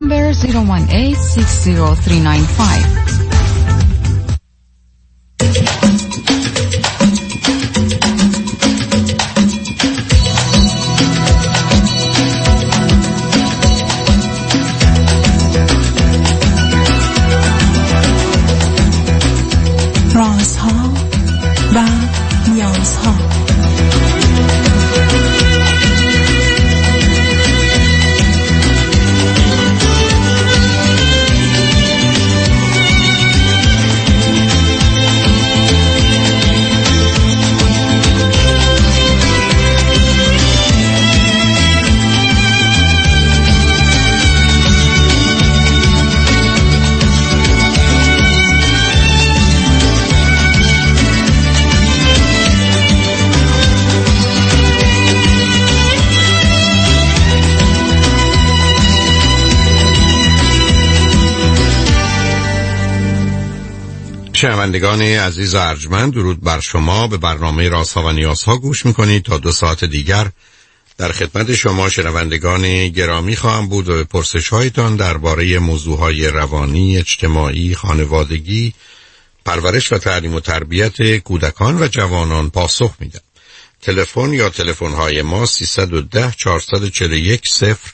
Number 018-60395. رازها و نیازها. شنوندگان عزیز و ارجمند، درود بر شما. به برنامه رازها و نیازها گوش میکنید. تا 2 ساعت دیگر در خدمت شما شنوندگان گرامی خواهم بود و به پرسش‌هایتان درباره موضوعهای روانی، اجتماعی، خانوادگی، پرورش و تعلیم و تربیت کودکان و جوانان پاسخ میدم. تلفن یا تلفن‌های ما 310 441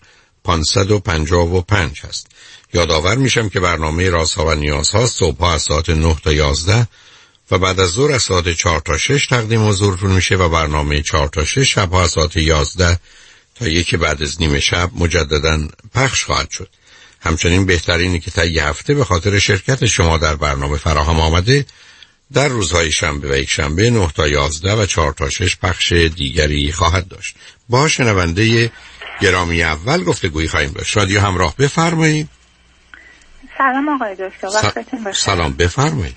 0555 هست. یادآور میشم که برنامه رازها و نیازها صبح‌ها از ساعت 9 تا 11 و بعد از ظهر از ساعت 4 تا 6 تقدیم حضورتون میشه و برنامه 4 تا 6 شب‌ها از ساعت 11 تا 1 بعد از نیم شب مجدداً پخش خواهد شد. همچنین بهترینه که تا یه هفته به خاطر شرکت شما در برنامه فراهم آمده در روزهای شنبه و یک شنبه 9 تا 11 و 4 تا 6 پخش دیگری خواهد داشت. با شنونده گرامی اول گفتگویی خواهیم داشت. رادیو همراه، بفرمایید. سلام آقای دکتر، وقتتون بخیر. سلام، بفرمایید.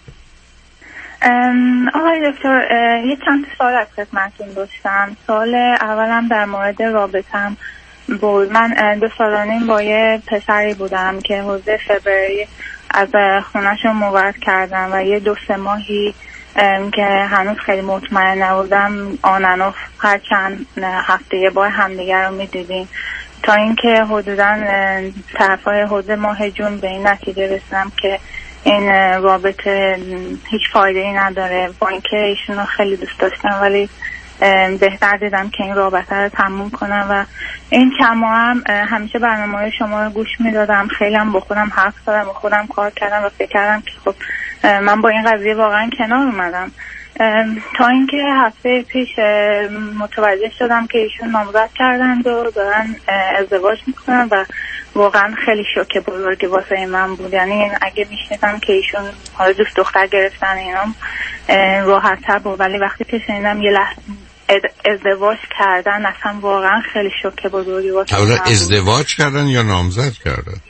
آقای دکتر، یه چند سوال از خدمتتون داشتم. سوال اولم در مورد رابطم بود. من 2 سال و نیم با یه پسری بودم که حدود فبروری از خونه‌شون مورد کردم و یه 2-3 ماهی که هنوز خیلی مطمئن نبودم آنن هر چند هفته یه بار همدیگر رو می‌دیدیم، تا اینکه حدوداً طرفای حدود ماه جون به این نتیجه رسیدم که این رابطه هیچ فایده‌ای نداره. با اینکه ایشون رو خیلی دوست داشتم ولی بهتر دیدم که این رابطه رو تموم کنم و این چند ماه هم همیشه برنامه‌های شما رو گوش میدادم. خیلی هم با خودم حرف زدم و خودم کار کردم و فکر کردم که خب من با این قضیه واقعا کنار اومدم، تا اینکه هفته پیش متوجه شدم که ایشون نامزد کردند و دارن ازدواج میکنن و واقعا خیلی شوک بزرگی واسه من بود. یعنی اگه میشنیدم که ایشون حالا دوست دختر گرفتن اینام راحت‌تر بود، ولی وقتی که شنیدم یه لحظه ازدواج کردن اصلا واقعا خیلی شوک بزرگی واسه من بود. ازدواج کردن یا نامزد کردن؟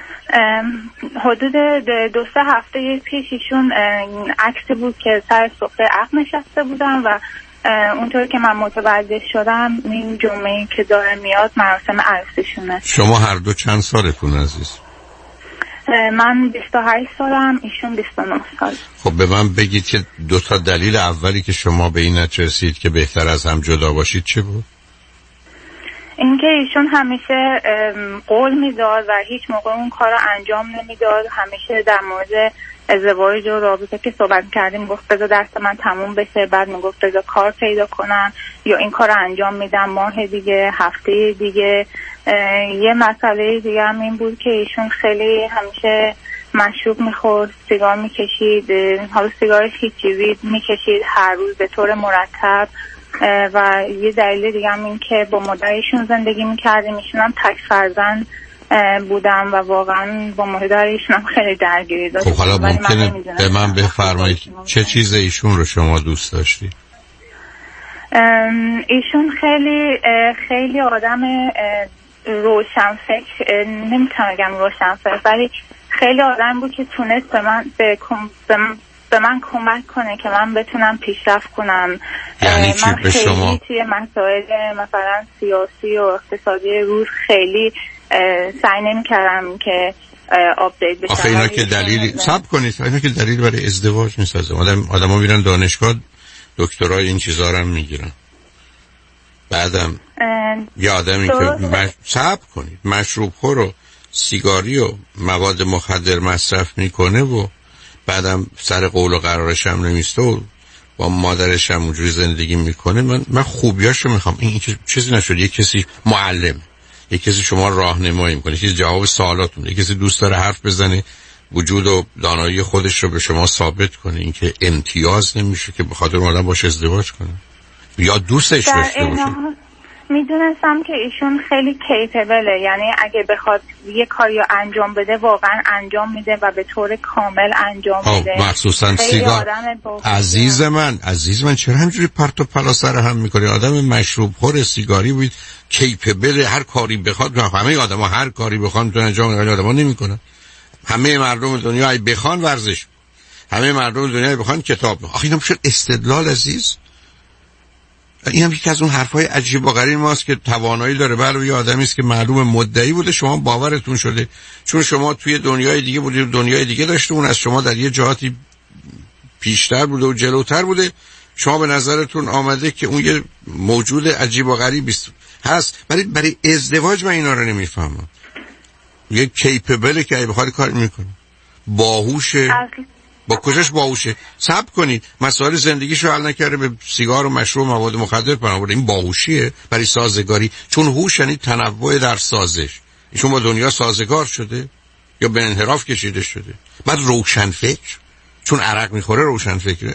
حدود 2-3 هفته پیش ایشون عکسی بود که سر سفره عقد نشسته بودن و اونطور که من متوجه شدم این جمعه‌ای که داره میاد مراسم عروسیشونه. شما هر دو چند سالتون عزیز؟ من 28 سالم، ایشون 29 سال. خب به من بگید که 2 تا دلیل اولی که شما به این نتیجه رسید که بهتر از هم جدا باشید چه بود؟ اینکه ایشون همیشه قول میداد و هیچ موقع اون کار رو انجام نمیداد. همیشه در مورد ازدواج و رابطه که صحبت کردیم گفت بذار درس من تموم بشه، بعد میگفت بذار کار پیدا کنم یا این کار رو انجام میدم ماه دیگه، هفته دیگه. یه مسئله دیگه هم این بود که ایشون خیلی همیشه مشروب میخورد، سیگار میکشید، حالا سیگارش هیچ وید میکشید هر روز به طور مرتب. و یه دلیل دیگه هم این که با مادرشون زندگی میکردیم، ایشون هم تک فرزند بودم و واقعا با مادرشون هم خیلی درگیری داشتم. خب حالا ممکنه به من بفرمایید چه چیز ایشون رو شما دوست داشتی؟ ایشون خیلی آدم روشنفکر، نمیتونم بگم روشنفکر، ولی خیلی آدم بود که تونست به من کمک کنه که من بتونم پیشرفت کنم. یعنی چی به شما؟ من توی مسائل مثلا سیاسی و اقتصادی روز خیلی سعی نمی‌کردم که آپدیت بشم. آخه اینا که دلیلی صبر کنید، اینا که دلیل برای ازدواج نیست. آدم‌ها میرن دانشگاه دکترای این چیزا رو هم میگیرن. بعدم یه آدمی که صبر کنید مشروب خور و سیگاری و مواد مخدر مصرف میکنه و بعدم سر قول و قرارش هم نمیسته و با مادرش هم اونجوری زندگی میکنه، من خوبیاشو میخوام. این چیزی نشد یک کسی معلم، یک کسی شما راهنمایی میکنه، یک کسی جواب سوالاتون، یک کسی دوست داره حرف بزنه، وجود و دانایی خودش رو به شما ثابت کنه. این که امتیاز نمیشه که بخاطر آدم باشه ازدواج کنه یا دوستش داشته باشه. میدونستم که ایشون خیلی کیپبله، یعنی اگه بخواد یه کاری رو انجام بده واقعا انجام میده و به طور کامل انجام میده. مخصوصا سیگار. عزیز من چرا همجوری پرت و پلا سر هم میکنی؟ آدم مشروب خور سیگاری بود، کیپبل، هر کاری بخواد. همه آدما هر کاری بخوان تو انجام میدن، آدما نمیکنن. همه مردم دنیا ای بخوان ورزش، همه مردم دنیا بخوان کتاب. آخه اینا میشه استدلال عزیز. این هم یکی از اون حرفای عجیب و غریب ماست که توانایی داره. بله یه آدمی است که معلوم مدعی بوده، شما باورتون شده چون شما توی دنیای دیگه بودید، دنیای دیگه داشته، اون از شما در یه جهاتی پیشتر بوده و جلوتر بوده، شما به نظرتون آمده که اون یه موجود عجیب و غریبی هست. برای ازدواج من اینا رو نمیفهمم. یه کیپبل که بخواد کار میکنه، باهوشه، با کجاش باهوشه؟ صبر کنید، مسائل زندگیشو حل نکرده، به سیگار و مشروب و مواد مخدر پناه برده. این باهوشیه برای سازگاری؟ چون هوش یعنی تنوع در سازش. ایشون با دنیا سازگار شده یا به انحراف کشیده شده؟ بعد روشن فکر، چون عرق میخوره روشن فکره.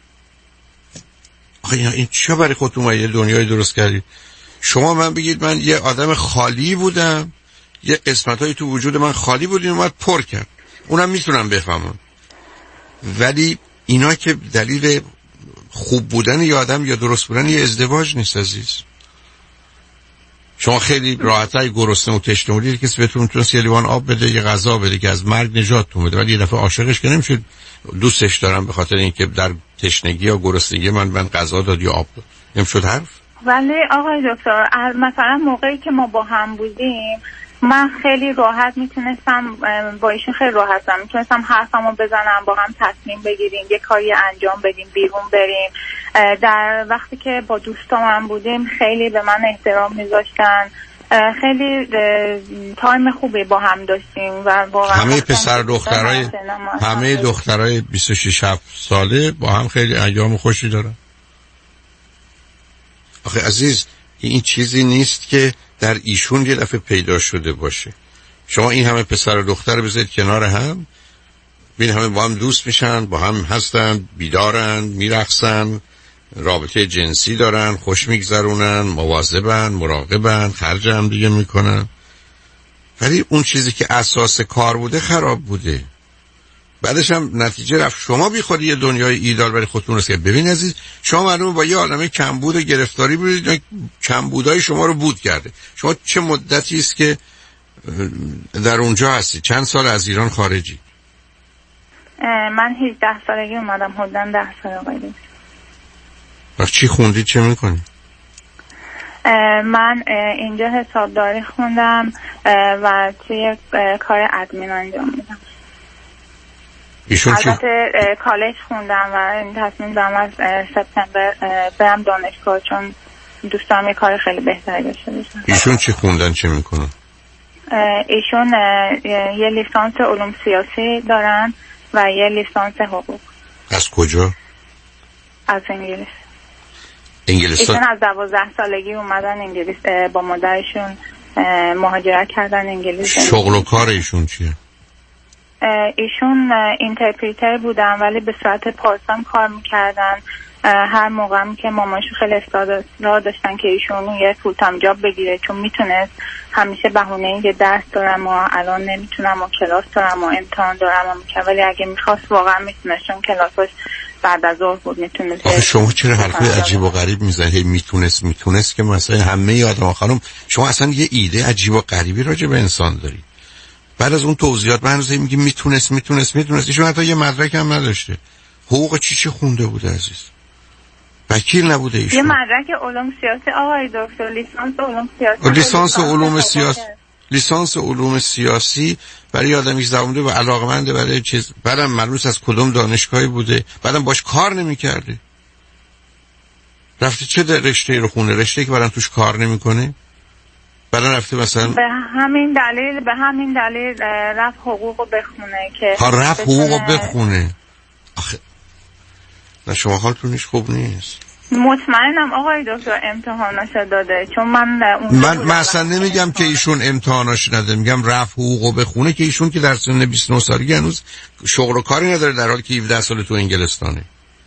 آخه این چه برای خودتون یه دنیای درست کردید؟ شما من بگید من یه آدم خالی بودم، یه قسمتایی تو وجود من خالی بود، این اومد پر کرد. اونم میتونم بفهمم. ولی اینا که دلیل خوب بودن یه آدم یا درست بودن یه ازدواج نیست عزیز. شما خیلی راحتای گرسنه و تشنه بودید، کسی بهتون میتونست یه لیوان آب بده، یه غذا بده که از مرگ نجاتتون بده، ولی یه دفعه عاشقش که نمیشه دوستش دارم به خاطر اینکه در تشنگی یا گرسنگی من غذا داد یا آب داد. نمیشد حرف. ولی آقای دکتر مثلا موقعی که ما با هم بودیم من خیلی راحت میتونستم با ایشون، خیلی راحتم میتونستم حرفمو بزنم، با هم تصمیم بگیریم، یه کاری انجام بدیم، بیرون بریم. در وقتی که با دوستامم بودیم خیلی به من احترام میذاشتن، خیلی تایم خوبی با هم داشتیم و واقعا همه دخترای 26 ساله با هم خیلی ایام خوشی دارن. آخه عزیز این چیزی نیست که در ایشون یه دفعه پیدا شده باشه. شما این همه پسر و دختر بذارید کنار هم، این همه با هم دوست میشن، با هم هستن، بیدارن، میرقصن، رابطه جنسی دارن، خوش میگذرونن، مواظبن، مراقبن، خرج هم دیگه میکنن. ولی اون چیزی که اساس کار بوده خراب بوده، بعدش هم نتیجه رفت. شما بی خودی یه دنیای ایدال برای خودتون رسید. ببین عزیز، شما معلومه با یه آدمه کمبود و گرفتاری بودید، کمبودای شما رو بود کرده. شما چه مدتی است که در اونجا هستی؟ چند سال از ایران خارجی؟ من 18 سالگی اومدم، حدوداً 10 سال آقای. چی خوندید، چه میکنی؟ من اینجا حسابداری خوندم و توی کار ادمین انجام میدم. البته کالج خوندم و این تصمیم دارم از سپتامبر برم دانشگاه، چون دوست دارم یه کار خیلی بهتری داشته باشم. ایشون چی خوندن، چه میکنن؟ ایشون یه لیسانس علوم سیاسی دارن و یه لیسانس حقوق. از کجا؟ از انگلیس. انگلستان. ایشون از 12 سالگی اومدن انگلیس، با مادرشون مهاجرت کردن انگلیس. شغل و کار ایشون چیه؟ ایشون اینترپریتر بودن ولی به صورت پارت کار میکردن. هر موقعی که مامانشون خیلی اصرار داشتن که ایشون یه فول تایم جاب بگیره، چون میتونست، همیشه بهونه اینکه درس دارم و الان نمیتونم و کلاس دارم و امتحان دارم و میکنم، ولی اگه میخواست واقعا میتونست، چون کلاساش بعد از ظهر بود میتونست. آخه شما چرا حرفای عجیب و غریب میزنید؟ میتونست که مثلا همه آدم خانم، شما اصلا یه ایده عجیب و غریبی راجع به انسان دارید. بعد از اون توضیحات من روزی میگی میتونست. ایشون حتی یه مدرک هم نداشته. حقوق چی خونده بوده عزیز؟ وکیل نبوده ایشون. یه مدرک علوم سیاسی آقای دکتر، لیسانس علوم سیاسی برای آدمی زبونده و علاقمنده برای چیز. بعدم معلوم از کدوم دانشگاهی بوده، بعدم باش کار نمی‌کرده. رفته چه رشته‌ای رو خونه؟ رشته‌ای که برام توش کار نمی‌کنه. بعدا رفته مثلا به همین دلیل رفت حقوقو بخونه که رفت حقوقو بخونه. آخه نه شما حالتونش خوب نیست. مطمئنم آقای دکتر امتحاناشو داده، چون من اصلا نمیگم که ایشون امتحاناش نده، میگم رفت حقوقو بخونه که ایشون که در سن 29 سالگی هنوز شغل و کاری نداره، در حالی که 17 سال تو انگلستانه.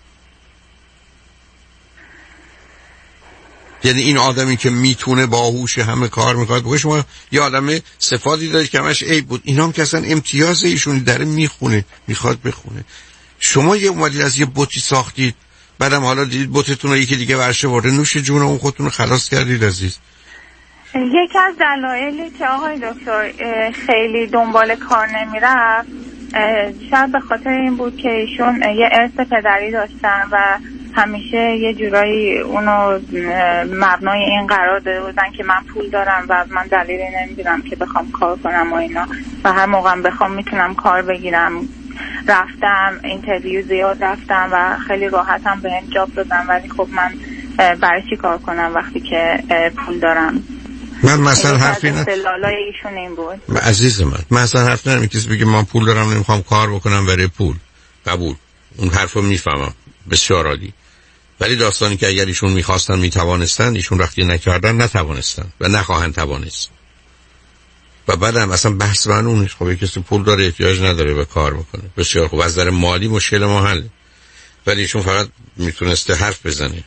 یعنی این آدمی که میتونه باهوش همه کار میکنه، بگه شما یه آدم صفاتی داره که همش عیب بود، اینا هم که اصلا امتیاز ایشون داره میخونه، میخواد بخونه. شما یه اومدید از یه بوتی ساختید، بعدم حالا دیدید بوتتون رو یکی دیگه ورشه ورده، نوش جون اون خودتون رو خلاص کردید عزیز. یکی از دلایلی که آقای دکتر خیلی دنبال کار نمیرفت شاید به خاطر این بود که ایشون یه ارث پدری داشتن و همیشه یه جورایی اونو مبنای این قرار داده بودن که من پول دارم و من دلیلی نمیدونم که بخوام کار کنم و اینا، و هر موقع بخوام میتونم کار بگیرم. رفتم اینترویو زیاد رفتم و خیلی راحتم بهم جاب دادن، ولی خب من برای چی کار کنم وقتی که پول دارم؟ من مثلا حرفی نه دلالای ایشون این بود. عزیز من مثلا حرف نمی‌زنم کسی بگه من پول دارم نمیخوام کار بکنم برای پول. قبول، اون حرفو میفهمم، بسیار عالی. ولی داستانی که اگر ایشون میخواستن میتوانستن، ایشون وقتی نکردن نتوانستن و نخواهند توانست. و بعدم اصلا بحث من اون نیست. خب کسی پول داره احتیاج نداره به کار بکنه، بسیار خوب، از نظر مالی مشکل ما حل، ولی ایشون فقط میتونسته حرف بزنه.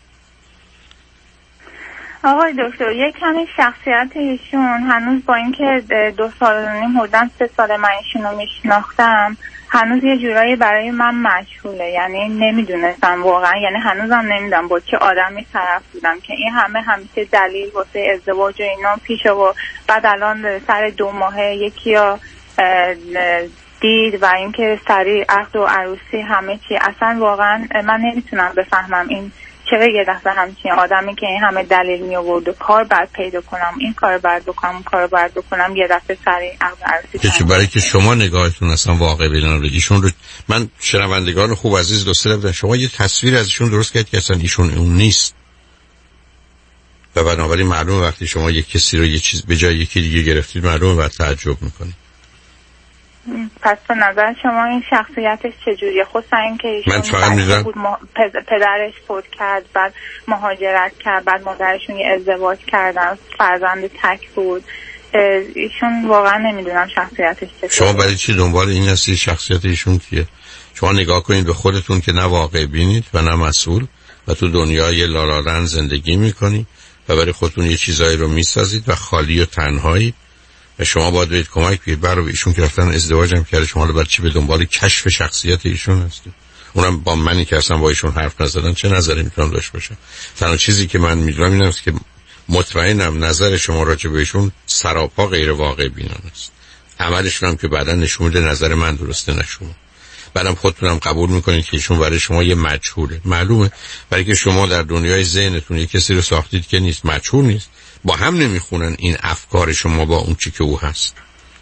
آقای دکتر یک کمی شخصیت ایشون هنوز با اینکه 2 سال و نیم حدوداً 3 سال من ایشون رو میشناختم، هنوز یه جورایی برای من مجهوله. یعنی نمیدونستم واقعا، یعنی هنوزم نمیدونم با چه آدمی طرف بودم که این همیشه دلیل واسه ازدواج و اینا پیشه، و بعد الان سر 2 ماه یکی رو دید و اینکه سریع عقد و عروسی همه چی. اصلا واقعا من نمیتونم بفهمم این چرا یه دفعه همچین آدمی که این همه دلیل می آورد و کار بعد پیدا کنم، این کار بعد بکنم، اون کار بعد بکنم، یه دفعه سریع عقد عروسی. برای که شما نگاهتون اصلا واقع بینانه. ایشون رو من شنوندگان خوب عزیز دوست شما یه تصویر از ایشون درست کرد که اصلا ایشون اون نیست، و بنابراین معلومه وقتی شما یک کسی رو یه چیز به جای یکی دیگه گرفتید معلومه بعد تعجب میکنید. پس به نظر شما این شخصیتش چجوریه؟ خصوصا این که ایشون پدرش فوت کرد، بعد مهاجرت کرد، بعد مادرشون یه ازدواج کردن، فرزند تک بود. ایشون واقعا نمیدونم شخصیتش چجوریه. شما برای چی دنبال این هستید شخصیت ایشون کیه؟ شما نگاه کنید به خودتون که نه واقع بینید و نه مسئول، و تو دنیای لالالند زندگی میکنید و برای خودتون یه چیزایی رو میسازید و خالی و تنهایی، و شما باید بهید کمک بید. برای ایشون که رفتن ازدواج هم کرده، شما برای چی به دنبال کشف شخصیت ایشون هستید؟ اونم با منی که اصلا با ایشون حرف نزدن چه نظری میتونم داشته باشم؟ تنها چیزی که من میدونم این است که مطمئنم نظر شما راجع به ایشون سراپا غیر واقع بینانه است. عملشون هم که بعدا نشون میده نظر من درسته نه شما. بعدم خودتونم قبول میکنید که ایشون برای شما یه مجهوله. معلومه، برای که شما در دنیای ذهنتون یه کسی رو ساختید که نیست، مجهول نیست، با هم نمیخونن این افکار شما با اون چی که او هست.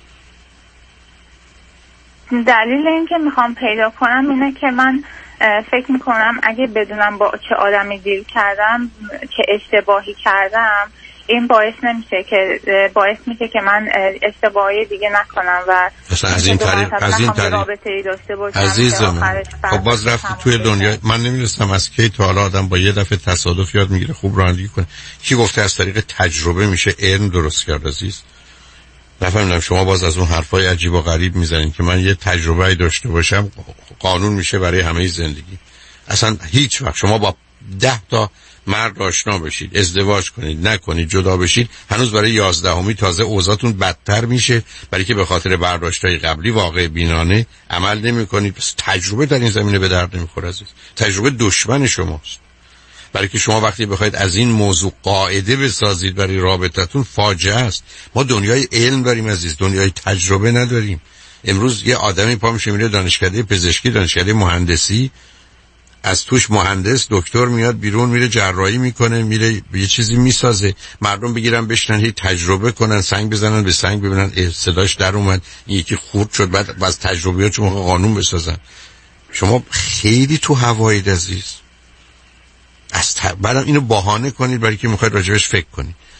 دلیل این که میخوام پیدا کنم اینه که من فکر میکنم اگه بدونم با چه آدمی دیل کردم که اشتباهی کردم، این باعث میشه که من اشتباهی دیگه نکنم و از این طریق رابطه‌ای داشته باشم. عزیزم خب باز رفتی توی دنیا. من نمیدونستم از کی تا حالا آدم با یه دفعه تصادف یاد میگیره خوب رانندگی کنه. کی گفته از طریق تجربه میشه علم درست کرد عزیز؟ نفهمیدم. شما باز از اون حرفای عجیب و غریب میزنین که من یه تجربه‌ای داشته باشم قانون میشه برای همه زندگی. اصلا هیچ وقت شما با 10 تا مرد آشنا بشید، ازدواج کنید، نکنید، جدا بشید، هنوز برای 11می تازه اوضاعتون بدتر میشه، برای که به خاطر برداشت‌های قبلی واقع بینانه عمل نمی‌کنید. پس تجربه در این زمینه به درد نمی‌خوره عزیز. تجربه دشمن شماست. برای که شما وقتی بخواید از این موضوع قاعده بسازید برای رابطتون فاجعه است. ما دنیای علم داریم عزیز، دنیای تجربه نداریم. امروز یه آدمی پا میشه میره دانشکده پزشکی، دانشکده مهندسی، از توش مهندس دکتر میاد بیرون، میره جراحی میکنه، میره یه چیزی میسازه، مردم بگیرن بشنن هی تجربه کنن، سنگ بزنن به سنگ ببینن صداش در اومد، این یکی خورد شد، بعد از تجربیات شما قانون بسازن. شما خیلی تو هوایید عزیز. بعدم اینو بهانه کنید برای که میخواید راجبش فکر کنید.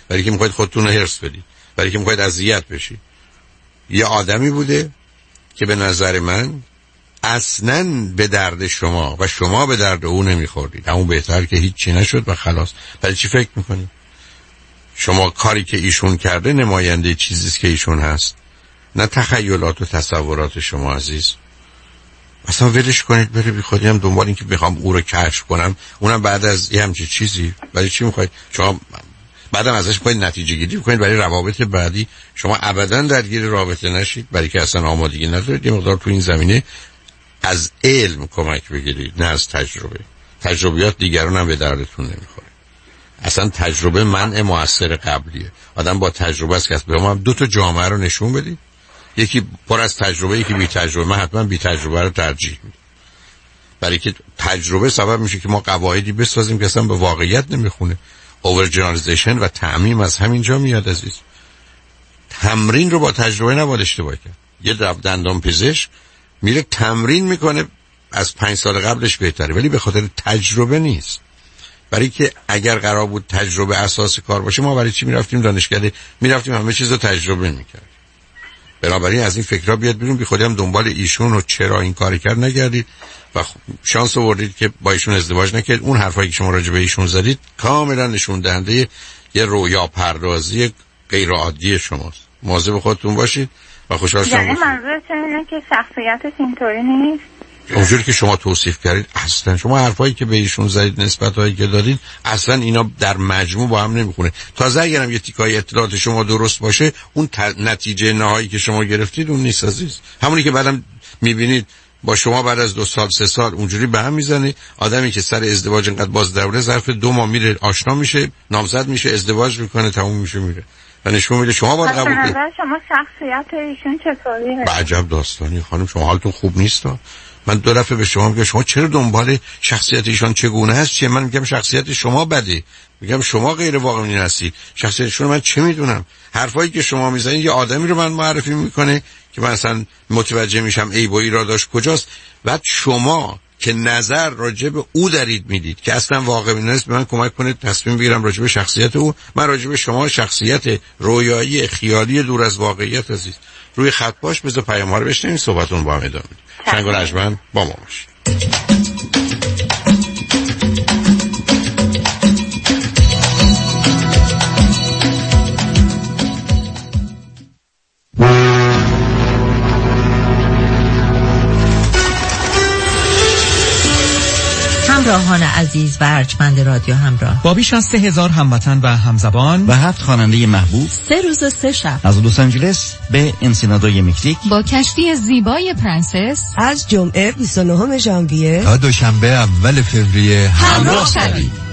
برای که میخواید خودتون رو هرس بدید، برای که میخواید اذیت بشید. یه آدمی بوده که به نظر من اصلاً به درد شما و شما به درد او نمیخوردید. همون بهتر که هیچی نشد و خلاص. برای چی فکر میکنید؟ شما کاری که ایشون کرده نماینده چیزیست که ایشون هست، نه تخیلات و تصورات شما عزیز. اصلا ولش کنید بره بی خودی هم دنبال این که بخوام او رو کشف کنم، اونم بعد از یه همچین چیزی. برای چی میخواید شما بعدم ازش میخواید نتیجه گیری کنید برای روابط بعدی؟ شما ابدا درگیر رابطه نشید برای که اصلا آمادگی ندارید. یه مقدار تو این زمینه از علم کمک بگیرید نه از تجربه. تجربیات دیگران هم به دردتون نمیخوره. اصلا تجربه منع مؤثر قبلیه. آدم با تجربه است که به ما دو تا جامعه رو نشون بدید، یکی پر از تجربه یکی بی تجربه. من حتما بی تجربه رو ترجیح میدم، برای که تجربه سبب میشه که ما قواعدی بسازیم که اصلا به واقعیت نمیخونه. اوور جنرالایزیشن و تعمیم از همینجا میاد عزیز. تمرین رو با تجربه نباید اشتباه کرد. یه دندان پزشک میره تمرین میکنه از 5 سال قبلش بهتره، ولی به خاطر تجربه نیست. برای که اگر قرار بود تجربه اساس کار باشه ما برای چی میرفتیم دانشکده؟ میرفتیم همه چیز رو تجربه میکردیم. بنابراین از این فکرها بیاد بیرون. بی خودی هم دنبال ایشون و چرا این کاری کرد نگردید و شانس آوردید که با ایشون ازدواج نکرد. اون حرفایی که شما راجع به ایشون زدید کاملا نشون دهنده یه رویا پردازی غیر عادی شماست. مواظب خودتون باشید و خوشحال شدم. یعنی منظورتون اینه که شخصیتش اینطوری نیست؟ اونجوری که شما توصیف کردید اصلا شما حرفایی که به ایشون زدید، نسبتایی که دادید، اصلا اینا در مجموع با هم نمیخونه. تازه اگرم یه تیکای اطلاعات شما درست باشه اون نتیجه نهایی که شما گرفتید اون نیست عزیز. همونی که بعدم میبینید با شما بعد از 2 سال 3 سال اونجوری به هم میزنه. آدمی که سر ازدواج اینقدر باز دوره ظرف 2 ماه میره آشنا میشه، نامزد میشه، ازدواج میکنه، تموم میشه میره و نشون میده شما باید قبول کنید. شما شخصیت ایشون چطوریه؟ عجب داستانی خانم. شما حالتون خوب نیست. من 2 دفعه به شما میگم شما چرا دنبال شخصیت ایشان چگونه هست چیه؟ من میگم شخصیت شما بده، میگم شما غیر واقعی هستید. شخصیتشون من چه میدونم؟ حرفایی که شما میزنید یه آدمی رو من معرفی میکنه که من اصلا متوجه میشم عیب و ایراداش کجاست. بعد شما که نظر راجع به او دارید میدید که اصلا واقعی نیست، به من کمک کنید تصمیم بگیرم راجع به شخصیت او. من راجع به شما شخصیت رویایی خیالی دور از واقعیت عزیز. روی خط باش، بذار پیام‌ها رو بشنویم، صحبتون با هم ادامه میدیم. شنگ و رجمن با ما باشید. همراهان عزیز و ارجمند رادیو همراه، با بیش از 3000 هموطن و همزبان و 7 خواننده محبوب 3 روز و 3 شب از لس آنجلس به انسینادوی مکزیک با کشتی زیبای پرنسس از جمعه 29 ژانویه تا دوشنبه اول فوریه همراه شوید.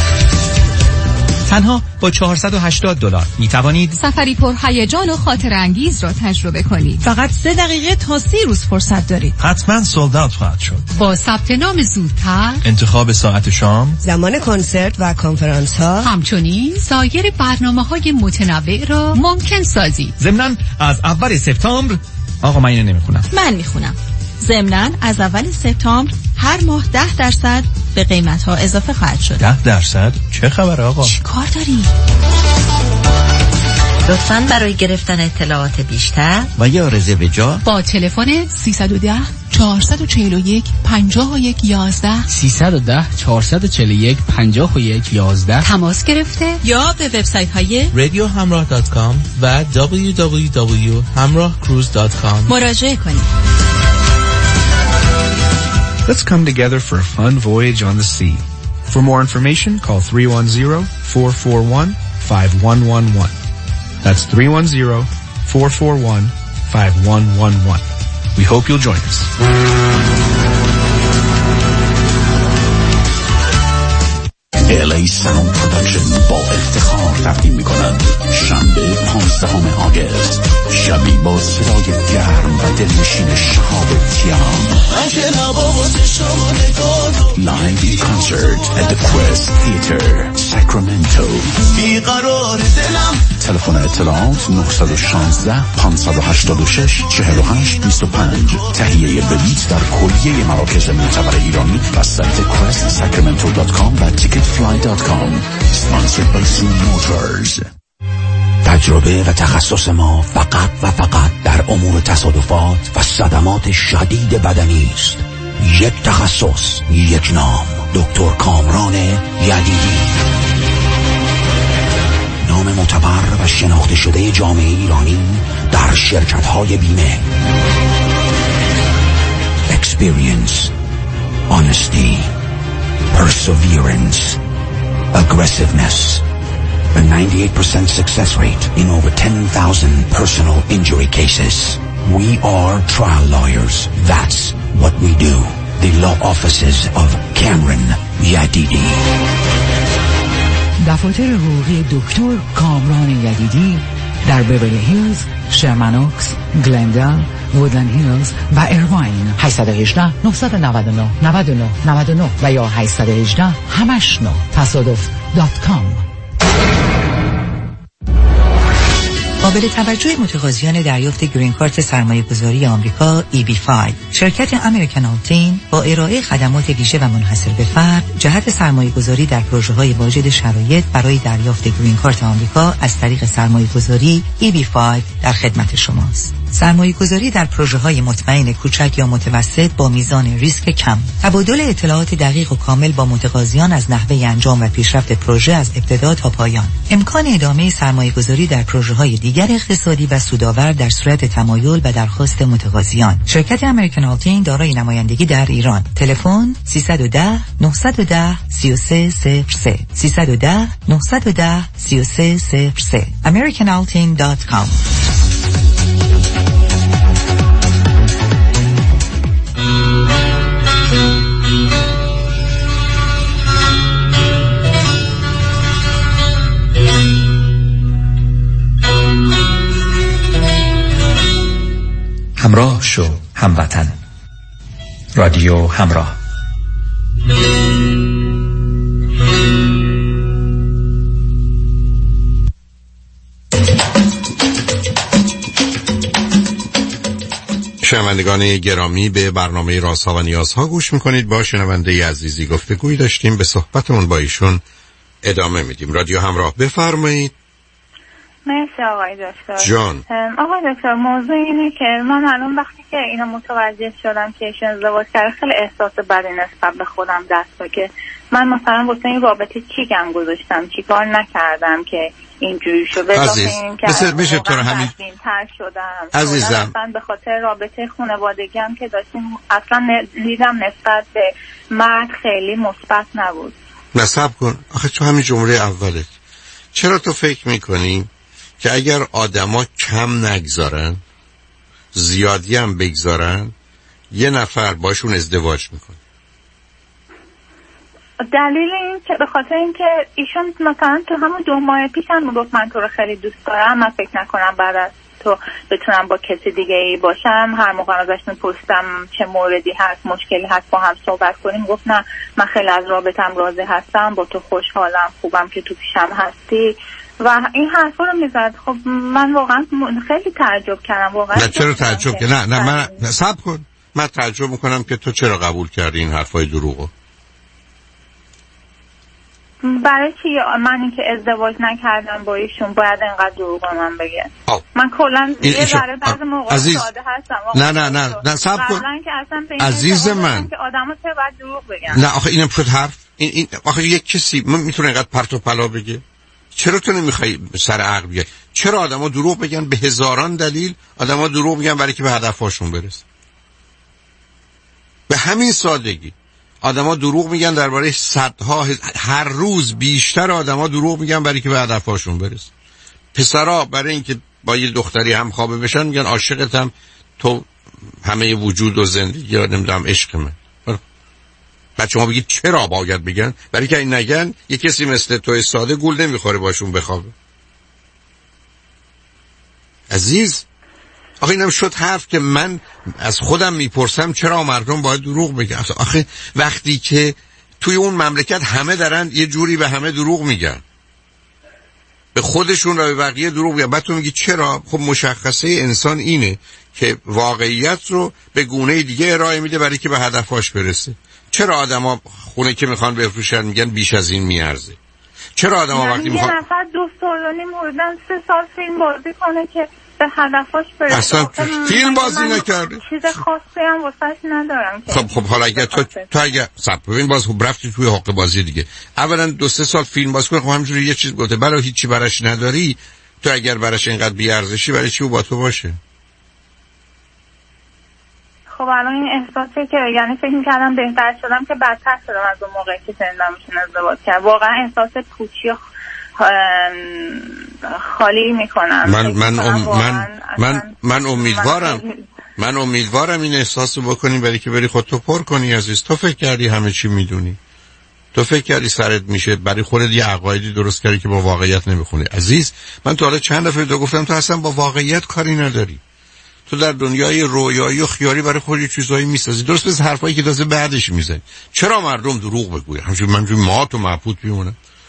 تنها با $480 می توانید سفری پر هیجان و خاطر انگیز را تجربه کنید. فقط 3 دقیقه تا 30 روز فرصت دارید. حتما سولد اوت خواهد شد. با ثبت نام زودتر، انتخاب ساعت شام، زمان کنسرت و کنفرانس ها، همچنین سایر برنامه‌های متنوع را ممکن سازید. ضمناً از اول سپتامبر آقا من اینو نمیخونم. من میخونم. ضمناً از اول سپتامبر هر ماه 10% به قیمت‌ها اضافه خواهد شد. 10%؟ چه خبره آقا؟ چی کار داری؟ لطفاً برای گرفتن اطلاعات بیشتر و یا رزرو جا با تلفن 310 441 51 11 310 441 51 11 تماس گرفته یا به وبسایت‌های radiohamrah.com و www.hamrahcruise.com مراجعه کنید. Let's come together for a fun voyage on the sea. For more information, call 310-441-5111. That's 310-441-5111. We hope you'll join us. LA Sound Production با افتخار تقدیم می‌کند شنبه 15 آگوست شبی با صدای گرم و دلنشین شهاب تیام Live concert at the Quest Theater Sacramento. تلفن اطلاعات 916 586 4825. تهیه بلیط در کلیه مراکز معتبر ایرانی و سایت questsacramento.com و ticketfly.com. Sponsored by Zoom Motors. تجربه و تخصص ما فقط و فقط در امور تصادفات و صدمات شدید بدنی است. یک تخصص، یک نام، دکتر کامران یدیدی. نام معتبر و شناخته شده جامعه ایرانی در شرکت‌های بیمه. Experience, honesty, perseverance, aggressiveness. A 98% success rate in over 10,000 personal injury cases. We are trial lawyers. That's what we do. The law offices of Cameron Yadidi. دفاتر حقوقی دکتر کامران یدیدی در بیورلی هیلز، شرمن اوکس، گلندال، وودلند هیلز و ایرواین. 818 999 99 99 و یا 818 همشنو تصادف.com. قابل توجه متقاضیان دریافت گرین کارت سرمایه‌گذاری آمریکا EB-5. شرکت امریکن آلتین با ارائه خدمات ویژه و منحصر به فرد جهت سرمایه‌گذاری در پروژه‌های واجد شرایط برای دریافت گرین کارت آمریکا از طریق سرمایه‌گذاری EB-5 در خدمت شماست. سرمایه‌گذاری در پروژه‌های مطمئن کوچک یا متوسط با میزان ریسک کم. تبادل اطلاعات دقیق و کامل با متقاضیان از نحوه انجام و پیشرفت پروژه از ابتدا تا پایان. امکان ادامه سرمایه‌گذاری در پروژه‌های دیگر اقتصادی و سودآور در صورت تمایل و درخواست متقاضیان. شرکت امریکن آلتین دارای نمایندگی در ایران. تلفن 310 910 3303 310 910 3303 americanaltin.com. همراه شو هموطن. رادیو همراه. شنوندگان گرامی، به برنامه رازها و نیازها گوش میکنید. با شنونده عزیزی گفتگویی داشتیم، به صحبتمون با ایشون ادامه میدیم. رادیو همراه، بفرمایید. مرسی آقای دکتر. جان. آقای دکتر، موضوع اینه که من الان وقتی که اینا متوجه شدم که ایشون ازدواج کرده خیلی احساس بدی نسبت به خودم دست داد که من مثلا واسه این رابطه چی گم گذاشتم، چی کار نکردم که اینجوری شده. عزیز بشه تو رو همین تر شدم عزیزم، اصلا به خاطر رابطه خانوادگی هم که داشتیم اصلا دیدم نسبت به مرد خیلی مثبت نبود. نصب کن آخه تو همین جمله اولت چرا تو فکر میکنی که اگر آدما کم نگذارن زیادی هم بگذارن یه نفر باشون ازدواج میکنه؟ دلیل این که به خاطر اینکه ایشون مثلا تو همون 2 ماه پیش هم گفت من تو رو خیلی دوست دارم، من فکر نکنم بعد از تو بتونم با کسی دیگه ای باشم. هر موقع ازش میپرسیدم چه موردی هست، مشکلی هست، با هم صحبت کنیم، گفت نه من خیلی از رابطم راضی هستم، با تو خوشحالم، خوبم که تو پیشم هستی و این حرفا رو میزد. خب من واقعا خیلی تعجب کردم. واقعا نه چرا تعجب که نه من صبر کن، من تعجب میکنم که تو چرا قبول کردی این حرفای دروغو. برای چی من این که ازدواج نکردم با ایشون باید اینقدر دروغ من بگه؟ من کلا یه ذره بعضی موقع ساده هستم. نه صبر کن عزیز من که آدم‌ها چرا باید دروغ بگن؟ نه آخه اینم شد حرف. این آخه یک کسی میتونه اینقدر پرت و پلا بگه؟ چرا تو نمیخوای سر عقل بیای؟ چرا آدما دروغ بگن؟ به هزاران دلیل آدما دروغ میگن برای که به هدفشون برسن. به همین سادگی آدما دروغ میگن درباره صدها، هر روز بیشتر آدما دروغ میگن برای که به هدفشون برسن. پسرا برای اینکه با یه دختری هم خوابه بشن میگن عاشقتم، تو همه وجود و زندگی یا نمیدونم عشق من. بچه ها بگید چرا باید بگن؟ برای که این نگن یه کسی مثل توی ساده گول نمیخوره باشون بخوابه. عزیز آخه اینم شد حرف که من از خودم میپرسم چرا مردم باید دروغ بگن. آخه وقتی که توی اون مملکت همه دارن یه جوری به همه دروغ میگن، به خودشون و به بقیه دروغ میگن، بعد تو میگی چرا؟ خب مشخصه انسان اینه که واقعیت رو به گونه دیگه ارائه میده برای که به هدفاش برسه. چرا آدما خونه که میخوان بفروشن میگن بیش از این میارزه؟ چرا آدما وقتی میخوان یه نفر 2 سال حدوداً 3 سال فیلم بازی کنه که به هدفش برسه. اصلا فیلم بازی نکرده، چیز خاصی هم واسش ندارم. خب حالا اگه تو اگه ببین باز خوب رفتی توی حق بازی دیگه، اولا 2-3 سال فیلم بازی کنه، خب همینجوری یه چیز گفته برای هیچی براش نداری، تو اگر براش اینقدر بی‌ارزشی برای چی او با تو باشه؟ خب الان این احساسه که یعنی فکر می‌کردم بهتر شدم که بدتر شدم از اون موقعی که شنیدمشون ازدواج کرد. واقعا احساس پوچی خالی میکنم. من امیدوارم این احساسو بکنی برای که بری خودتو پر کنی عزیز. تو فکر کردی همه چی میدونی، تو فکر کردی سرت میشه، برای خودت یه عقایدی درست کردی که با واقعیت نمیخونه. عزیز من تو حالا چند دفعه تو گفتم تو اصلا با واقعیت کاری نداری، تو در دنیای رویایی و خیالی برای خودت چیزایی میسازی، درست مثل حرفایی که تازه بعدش میزنی. چرا مردم دروغ بگوین؟ همینجوری مات و مبهوت میمونن.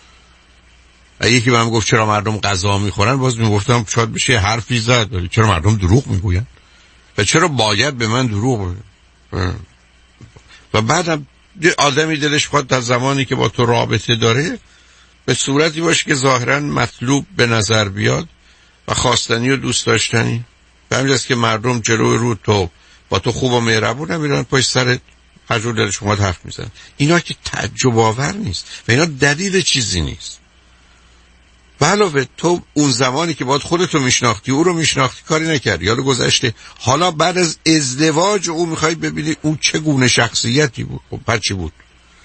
یکی بهم گفت چرا مردم غذا میخورن، باز میگفتم شاید بشه حرفی زد، ولی چرا مردم دروغ میگوین و چرا باید به من دروغ بگن؟ و بعدم آدمی دلش خواهد در زمانی که با تو رابطه داره به صورتی باشه که ظاهرا مطلوب به نظر بیاد و خواستنی و دوست داشتنی. به همین جاست که مردم جلوی رو تو با تو خوب و مهربون نمیرن، پشت سرت هر جور دلش اومد حرف میزنن. اینا که تعجب آور نیست و اینا دلیل چیزی نیست. و علاوه تو اون زمانی که باید خودتو میشناختی، او رو میشناختی، کاری نکردی، یاد گذشته. حالا بعد از ازدواج او میخوای ببینی اون چه گونه شخصیتی بود. خب پر چی بود؟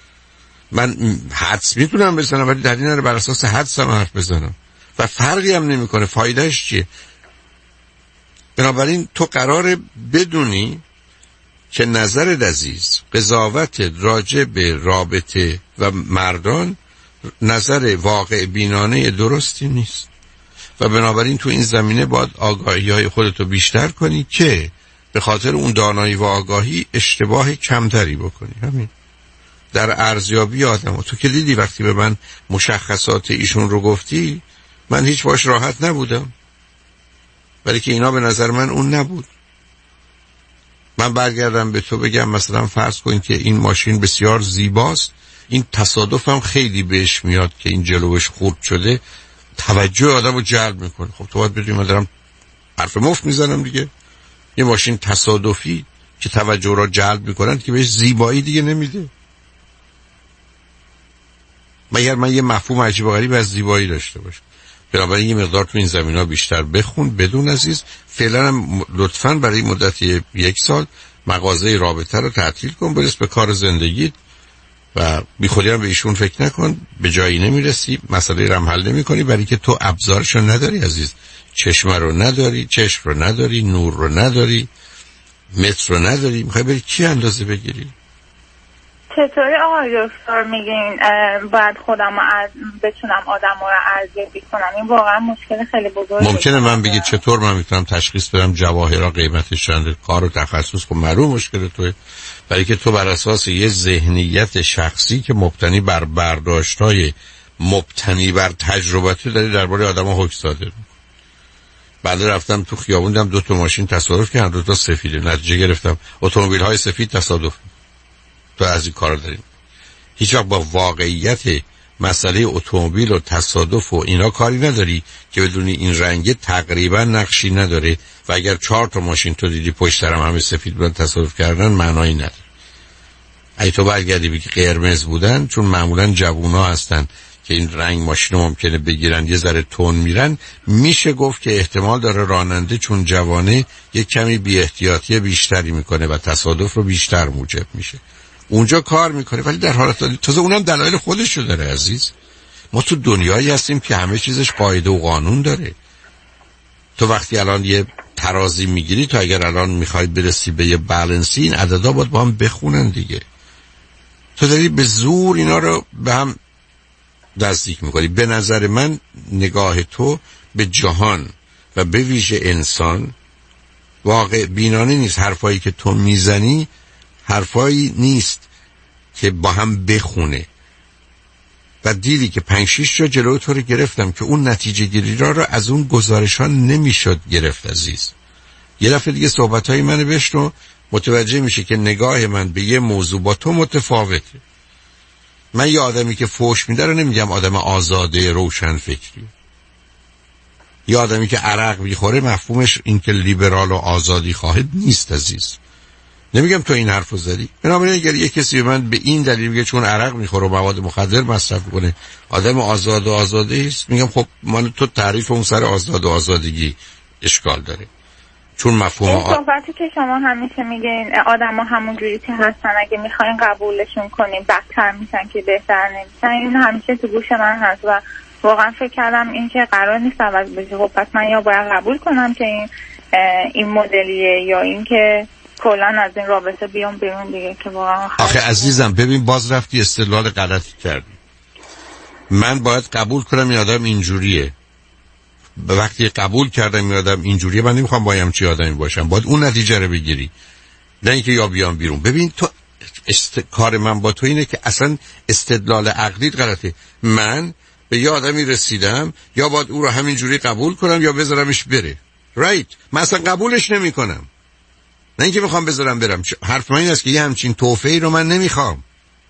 من حدس میتونم بزنم ولی دلیل نداره بر اساس حدسم حرف بزنم و فرقی هم نمیکنه. فایدهش چیه؟ بنابراین تو قراره بدونی که نظرت عزیز، قضاوتت راجع به رابطه و مردان نظر واقع بینانه درستی نیست و بنابراین تو این زمینه باید آگاهی های خودتو بیشتر کنی که به خاطر اون دانایی و آگاهی اشتباه کمتری بکنی. همین در ارزیابی آدم. تو که دیدی وقتی به من مشخصات ایشون رو گفتی من هیچ باش راحت نبودم، ولی که اینا به نظر من اون نبود. من برگردم به تو بگم مثلا فرض کن که این ماشین بسیار زیباست، این تصادف هم خیلی بهش میاد که این جلوش خورد شده، توجه آدم رو جلب میکنه. خب تو باید بدونی من دارم حرف مفت میزنم دیگه. یه ماشین تصادفی که توجه را جلب میکنن که بهش زیبایی دیگه نمیده. مگر من یه مفهوم عجیب و غریب از زیبایی داشته باشم؟ بنابراین یه مقدار تو این زمینا بیشتر بخون. بدون عزیز فعلا هم لطفاً برای مدت 1 سال مغازه رابطه رو تعطیل کن، برس به کار زندگیت و بی خودی هم به ایشون فکر نکن. به جایی نمیرسی، مسئله رو هم حل نمی کنی، برای که تو ابزارشو نداری عزیز. چشمه رو نداری، چشم رو نداری، نور رو نداری، متر رو نداری. میخوای بری کی اندازه بگیری؟ چطوری آقای دکتر میگین باید خودم بتونم آدم رو ارزیابی کنم؟ این واقعا مشکل خیلی بزرگه. ممکنه من بگید چطور من میتونم تشخیص بدم جواهرها قیمتش چنده؟ کار و تخصص خب معلوم مشکل توه، برای که تو بر اساس یه ذهنیت شخصی که مبتنی بر برداشت‌های مبتنی بر تجربه داری درباره آدم‌ها حکم صادر می‌کنی. بعد رفتم تو خیابون دیدم 2 تا ماشین تصادف کردن، 2 تا سفیده، نتیجه گرفتم اتومبیل‌های سفید تصادف. تو از این کارا داریم. هیچ وقت با واقعیت مسئله اتومبیل و تصادف و اینا کاری نداری که بدونی این رنگ تقریبا نقشی نداره و اگر 4 تا ماشین تو دیدی پشت سرم همه سفید بودن تصادف کردن معنایی نداره. اگه تو برگردی بگی قرمز بودن، چون معمولا جوونا هستن که این رنگ ماشین ممکنه بگیرن یه ذره تون میرن، میشه گفت که احتمال داره راننده چون جوانه یک کمی بی احتیاطی بیشتری میکنه و تصادف رو بیشتر موجب میشه. اونجا کار میکنه، ولی در حالت تازه اونم دلایل خودشو داره عزیز. ما تو دنیایی هستیم که همه چیزش قاعده و قانون داره. تو وقتی الان یه ترازی میگیری، تو اگر الان میخوای برسی به یه بالانسی، این عددا باید با هم بخونن دیگه. تو داری به زور اینا رو به هم نزدیک میکنی. به نظر من نگاه تو به جهان و به ویژه انسان واقع بینانه نیست. حرفایی که تو میزنی حرفایی نیست که با هم بخونه. و دیدی که 5-6 جا جلوی تو رو گرفتم که اون نتیجه گیری رو از اون گزارشان نمیشد گرفت عزیز. یه دفعه دیگه صحبتهای منو بشنو، متوجه میشه که نگاه من به یه موضوع با تو متفاوته. من یه آدمی که فحش میده رو نمیگم آدم آزاده روشن فکری. یه آدمی که عرق میخوره مفهومش این که لیبرال و آزادی خواهد نیست عزیز. نمیگم تو این حرفو زدی. بنابراین اگر یه کسی به من به این دلیل میگه چون عرق میخوره و مواد مخدر مصرف کنه آدم آزاد و آزاده است، میگم خب من تو تعریف اون سر آزاد و آزادگی اشکال داره. چون مفهوم این صحبتی که شما همیشه میگین آدما همونجوری که هستن اگه میخواین قبولشون کنین بدتر میشن که بهتر نمیشن، این همیشه تو گوش من هست و واقعا فکر کردم این که قرار نیست عوض بشه. خب پس من یا باید قبول کنم که این مدلیه یا این که کلن از این رابطه بیام بیرون دیگه که واقعا. آخه عزیزم ببین باز رفتی استدلال غلطی کردی. من باید قبول کنم این آدم اینجوریه. وقتی قبول کردم این آدم اینجوریه من نمیخوام با همچین آدمی باشم، باید اون نتیجه رو بگیری، نه اینکه یا بیام بیرون. ببین تو کار من با تو اینه که اصلا استدلال عقلیت غلطه. من به یه آدمی رسیدم یا باید او رو همینجوری قبول کنم یا بذارمش بره. رایت من اصلا قبولش نمی کنم، نه اینکه میخوام بذارم برم. حرف من این است که یه همچین تحفه‌ای رو من نمیخوام.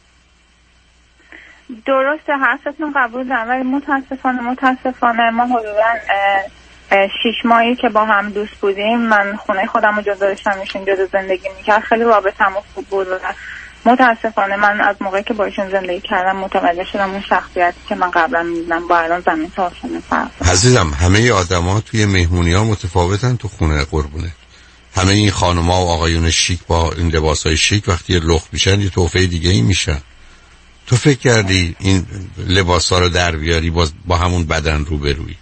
درسته حرفتون قبول دارم ولی متاسفانه ما حدودا 6 ماهی که با هم دوست بودیم من خونه خودم رو جدا داشتم ایشون جدا زندگی میکرد، خیلی رابطه‌مون خوب بود و متاسفانه من از موقعی که با ایشون زندگی کردم متوجه شدم اون شخصیتی که من قبلا می‌دیدم با الان زمین تا آسمون فرق. عزیزم همه آدم‌ها توی مهمونی‌ها متفاوتن، تو خونه قربونه. همه این خانم‌ها و آقایون شیک با این لباس‌های شیک وقتی لخت میشن یه تحفه دیگه‌ای میشن. تو فکر کردی این لباسا رو در بیاری باز با همون بدن رو بروی؟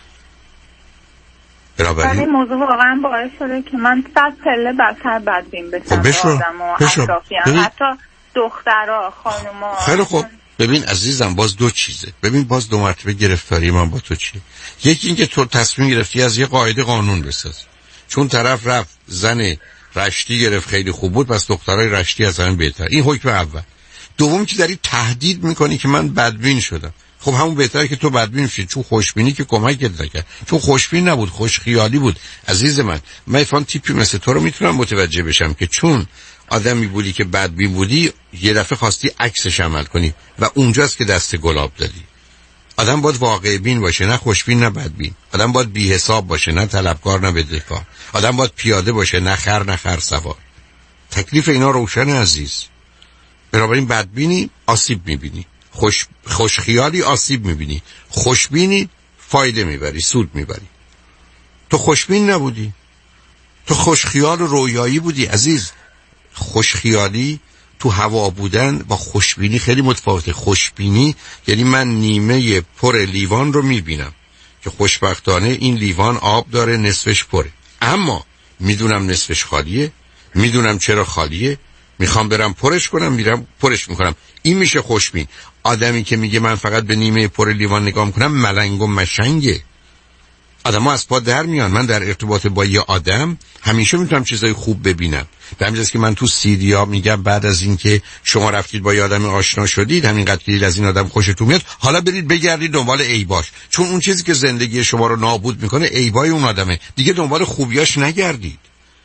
ولی موضوع واقعا باعث شده که من 100 پله بدتر بدبین بشم. آدم و اطرافیان حتی دخترها خانوما. خیلی خوب ببین عزیزم باز دو چیزه. ببین باز دو مرتبه گرفتاری من با تو چیه. یکی این که تو تصمیم گرفتی از یه قاعده قانون بسازی، چون طرف رفت زن رشتی گرفت خیلی خوب بود پس دخترای رشتی از همین بهتر. این حکم اول. دوم که داری تهدید میکنی که من بدبین شدم. خب همون بهتره که تو بدبین شید، چون خوشبینی که کمکت نکرد، چون خوشبین نبود، خوش خیالی بود. عزیز من فان تیپی مثل تو رو میتونم متوجه بشم که چون آدمی بودی که بدبین بودی یه دفعه خواستی عکسش عمل کنی و اونجاست که دست گلاب دادی. آدم باید واقع بین باشه، نه خوشبین نه بدبین. آدم باید بی حساب باشه، نه طلبکار نه بدهکار. آدم باید پیاده باشه، نه خر سوار. تکلیف اینا روشن عزیز. بنابراین بدبینی آسیب میبینی، خوشخیالی آسیب میبینی، خوشبینی فایده میبری، سود میبری. تو خوشبین نبودی، تو خوشخیال و رویایی بودی عزیز. خوشخیالی تو هوا بودن با خوشبینی خیلی متفاوته. خوشبینی یعنی من نیمه پر لیوان رو میبینم که خوشبختانه این لیوان آب داره نصفش پره، اما میدونم نصفش خالیه، میدونم چرا خالیه، میخوام برم پرش کنم، میرم پرش میکنم. این میشه خوشبین. آدمی که میگه من فقط به نیمه پر لیوان نگاه میکنم ملنگ و مشنگه. آدم ها از پا در میان. من در ارتباط با یه آدم همیشه میتونم چیزای خوب ببینم. به همین جاست که من تو سیدیا میگم بعد از این که شما رفتید با یه آدم آشنا شدید همینقدر که از این آدم خوشتون میاد، حالا برید بگردید دنبال عیباش، چون اون چیزی که زندگی شما رو نابود میکنه عیبای اون آدمه. دیگه دنبال خوبیاش نگردید.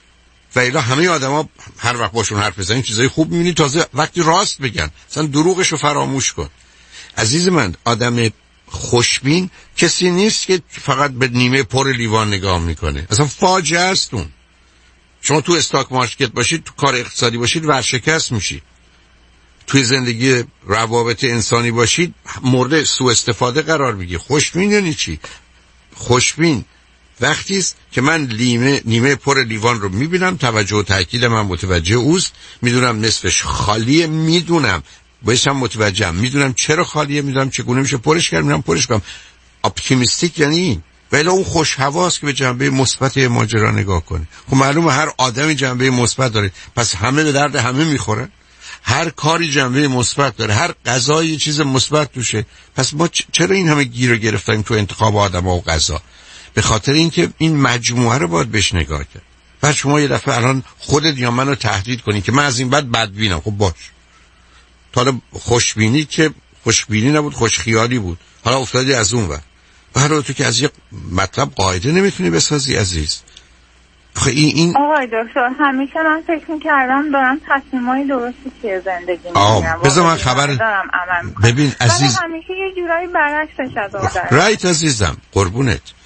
و الا همه آدما هر وقت باشون حرف بزنید چیزای خوب میبینید، تازه وقتی راست بگن اصلا دروغش رو فراموش کن. عزیز من آدم خوشبین کسی نیست که فقط به نیمه پر لیوان نگاه میکنه. اصلا فاجعه است اون. شما تو استاک مارکت باشید، تو کار اقتصادی باشید ورشکست میشید. توی زندگی روابط انسانی باشید مورد سوء استفاده قرار میگیری. خوشبین یعنی چی؟ خوشبین وقتی است که من نیمه پر لیوان رو میبینم، توجه و تاکید من متوجه اوست، میدونم نصفش خالیه، میدونم بایشم متوجهم، میدونم چرا خالیه، میدونم چگونه میشه پرش کرد، میدونم پرش کنم. اپتیمیستیک یعنی این. ولی اون خوش حواس که به جنبه مثبت ماجرا نگاه کنه. خب معلومه هر آدمی جنبه مثبت داره، پس همه به درد همه میخورن. هر کاری جنبه مثبت داره، هر غذایی چیز مثبت توشه. پس ما چرا این همه گیر و گرفتیم تو انتخاب آدم‌ها و غذا؟ به خاطر اینکه این مجموعه رو باید بهش نگاه کرد. بعد شما یه دفعه الان خودت یا منو تهدید کنی که من از این بعد بدبینم. خب باش. حالا خوشبینی که خوشبینی نبود، خوشخیالی بود. حالا افتادی از اون ور. حالا تو که از یک مطلب قاعده نمیتونی بسازی عزیز. این آقای دکتر همیشه من فکر می‌کردم دارم تصمیمای درستی توی زندگی می‌گیرم. بذار من خبر ببین عزیز، همیشه یه جورایی برعکسش از آدم. رایت عزیزم قربونت.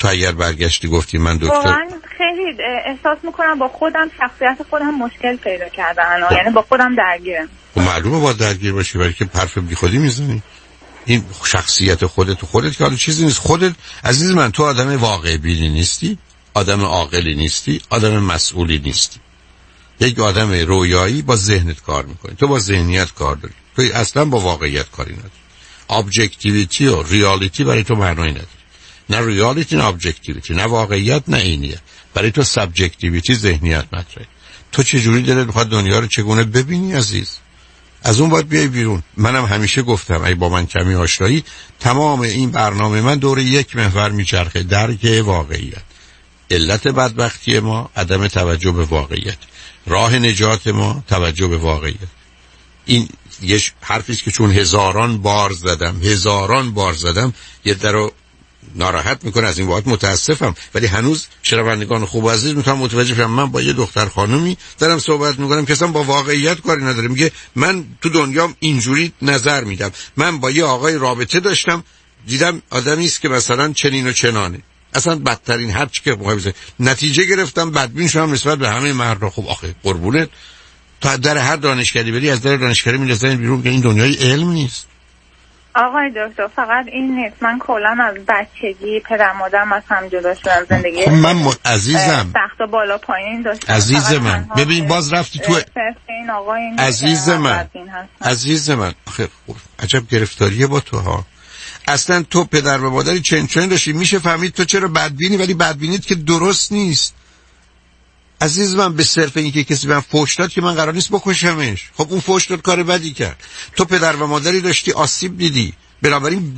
تو اگر برگشتی گفتی من دکتر، واقعا خیلی احساس میکنم با خودم، شخصیت خودم مشکل پیدا کردن، یعنی با خودم درگیرم. معلومه با درگیر باشی، برای که حرف بی خودی میزنی. این شخصیت خودت که حالا چیزی نیست. خودت عزیز من، تو آدم واقع بینی نیستی، آدم عاقلی نیستی، آدم مسئولی نیستی. یک آدم رویایی با ذهنت کار میکنی، تو با ذهنیت کار داری، تو اصلا با واقعیت کاری نداری. ابجکتیویتی و ریالیتی برای تو معنی نداره. نه ریالیتی نه ابجکتیویتی، نه واقعیت نه عینیت. برای تو سابجکتیویتی، ذهنیت مطرحه. تو چه جوری دلت میخواد دنیا رو چگونه ببینی عزیز؟ از اون باید بیای بیرون. منم همیشه گفتم ای با من کمی آشنایی، تمام این برنامه من دور یک محور میچرخه: درک واقعیت. علت بدبختی ما عدم توجه به واقعیت، راه نجات ما توجه به واقعیت. این یه حرفی است که چون هزاران بار زدم یه درو ناراحت میکنه. از این واقعیت متاسفم، ولی هنوز شنوندگان خوب و عزیز میتونم متوجه شم. من با یه دختر خانومی دارم صحبت میکنم که اصلا با واقعیت کاری نداره. میگه من تو دنیام اینجوری نظر میدم، من با یه آقای رابطه داشتم، دیدم آدمی است که مثلا چنین و چنانه، اصلا بدترین هر چی که مقایسه، نتیجه گرفتم بدبین شدم نسبت به همه مردا. خب آخه قربونت، تا در هر دانشگاهی بری از در دانشگاهی میرسن بیرون که این دنیای علم نیست. آقای دکتر فقط این نیست، من کلا از بچگی پدر مادرم از هم جدا شدن، زندگی من عزیزم سخت و بالا پایین داشتم. عزیز من ببین باز رفتی تو این آقای این عزیز من آخه عجب گرفتاریه با تو ها. اصلا تو پدر و مادری چنین داشتی، میشه فهمید تو چرا بدبینی، ولی بدبینیت که درست نیست عزیز من. به صرف اینکه کسی من فحش داد که من قرار نیست بکشمش. خب اون فحش داد کار بدی کرد، تو پدر و مادری داشتی آسیب دیدی، بنابراین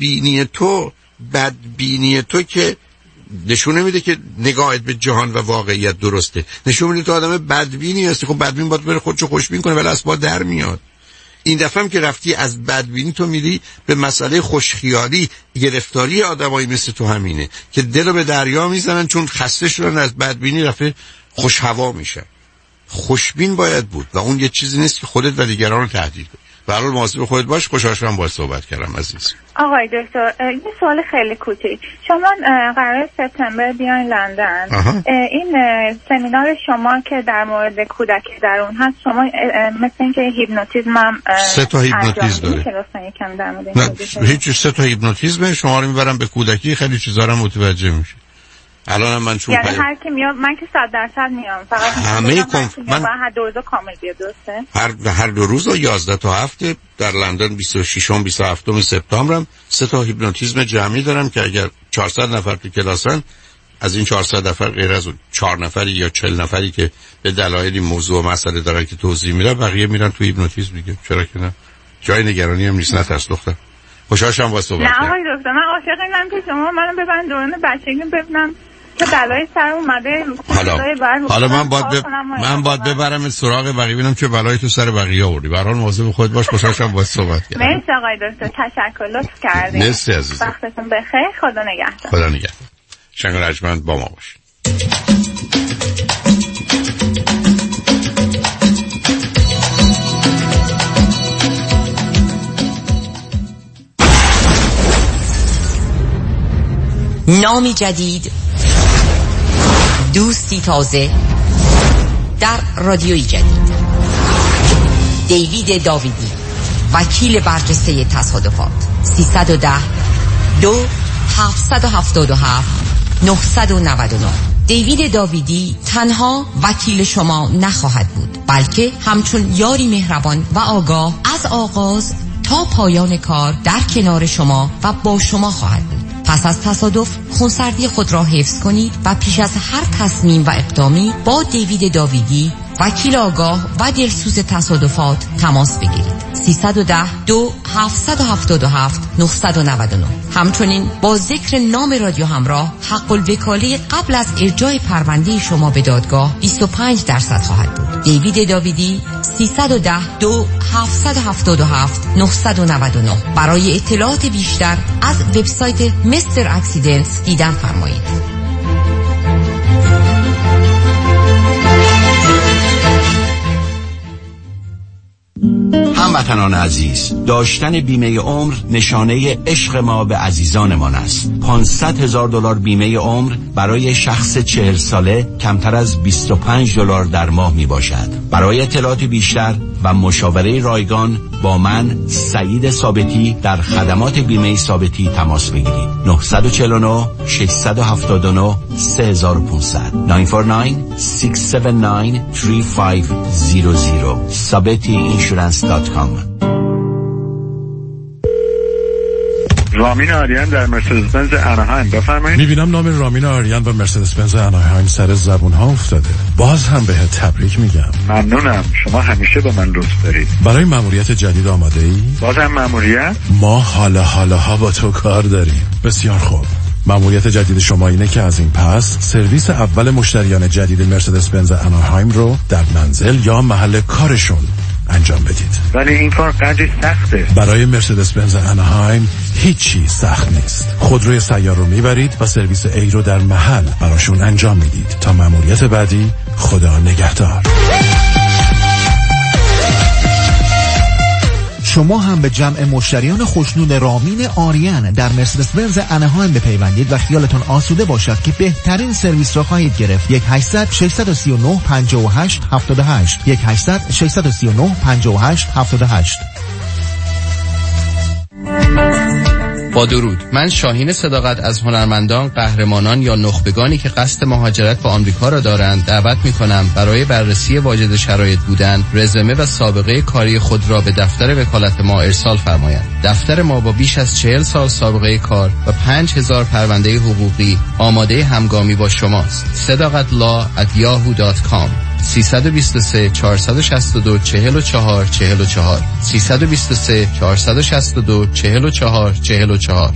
بدبینی تو که نشون نمیده که نگاهت به جهان و واقعیت درسته، نشون میده تو آدم بدبینی هستی. خب بدبین باید بره خودشو خوشبین کنه، ولی از با در میاد. این دفعه هم که رفتی از بدبینی تو میری به مسئله خوشخیالی. گرفتاری آدمایی مثل تو همینه که دلو به دریا میزنن چون خسته شدن از بدبینی، رفته خوش هوا میشن. خوشبین باید بود و اون یه چیزی نیست که خودت و دیگران رو تهدید کنی. به هر حال مواظب خودت باش. خوشحال شدم باهات صحبت کردم عزیز. آقای دکتر یه سوال خیلی کوچیک، شما قرار سپتامبر بیاین لندن، این سمینار شما که در مورد کودک درون هست، شما مثل اینکه هیپنوتیزم هم 3 تا هیپنوتیزم داره. نه هیچ 3 تا هیپنوتیزم شما رو میبرم به کودکی، خیلی چیزا رو متوجه میشه. الان من چون یعنی هر کی میاد، من که 100% میام، فقط همه من هر 2 روز کامل بیاد، درسته؟ هر 2 روز و 11 تا هفته در لندن 26 و 27 سپتامبرم 3 تا هیپنوتیزم جمعی دارم که اگر 400 نفر تو کلاسن، از این 400 نفر غیر از 4 نفری یا 40 نفری که به دلایلی موضوع و مسئله دارن که توضیح میدن، بقیه میرن تو هیپنوتیزم دیگه. چرا که نه؟ جای نگرانی هم نیست. نترس دختر. خوشحال شدم با صحبت کردم. نه آقای دکتر، من عاشق اینم که شما منو ببرید دوران بچگی ببینم که بلای سر اومده. حالا من باید ببرم سراغ بقیه ببینم چه بلایی تو سر بقیه آوردی. به هر حال مواظب خودت باش. خوشحال شدم باهات صحبت کردم. مرسی آقای دکتر، تشکر، لطف کردید. مرسی عزیزم. وقتتون بخیر. خدا نگهدار. خدا نگهدار. شنگ رجمند با ما باش. نامی جدید، دوستی تازه در رادیوی جدید. دیوید داویدی، وکیل برجسته تصادفات. 310 2 777 999. دیوید داویدی تنها وکیل شما نخواهد بود، بلکه همچون یاری مهربان و آگاه از آغاز تا پایان کار در کنار شما و با شما خواهد بود. پس از تصادف خونسردی خود را حفظ کنید و پیش از هر تصمیم و اقدامی با دیوید داویدی، وکیل آگاه و دلسوز تصادفات تماس بگیرید. 310 2 777 999. همچنین با ذکر نام رادیو همراه، حق الوکاله قبل از ارجاع پرونده شما به دادگاه 25% خواهد بود. دیوید داویدی، 310 2 777 999. برای اطلاعات بیشتر از وبسایت مستر اکسیدنتس دیدن فرمایید. هموطنان عزیز، داشتن بیمه عمر نشانه عشق ما به عزیزانمان است. $500,000 بیمه عمر برای شخص 40 ساله کمتر از $25 در ماه می باشد. برای اطلاعات بیشتر و مشاوره رایگان با من سعید ثابتی در خدمات بیمه ثابتی تماس بگیرید. 949 679 3500 949-679-3500 sabetiinsurance.com. رامین آریان در مرسدس بنز اناهایم، بفرمایید. میبینم نام رامین آریان و مرسدس بنز اناهایم سر زبون ها افتاده. باز هم بهت تبریک میگم. ممنونم، شما همیشه به من لطف دارید. برای مأموریت جدید آماده ای؟ بازم مأموریت؟ ما حالا با تو کار داریم. بسیار خوب. مأموریت جدید شما اینه که از این پس سرویس اول مشتریان جدید مرسدس بنز اناهایم رو در منزل یا محل کارشون انجام بدید. ولی این کار قدری سخته. برای مرسدس بنز اناهایم هیچی سخت نیست. خودروی سیار رو میبرید و سرویس A رو در محل براشون انجام میدید. تا مأموریت بعدی، خدا نگهدار. شما هم به جمع مشتریان خوشنود رامین آریان در مرسدس بنز اناهایم بپیوندید و خیالتون آسوده باشد که بهترین سرویس را خواهید گرفت. 1-800-639-58-78 1-800-639-58-78. با درود، من شاهین صداقت از هنرمندان، قهرمانان یا نخبگانی که قصد مهاجرت به آمریکا را دارند دعوت می‌کنم برای بررسی واجد شرایط بودن، رزومه و سابقه کاری خود را به دفتر وکالت ما ارسال فرمایند. دفتر ما با بیش از 40 سال سابقه کار و 5000 پرونده حقوقی آماده همگامی با شماست. sadaqatlaw@yahoo.com 323 462 44 44 323 462 44 44.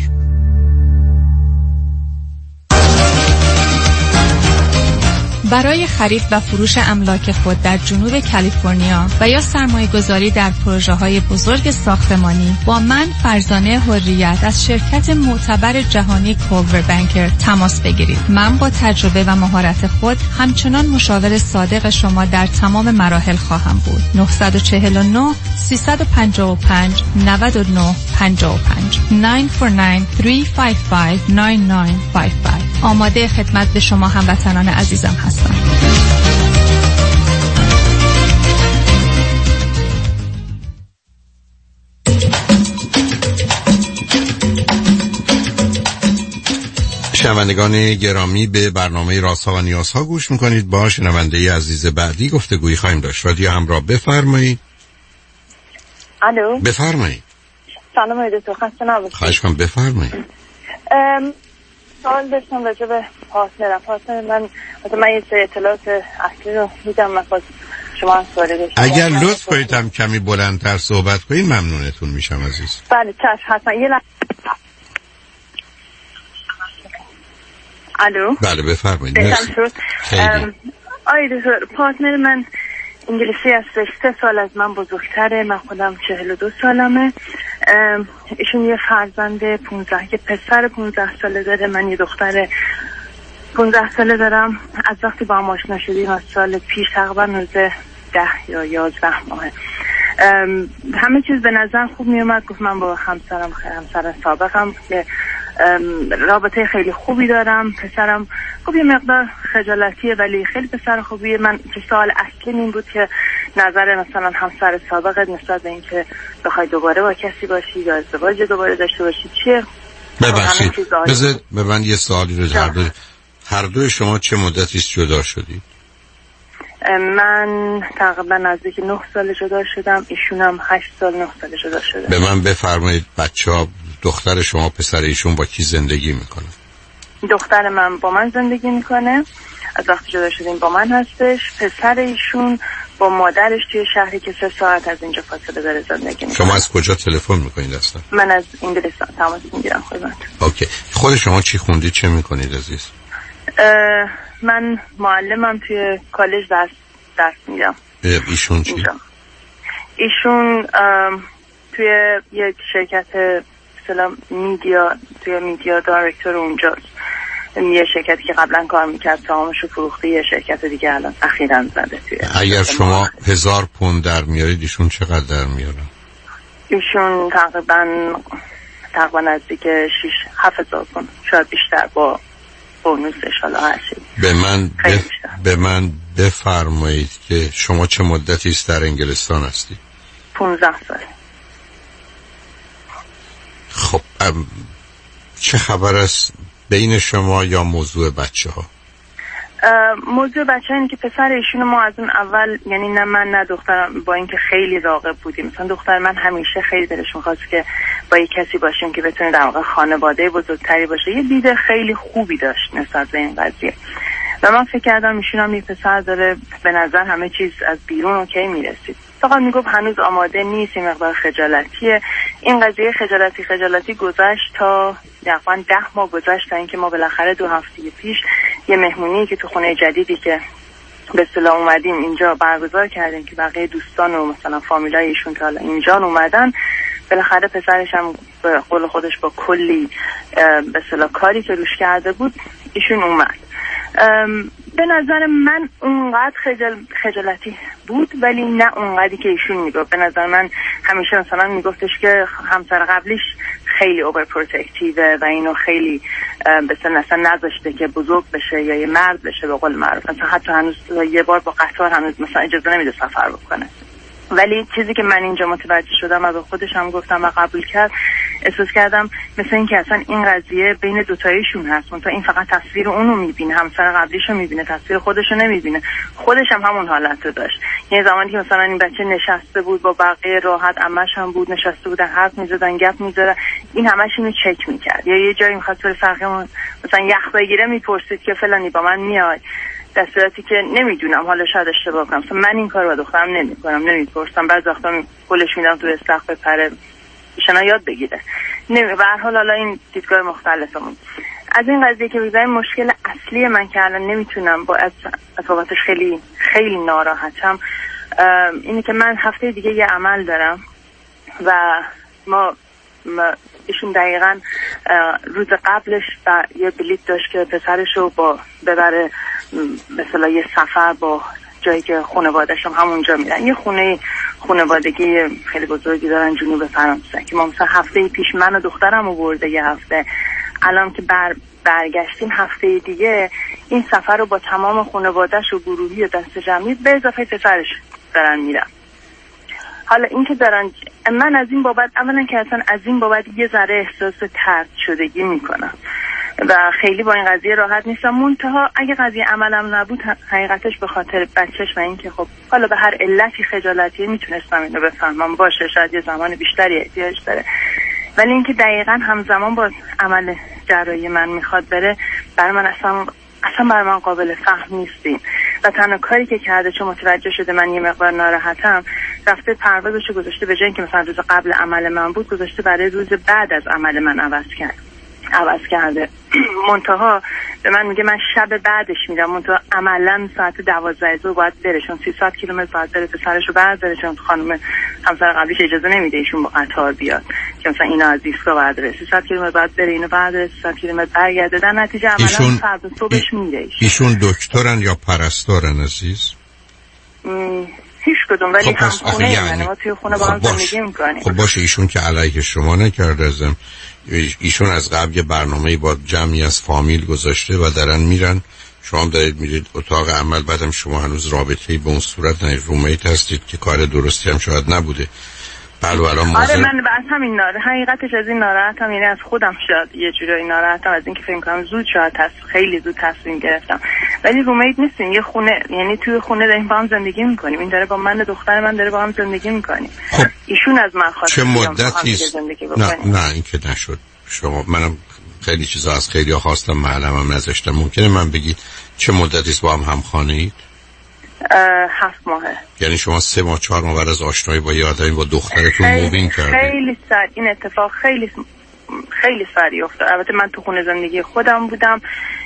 برای خرید و فروش املاک خود در جنوب کالیفرنیا و یا سرمایه‌گذاری در پروژه‌های بزرگ ساختمانی با من فرزانه حریت از شرکت معتبر جهانی کولور بانکر تماس بگیرید. من با تجربه و مهارت خود همچنان مشاور صادق شما در تمام مراحل خواهم بود. 949 355 99 55 949 355 9955. آماده خدمت به شما هموطنان عزیزم هستم. شنوندگان گرامی، به برنامه رازها و نیازها گوش میکنید. با شنونده عزیز بعدی گفتگویی خواهیم داشت. رادیو همراه، بفرمایید. الو، بفرمایید. سلام دکتر، خسته نباشید. خواهش کنم، بفرمایید. سوال داشتم راجع به پارتنرم. من یه سری اطلاعات اصلی رو میدم، من خواست شما هم سوالی داشتم. اگر لطف کنید هم کمی بلندتر صحبت کنید ممنونتون میشم عزیز. بله چشم، حتما. یه لحظه. الو، بله بفرمایید. آی دکتر، پارتنر من انگلیسی هستش، 3 سال از من بزرگتره. من خودم 42 سالمه. ایشون یه فرزند 15 یه پسر 15 ساله داره. من یه دختر 15 ساله دارم. از وقتی با هم آشنا شدیم از سال پیش، تقریبا 10 یا 11 ماهه. همه چیز به نظر خوب می اومد. گفت من با همسر سابقم که رابطه خیلی خوبی دارم. پسرم خب یه مقدار خجالتیه ولی خیلی پسر خوبیه. من سوال اصلی این بود که نظر مثلا همسر سابقت نسبت به این که بخوای دوباره با کسی باشی یا ازدواج دوباره داشته باشی چیه؟ ببخشید بذارید به من یه سوالی رو هر دوی شما چه مدتی جدا شدید؟ من تقریبا نزدیک 9 سال جدا شدم. ایشون هم 8 سال 9 سال جدا شده. به من بفرمایید بچه‌ها، دختر شما پسر ایشون با کی زندگی میکنه؟ دختر من با من زندگی میکنه، از وقتی جدا شدیم با من هستش. پسر ایشون با مادرش توی شهری که 3 ساعت از اینجا فاصله داره زندگی میکنه. شما از کجا تلفن میکنید اصلا؟ من از انگلستان تماس میگیرم خدمت. اوکی. خود شما چی خوندید، چه میکنید عزیز؟ من معلمم، توی کالج درس میدم. ایشون چی؟ ایشون توی یک شرکت میدیا، توی میدیا دایرکتور اونجاست. یه شرکتی که قبلا کار میکرد سهامشو فروخته، یه شرکت دیگه الان اخیراً زده توی. اگر شما 1000 پوند در میارید ایشون چقدر در میارن؟ ایشون تقریبا نزدیک 6-7 کن شاید بیشتر با بونوسش حالا هرچی. به من بفرمایید که شما چه مدتی است در انگلستان هستید؟ 15 سال. خب چه خبر است بین شما یا موضوع بچه ها؟ موضوع بچه اینه که پسر ایشون ما از اون اول، یعنی نه من نه دخترم، با اینکه خیلی راغب بودیم، مثلا دختر من همیشه خیلی دلش می‌خواست که با یک کسی باشیم که بتونه در واقع خانواده بزرگتری باشه. یه دید خیلی خوبی داشت نسبت به این قضیه و من فکر کردم ایشون هم یه پسر داره، به نظر همه چیز از بیرون اوکی میرسید. فقط میگفت هنوز آماده نیست، این مقدار خجالتیه. این قضیه خجالتی گذشت تا تقریباً 10 ماه گذشت تا اینکه ما بالاخره 2 هفته پیش یه مهمونی که تو خونه جدیدی که به اصطلاح اومدیم اینجا برگزار کردیم که بقیه دوستان و مثلا فامیلای ایشون که حالا اینجا اومدن، بالاخره پسرش هم به قول خودش با کلی به اصطلاح کاری که روش کرده بود ایشون اومد. به نظر من اونقدر خجالتی بود، ولی نه اونقدری که ایشون میگفت. به نظر من همیشه مثلا میگفتش که همسر قبلیش خیلی اوور پروتکتیو و اینو خیلی مثلا نذاشته که بزرگ بشه یا یه مرد بشه به قول معروف. مثلا حتی هنوز یه بار با قطار هنوز مثلا اجازه نمیده سفر بکنه. ولی چیزی که من اینجا متوجه شدم و به خودش هم گفتم و قبول کرد، احساس کردم مثل این که اصلا این قضیه بین دوتایشون هست. منتها این فقط تصویر اونو میبینه، همسر قبلیشو میبینه، تصویر خودشو نمیبینه. خودش هم همون حالت رو داشت. یه زمانی که مثلا این بچه نشسته بود با بقیه راحت، عمش هم بود نشسته بودن حرف میزدن، گپ میزدن، این همش اینو چک میکرد. یا یه جایی میخواست بره سرخمون مثلا یخ بگیره، میپرسید که فلانی با من میای، در صورتی که نمیدونم، حالا شاید اشتباه کنم، مثلا من این کارو با دخترم نمیپرسم. بعضی وقتا گلش میدم تو استخ بپره ایشانا یاد بگیره. به هر حال حالا این دیدگاه مختلفمون از این قضیه که بگذاریم، مشکل اصلی من که الان نمیتونم با اتفاقاتش خیلی خیلی ناراحتم اینه که من هفته دیگه یه عمل دارم و ما ایشون دقیقاً روز قبلش یه بلیت داشت که پسرشو با ببره مثلا یه سفر با جایی که خانواده‌اش هم همونجا میرن. یه خانوادگی خیلی بزرگی دارن جنوب فرانسه که ما مثلا هفته پیش من و دخترم آورده یه هفته. الان که برگشتیم هفته دیگه این سفر رو با تمام خانواده‌اش و گروهی و دست جمعی به اضافه پسرش دارن میرن. حالا این که دارن، من از این بابت اولا که اصلا از این بابت یه ذره احساس طرد شدگی میکنم و خیلی با این قضیه راحت نیستم. منتها اگه قضیه عملم نبود، حقیقتش به خاطر بچهش و این که خب حالا به هر علتی خجالتیه میتونستم اینو بفهمم، باشه شاید یه زمان بیشتری احتیاج داره. ولی اینکه دقیقاً همزمان با عمل جراحی من میخواد بره، برای من اصلا برای من قابل فهم نیستیم. و تنها کاری که کرده چون متوجه شده من یه مقدار ناراحتم، رفته پروازشو گذاشته به جای اینکه مثلا روز قبل عمل من بود، گذاشته برای روز بعد از عمل من عوض کرده. منتها به من میگه من شب بعدش میرم، منتها عملا ساعت 12 ظهر باید بره، چون 300 کیلومتر باید بره پسرشو برداره، چون خانم همسر قبلیش اجازه نمیده ایشون با قطار بیاد که مثلا اینا از ایستگاه برداره. 300 کیلومتر باید بره اینو برداره، 300 کیلومتر برگرده. در نتیجه عملا فردا صبحش میره. ایشون دکترن یا پرستارن عزیز؟ هیچ کدوم، ولی خب هم خونه ما توی خونه با هم زندگی میکنیم. خب باشه، ایشون که علیه شما نکرده ازم، ایشون از قبل یه برنامه‌ای با جمعی از فامیل گذاشته و دارن میرن، شما هم دارید میرید اتاق عمل، بعدم شما هنوز رابطه‌ای به اون صورت نه، رومیت هستید که کار درستی هم شاید نبوده. بله الان آره من از همین حقیقتش از این ناراحتم، یعنی از خودم شاید یه جورایی ناراحتم از اینکه فکر کنم خیلی زود تصمیم گرفتم. ولی رومیت نیستیم، یه خونه، یعنی توی خونه داریم با هم زندگی میکنیم. این داره با من و دختر من داره با هم زندگی میکنیم. خب ایشون از من خواسته چه مدتی نه این که نشد. شما منم خیلی چیزا از خیلی‌ها خواستم، معلمم نذاشتم. ممکنه من بگید چه مدتی است با هم خانه‌اید؟ 7 ماهه. یعنی شما 3 ماه 4 ماه بعد از آشنایی با یه آدمی با دخترتون مووینگ کردید؟ خیلی سریع این اتفاق خیلی سریع افتاد. البته من تو خونه زندگی خودم بودم،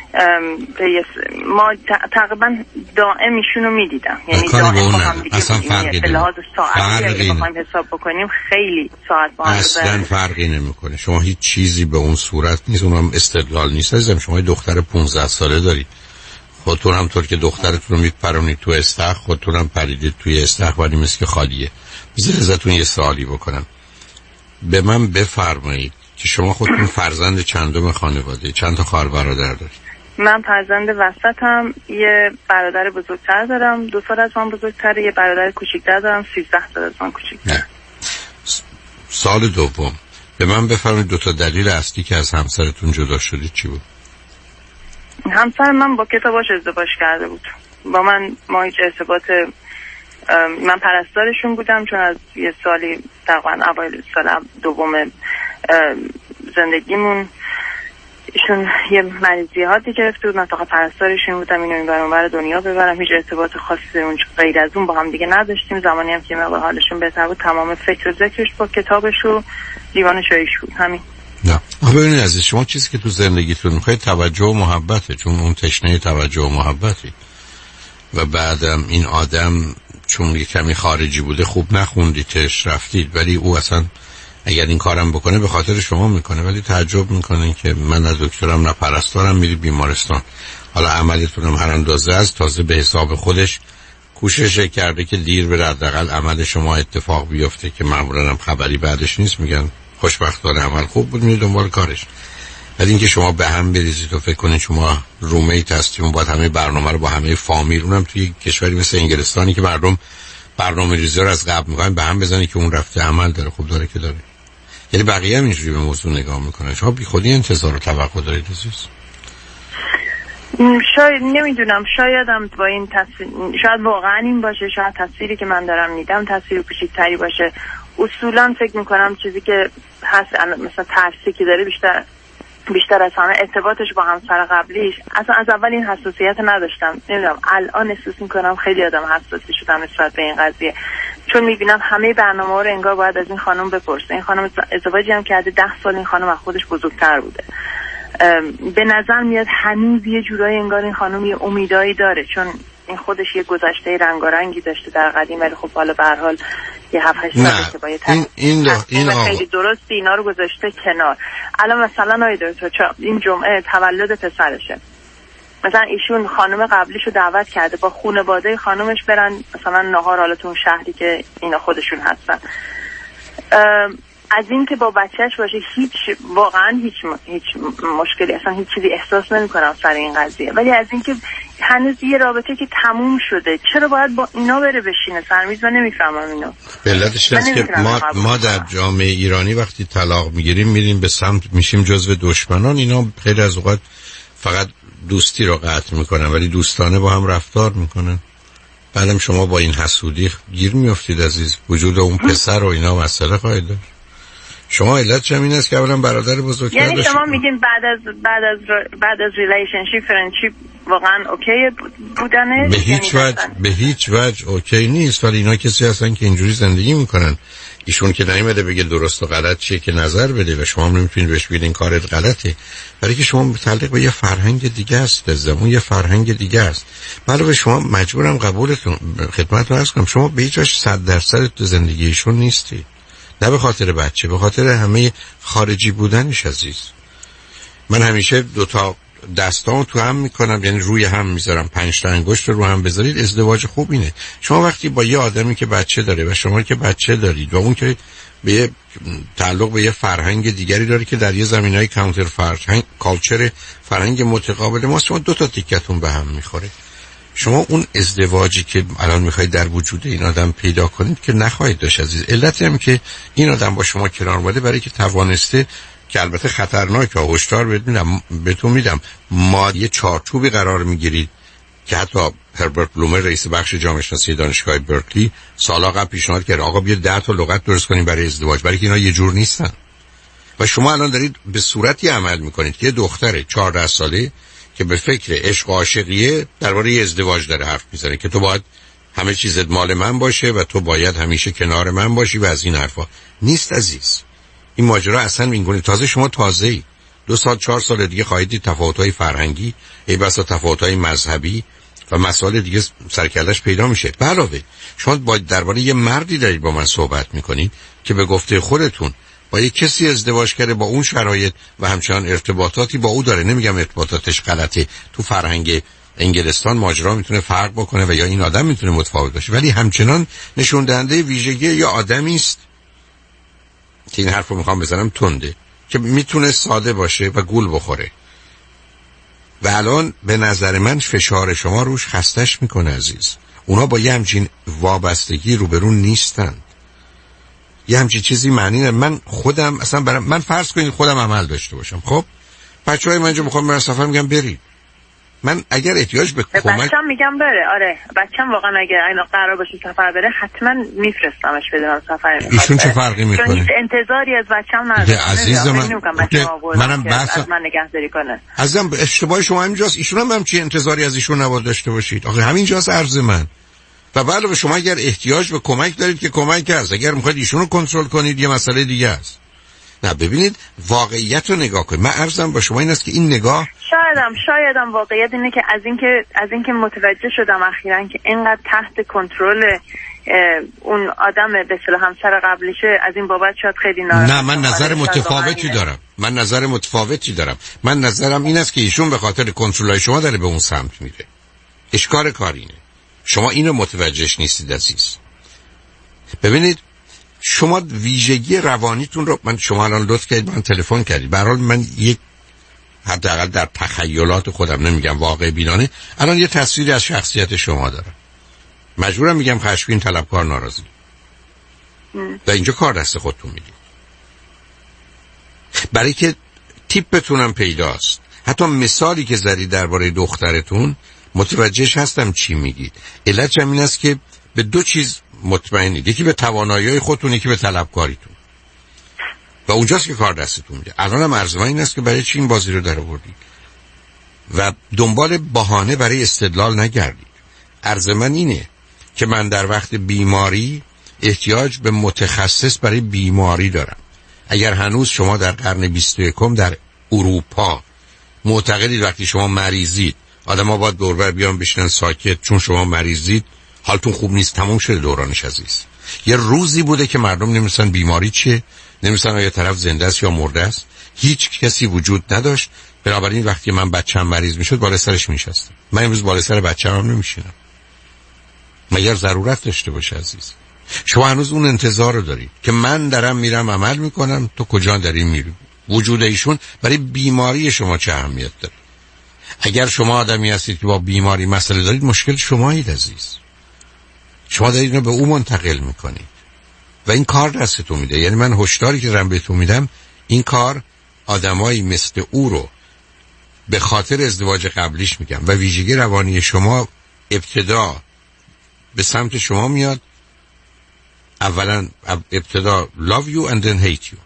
ما تقریبا دائم ایشونو میدیدم، یعنی دائم با هم دیگه اصلا فرقی نمیکنه. اگه بخوایم حساب بکنیم خیلی ساعت با هم اصلا فرقی نمیکنه. شما هیچ چیزی به اون صورت نیست، اونم استدلال نیست. عزیزم شما دختر 15 ساله دارید، خودتون هم طور که دخترتون رو میپرونید تو استخ، خودتون هم پریدید توی استخ، ولی مثل که خالیه. بذار ازتون یه سوالی بکنم. به من بفرمایید که شما خودتون فرزند چندم خانواده، چند تا خواهر برادر دارید؟ من فرزند وسطم، یه برادر بزرگتر دارم 2 سال از من بزرگتره، یه برادر کوچیک‌تر دارم 13 سال از من کوچیک‌تر. سال دوم به من بفرمایید 2 تا دلیل اصلی که از همسرتون جدا شدید چی بود؟ همسر من با کتاباش ازدواج کرده بود. با ما هیچ ارتباط، من پرستارشون بودم چون از یه سالی تقریبا اوایل سال دوم زندگیمون ایشون یه مریضیاتی گرفته بود، من فقط پرستارشون بودم، اینو این برانور دنیا ببرم، هیچ ارتباط خاصی اون غیر از اون با هم دیگه نداشتیم. زمانی هم که مقدار حالشون بهتر بود تمام فکر و ذکرش با کتابش و لیوان چایش بود. همین. نه ببینید عزیز، شما چیزی که تو زندگیتون میخواید توجه و محبته، چون اون تشنه توجه و محبتی، و بعدم این آدم چون یه کمی خارجی بوده خوب نخوندیدش رفتید، ولی او اصلا اگر این کارم بکنه به خاطر شما میکنه. ولی تعجب میکنه که من از دکترم نه پرستارم، میری بیمارستان، حالا عملیتونم هر اندازه است، تازه به حساب خودش کوشش کرده که دیر به حداقل عمل شما اتفاق بیفته که معمولا هم خبری بعدش نیست، میگن خوشبختانه عمل خوب بود، میره دنبال کارش. ولی اینکه شما به هم بریزید و فکر کنید شما رومیت هستیم باید همه برنامه رو با همه فامیل، اونم توی کشوری مثل انگلستانی که مردم برنامه ریزی رو از قبل میکنن به هم بزنید که اون رفته عمل داره، خوب داره که داره. یعنی بقیه هم اینجوری به موضوع نگاه میکنن، شما بی خودی انتظار و توقع دارید عزیز؟ شاید نمیدونم، شاید هم با این شاید واقعا این باشه، شاید تصویری که من دارم میدم تصویر کوچیک‌تری باشه. اصولا فکر میکنم چیزی که هست مثلا ترسی که داره بیشتر از همه ارتباطش با همسر قبلیش. اصلا از اول این حساسیت نداشتم، نمیدونم الان احساس میکنم خیلی آدم حساسی شدم نسبت به این قضیه، چون میبینم همه برنامه‌ها رو انگار باید از این خانم بپرسه. این خانم ازدواجی هم کرده 10 سال، این خانم از خودش بزرگتر بوده. به نظر میاد هنوز یه جورایی انگار این خانم یه امیدایی داره، چون این خودش یه گذشته رنگارنگی داشته در قدیم، ولی خب حالا به هر حال یه 7-8 ساله که با یه این خیلی درستی اینا رو گذاشته کنار. الان مثلا آیده تو این جمعه تولد پسرشه، مثلا ایشون خانم قبلیشو دعوت کرده با خانواده خانمش برن مثلا نهار، حالا تو اون شهری که اینا خودشون هستن. از این که با بچهش باشه واقعا هیچ مشکلی، اصلا هیچ چیزی احساس نمی‌کنم سر این قضیه. ولی از این که هنوز یه رابطه که تموم شده چرا باید با اینا بره بشینه سرمیز؟ من نمیفهمم اینو. علتش اینه که ما در جامعه ایرانی وقتی طلاق میگیریم میریم به سمت میشیم جزو دشمنان. اینا خیلی از اوقات فقط دوستی رو قطع میکنن ولی دوستانه با هم رفتار میکنن. بعدم شما با این حسودی گیر میافتید عزیز. وجود اون پسر و اینا مسئله خواهید داشت. شما علت این است که اولا برادر بزرگتر داشتید. یعنی شما میگین بعد از ریلیشنشیپ فرندشیپ واقعا اوکی بودنه؟ به هیچ وجه اوکی نیست، ولی اینا کسی هستن که اینجوری زندگی میکنن. ایشون که نمیده بگه درست و غلط چیه که نظر بده و شما هم نمیتونید بهش بگید این کارت غلطه، برای که شما متعلق به یه فرهنگ دیگه است، زمون یه فرهنگ دیگه است. علاوه شما مجبورم قبولتون خدمتتون عرض کنم شما به هیچ وجه 100% تو زندگی ایشون نیستی. نه به خاطر بچه، به خاطر همه خارجی بودنش عزیز. من همیشه 2 تا دستام تو هم میکنم، یعنی روی هم میذارم، 5 تا انگشت رو هم بذارید. ازدواج خوب اینه. شما وقتی با یه آدمی که بچه داره و شما که بچه دارید و اون که به یه تعلق به یه فرهنگ دیگری داره که در یه زمینهای کانتر فرهنگ کالچر فرهنگ متقابل ما، شما 2 تا تیکتون به هم میخوره. شما اون ازدواجی که الان میخواید در وجود این آدم پیدا کنید که نخواهید داشت عزیز. علت هم که این آدم با شما کنار اومده برای که توانسته، که البته خطرناکه، هشدار بهتون میدم، ما یه چارچوبی قرار میگیرید که حتی هربرت بلومر رئیس بخش جامعه شناسی دانشگاه برکلی سالها قبل پیشنهاد کرد آقا بیا 10 تا لغت درست کنیم برای ازدواج، برای که اینا یه جور نیستن. و شما الان دارید به صورتی عمل میکنید که یه دختر 14 ساله که به فکر عشق و عاشقیه درباره ازدواج داره حرف میزنه که تو باید همه چیزت مال من باشه و تو باید همیشه کنار من باشی و از این حرفا. نیست عزیز، این ماجرا اصلا اینگونه. تازه شما تازه‌ای 2 سال 4 سال دیگه خواهید دید تفاوت‌های فرهنگی، ای بسا تفاوت‌های مذهبی و مسائل دیگه سرکلش پیدا میشه. علاوه شما باید درباره یه مردی دارید با من صحبت میکنید که به گفته خودتون با یک کسی ازدواج کرده با اون شرایط و همچنان ارتباطاتی با او داره. نمیگم ارتباطاتش غلطه، تو فرهنگ انگلستان ماجرا میتونه فرق بکنه و یا این آدم میتونه متفاوت باشه، ولی همچنان نشون دهنده ویژگی یا آدمی است که این حرف رو میخوام بزنم تنده، که میتونه ساده باشه و گول بخوره و الان به نظر من فشار شما روش خستش میکنه عزیز. اونا با یه همچین وابستگی روبرون نیستن. یه همچین چیزی معنی نه. من خودم اصلا من فرض کنید خودم عمل داشته باشم، خب بچه‌های من جو میخوام برن سفر، میگم برید. من اگر احتیاج به کمک بچه‌م میگم بره. آره بچه‌م واقعا اگه اینا قرار باشه سفر بره حتما میفرستمش بدون سفر. ایشون چه فرقی میکنه؟ چون انتظاری از بچه‌م نداره. عزیز منم بحث از من نگهداری کنه. عزیزم اشتباه شما همینجاست. ایشون هم چی انتظاری از ایشون نباید داشته باشید. آخه همینجاست عرض من. و علاوه شما اگر احتیاج به کمک دارید که کمک هست، اگر میخواید ایشون رو کنترل کنید یه مسئله دیگه است. نه ببینید واقعیت رو نگاه کنید. من عرضم با شما این است که این نگاه شایدم واقعیت اینه که از اینکه متوجه شدم اخیراً که اینقدر تحت کنترل اون آدم به اصطلاح همسر قبلیشه، از این بابت شاید خیلی نه من نظر متفاوتی دارم. من نظرم این است که ایشون به خاطر کنترلای شما داره به اون سمت میره. اشکار کار اینه. شما اینو متوجهش نیستید عزیز. ببینید شما ویژگی روانیتون رو شما الان لطف کردید من تلفن کردید. به هر حال من یک حداقل در تخیلات خودم نمیگم واقع بینانه الان یه تصویری از شخصیت شما دارم. مجبورم میگم خشمگین، طلبکار، ناراضی. و اینجا کار دست خودتون میدید. برای که تیپتونم پیداست. حتی مثالی که زدید درباره دخترتون متوجهش هستم چی میگید. علتش این است که به دو چیز مطمئنید، یکی به توانایی‌های خودتون، یکی به طلبکاریتون. و اونجاست که کار دستتون میده. الانم عرض من این است که برای چی این بازی رو در آوردید و دنبال بهانه برای استدلال نگردید. عرض من اینه که من در وقت بیماری احتیاج به متخصص برای بیماری دارم. اگر هنوز شما در قرن 21 در اروپا معتقدید وقتی شما مریضید آدم‌ها باید دوربر بیان بشینن ساکت چون شما مریضید، حالتون خوب نیست، تموم شده دورانش عزیز. یه روزی بوده که مردم نمی‌دونستن بیماری چیه، نمی‌دونستن آیا طرف زنده است یا مرده است. هیچ کسی وجود نداشت. بنابراین وقتی من بچه‌م مریض میشد بالا سرش میشستم. من امروز بالا سر بچه‌م هم نمیشینم. مگر ضرورت داشته باشه عزیز. شما هنوز اون انتظار رو دارید که من دارم میرم عمل میکنم، تو کجا داری میری؟ وجود ایشون برای بیماری شما چه اهمیت داره؟ اگر شما آدمی هستید که با بیماری مسئله دارید، مشکل شمایید عزیز. شما دارید اینو به او منتقل میکنید و این کار دستتون میده. یعنی من هشداری که دارم بهتون میدم، این کار آدمایی مثل او رو به خاطر ازدواج قبلیش میگم و ویژگی روانی شما ابتدا به سمت شما میاد. اولا ابتدا love you and then hate you.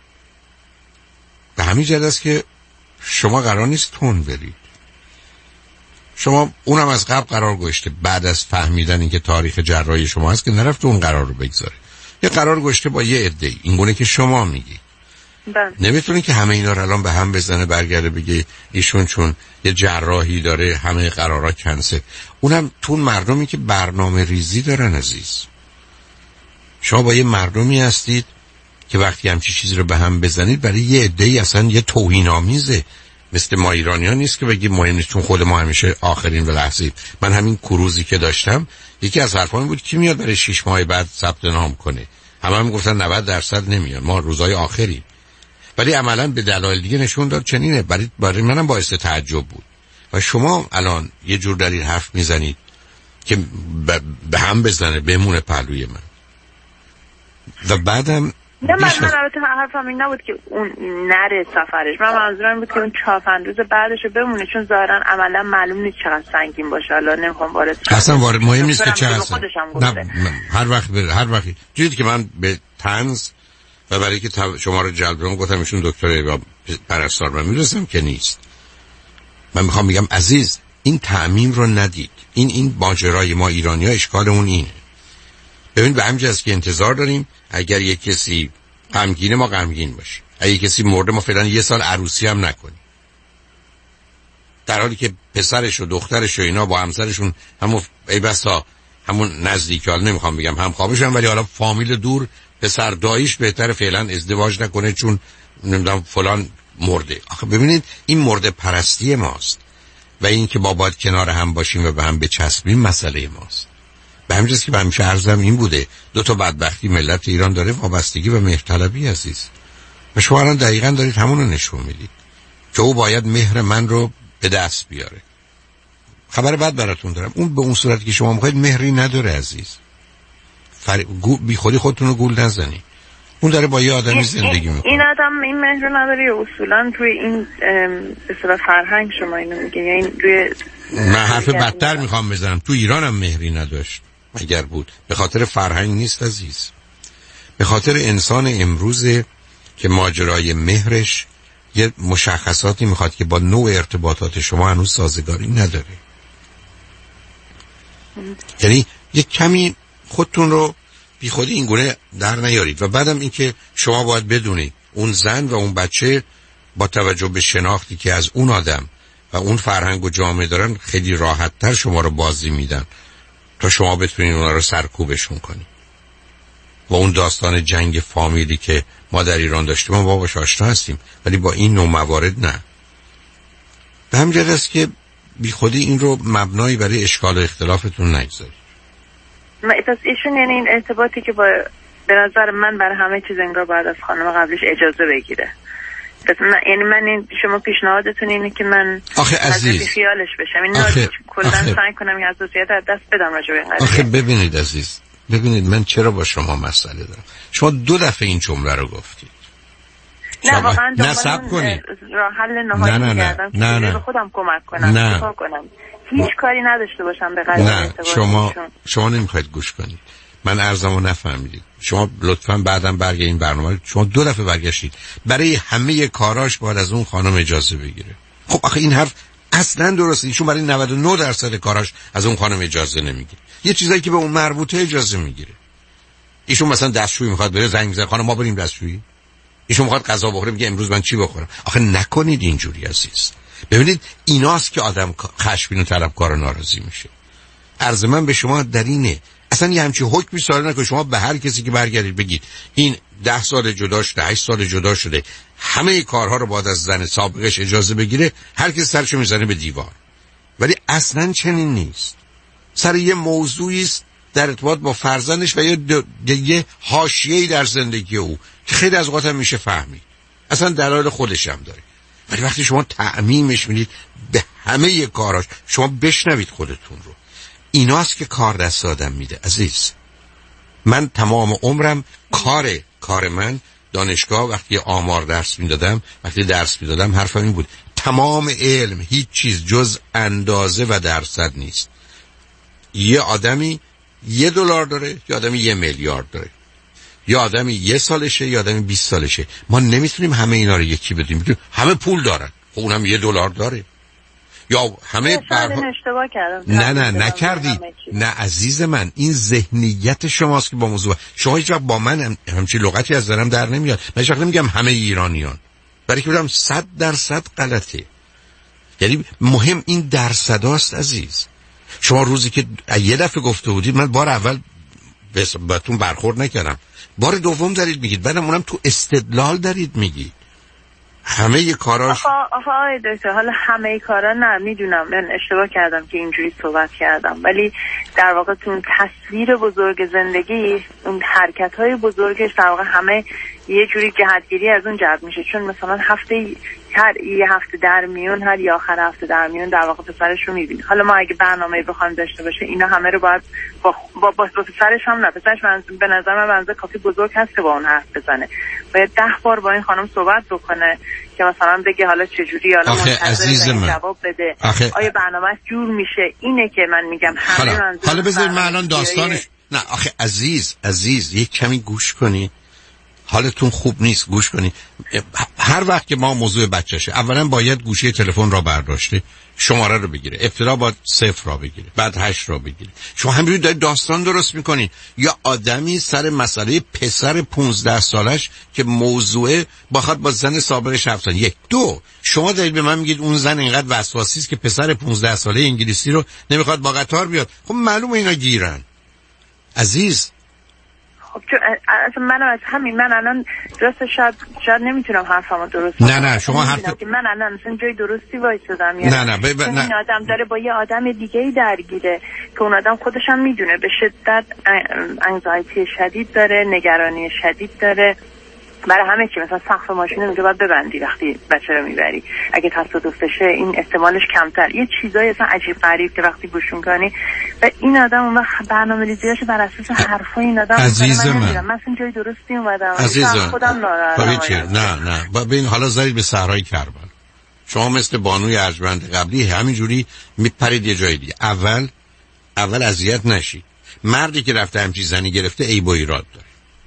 به همین جهت است که شما قرار نیست تون برید. شما اونم از قبل قرار گذاشته بعد از فهمیدن اینکه تاریخ جراحی شما هست که نرفت اون قرار رو بگذاره. یه قرار گذاشته با یه عده اینگونه که شما میگی. نمیتونه که همه اینا رو الان به هم بزنه برگرده بگه ایشون چون یه جراحی داره همه قرارا کنسل. اونم تون مردمی که برنامه ریزی دارن عزیز. شما با یه مردمی هستید که وقتی همچی چیزی رو به هم بزنید برای یه عده‌ای اصلا یه توهین‌آمیزه. مثل ما ایرانی‌ها نیست که بگیم مهم نیست چون خود ما همیشه آخرین و لحظه‌ایم. من همین کروزی که داشتم یکی از حرفام بود که میاد برای 6 ماه بعد ثبت نام کنه. همه گفتن 90% نمیان، ما روزهای آخری. ولی عملاً به دلایل دیگه نشون داد چنینه. برای منم باعث تعجب بود. و شما الان یه جور در این حرف میزنید که به هم بزنه بمونه پهلوی من. و بعدم نه من البته حرفم این نبود که اون نره سفرش. من منظورم بود که اون 4-5 روز بعدش رو بمونه، چون ظاهرا عملا معلوم نیست چقدر سنگین باشه. حالا نمیخوام وارد اصلا مهم نیست که چه هست. هر وقت جوری که من به طنز و برای که شما رو جلب کنم گفتم ایشون دکتر یا پرستار، من میدونستم که نیست. من میخوام بگم عزیز این تعمیم رو ندید. این ماجرای ما ایرانی‌ها اشکالمون اینه. ببین به همین جاست که انتظار داریم اگر یک کسی غمگینه ما غمگین باشیم، اگر یک کسی مرده ما فعلا یه سال عروسی هم نکنیم، در حالی که پسرش و دخترش و اینا با همسرشون همون ای بسا همون نزدیکی، حالا نمیخوام بگم همخوابشن، ولی حالا فامیل دور پسر داییش بهتره فعلا ازدواج نکنه چون نمیدونم فلان مرده. آخه ببینید این مرده پرستی ماست و این که با باید کنار هم باشیم و به هم بچسبیم مسئله ماست. به همین جاست که به همیشه عرضم این بوده، 2 تا بدبختی ملت ایران داره، وابستگی و مهرطلبی عزیز. و شما الان دقیقاً دارید همون رو نشون میدید که او باید مهر من رو به دست بیاره. خبر بد براتون دارم، اون به اون صورتی که شما میخواید مهری نداره عزیز. بی خودی خودتون رو گول نزنی. اون داره با یه آدمی زندگی میکنه. این آدم این مهر نداره اصولا توی این به صورت فرهنگ شما اینو میگین، یعنی روی من حرف بدتر میخوام بزنم، تو ایران هم مهری نداشت. اگر بود به خاطر فرهنگ نیست عزیز، به خاطر انسان امروزه که ماجرای مهرش یه مشخصاتی میخواد که با نوع ارتباطات شما هنوز سازگاری نداره. یعنی یه کمی خودتون رو بی خودی این گونه در نیارید. و بعدم این که شما باید بدونید اون زن و اون بچه با توجه به شناختی که از اون آدم و اون فرهنگ و جامعه دارن خیلی راحت تر شما رو بازی میدن تا شما بتونید اونا رو سرکوبشون کنید. و اون داستان جنگ فامیلی که ما در ایران داشتیم ما باهاش آشنا هستیم، ولی با این نوع موارد نه. به همین جهت است که بی خودی این رو مبنایی برای اشکال و اختلافتون نگذارید. پس ایشون یعنی این ارتباطی که با به نظر من برای همه چیز انگار باید از خانم قبلش اجازه بگیره. یعنی من این شما پیشنهادتون اینه که من از خیالش بشم، این کلا سعی کنم یه حساسیت از دست بدم راجع به این قضیه. آخه ببینید عزیز، ببینید من چرا با شما مسئله دارم. شما 2 دفعه این جمله رو گفتید. نه واقعا نصب کنید. راه حل نهایی کردم که به خودم کمک کنم، چیکار کنم؟ هیچ کاری نداشته باشم به قضیه. نه شما نمیخواید گوش کنید. من عرضمو نفهمیدید. شما لطفاً بعداً برگردین برنامه. شما 2 دفعه برگشتید. برای همه کاراش باید از اون خانم اجازه بگیره. خب آخه این حرف اصلا درسته. ایشون برای 99% کاراش از اون خانم اجازه نمیگیره. یه چیزایی که به اون مربوطه اجازه میگیره. ایشون مثلا دستشویی میخواد بره، زنگ میزنه خانم ما بریم دستشویی. ایشون میخواد غذا بخوره، میگه امروز من چی بخورم. آخه نکنید اینجوری عزیز. ببینید ایناست که آدم خشمگین و طلبکار و ناراضی میشه. عرض من به شما در اینه اصلا یه همچین حکمی صادر نکنید. شما به هر کسی که برگردید بگید این 10 سال جدا شده، 8 سال جدا شده، همه کارها رو باید از زن سابقش اجازه بگیره، هر کسی سرشو میزنه به دیوار. ولی اصلا چنین نیست. سر یه موضوعی است در ارتباط با فرزندش و یه حاشیه‌ای در زندگی او که خیلی از اوقات هم میشه فهمید. اصلا دلایل خودش هم داره. ولی وقتی شما تعمیمش میدید به همه کاراش، شما بشنوید خودتون رو. ایناست که کار دست آدم میده عزیز. من تمام عمرم کار من دانشگاه وقتی آمار درس میدادم، وقتی درس میدادم حرفم این بود تمام علم هیچ چیز جز اندازه و درصد نیست. یه آدمی $1 داره، یه آدمی 1 میلیارد داره، یه آدمی 1 سالشه، یه آدمی 20 سالشه. ما نمیتونیم همه اینا رو یکی بدیم. همه پول دارن، خب اونم $1 داره. یا همه اشتباه کردم. نه نکردی. نه عزیز من، این ذهنیت شماست که با موضوع شما هیچ وقت با من همچین لغتی از دارم در نمیاد. من هیچ وقت نمیگم همه ایرانیان، برای که بودم 100% غلطه. یعنی مهم این درصداست عزیز. شما روزی که یه دفعه گفته بودید من بار اول بهتون برخورد نکردم، بار دوم دارید میگید، بعدم اونم تو استدلال دارید میگید همه کاراش. آقای دکتر حالا همه کارا نه، میدونم من اشتباه کردم که اینجوری صحبت کردم، ولی در واقع تو اون تصویر بزرگ زندگی اون حرکت‌های بزرگش در واقع همه یه جوری جهتگیری از اون جهت میشه. چون مثلا یه هفته در میون، هر یا آخر هفته در میون در واقع پسرش رو میبینه. حالا ما اگه برنامه بخوایم داشته باشه اینا همه رو باید با پسرش هم نه، پسرش به نظر من بنظر کافی بزرگ هست که با اون حرف بزنه. باید 10 بار با این خانم صحبت بکنه که مثلا بگه حالا چجوری، حالا منتظر جواب بده، آیا برنامه جور میشه. اینه که من میگم همه حالا بذارید من الان داستانش نه آخه عزیز یک کمی گوش کنی، حالتون خوب نیست، گوش کنی. هر وقت که ما موضوع بچه‌شه اولا باید گوشی تلفن را برداشته، شماره رو بگیره، ابتدا باید 0 را بگیره، بعد 8 را بگیره. شما همینجوری دارید داستان درست میکنین. یا آدمی سر مسئله پسر 15 سالش که موضوع بخواد با زن سابقش حرف بزنه. 1 2 شما دارید به من میگید اون زن اینقدر وسواسی است که پسر 15 ساله انگلیسی رو نمیخواد با قطار بیاد. خب معلومه اینا گیرن عزیز. خب چون اصلا من الان درست شاید نمیتونم حرفمو درست نه شما حرف من الان مثلا جای درستی وایسادم، یعنی نه این آدم داره با یه آدم دیگه‌ای درگیره که اون آدم خودش هم میدونه به شدت انگزایتی شدید داره، نگرانی شدید داره برای همه چی. مثلا سقف ماشین رو باید ببندی وقتی بچه رو میبری، اگه تصادف بشه این احتمالش کمتر. یه چیزای اصلا عجیب غریب که وقتی گوش می‌کنی و این آدم اون وقت برنامه‌ریزیاش بر اساس حرفای این آدم عزیز من مثلا جای درستی اومدم عزیزم خودم نه ببین حالا زارید به صحرای کربلا. شما مثل بانوی ارجمند قبلی همینجوری میپرید یه جای دیگه. اول اذیت نشید. مردی که رفته همچین زنی گرفته عیب و ایراد داره.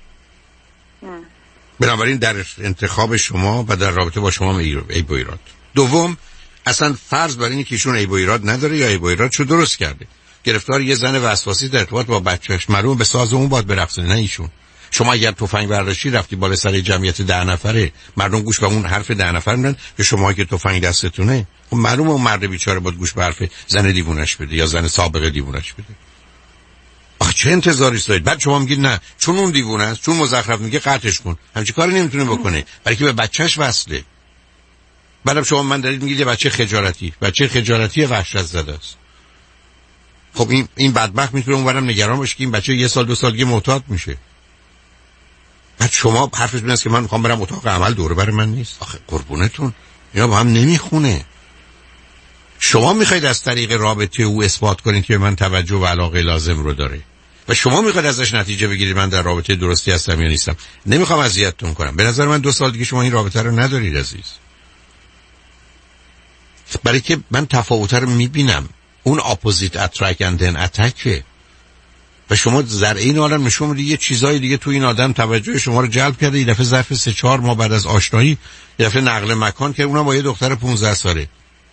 بنابراین در انتخاب شما و در رابطه با شما عیب و ایراد. دوم، اصلا فرض بر اینه که ایشون عیب و ایراد نداره یا عیب و ایرادشو درست کرده. گرفتار یه زن وسواسی در ارتباط با بچه‌اش، معلومه به ساز اون باید برقصه، نه ایشون. شما اگر تفنگ برداشتی رفتی بالا سر جمعیت 10 نفره، مردم گوش به اون حرف 10 نفر میدن، که شما که تفنگ دستتونه، خب معلومه اون مرد بیچاره باید گوش به حرف زن دیوونش بده یا زن سابق دیوونش بده. آخه چه انتظاری دارید؟ بعد شما میگید نه چون اون دیوونه است، چون مزخرف میگه قطعش کن. همچین کاری نمیتونه بکنه، برای که به بچهش وصله. بعدم شما من دارید میگید بچه خجالتی وحشت زده است. خب این بدبخت میتونه اونورم نگران باشه که این بچه 1 سال 2 سال دیگه معتاد میشه. بعد شما حرفش این است که من میخوام برم اتاق عمل، دوره برای من نیست. آخه قربونتون اینا با هم نمیخونه. شما میخواید از طریق رابطه او اثبات کنید که من توجه و علاقه لازم رو داره و شما میخواید ازش نتیجه بگیرید من در رابطه درستی هستم یا نیستم. نمیخوام اذیتتون کنم. به نظر من 2 سال دیگه شما این رابطه رو ندارید عزیز. برای که من تفاوت رو میبینم. اون اپوزیت اترک اند دن اتک و شما در این حالم نشون میدید یه چیزای دیگه تو این آدم توجه شما رو جلب کرده. این دفعه ظرف 3-4 ماه بعد از آشنایی یه دفعه نقل مکان که اونم با یه دختر 15 ساله.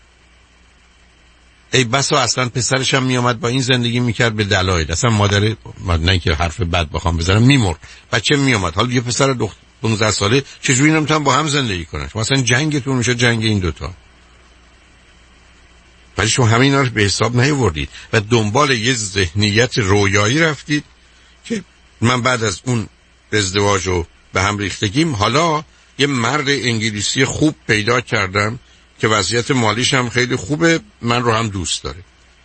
ای بسا اصلا پسرش هم میامد با این زندگی میکرد به دلایل. اصلا مادر نه که حرف بد بخوام بزنم میمرد، بچه میامد. حالا یه پسر 15 ساله چجوری نمیتونن با هم زندگی کنن؟ شما اصلا جنگتون میشه جنگ این دوتا. ولی شما همه اینا رو به حساب نیاوردید و دنبال یه ذهنیت رویایی رفتید که من بعد از اون ازدواج و به هم ریختگیم حالا یه مرد انگلیسی خوب پیدا کردم که وضعیت مالیش هم خیلی خوبه، من رو هم دوست داره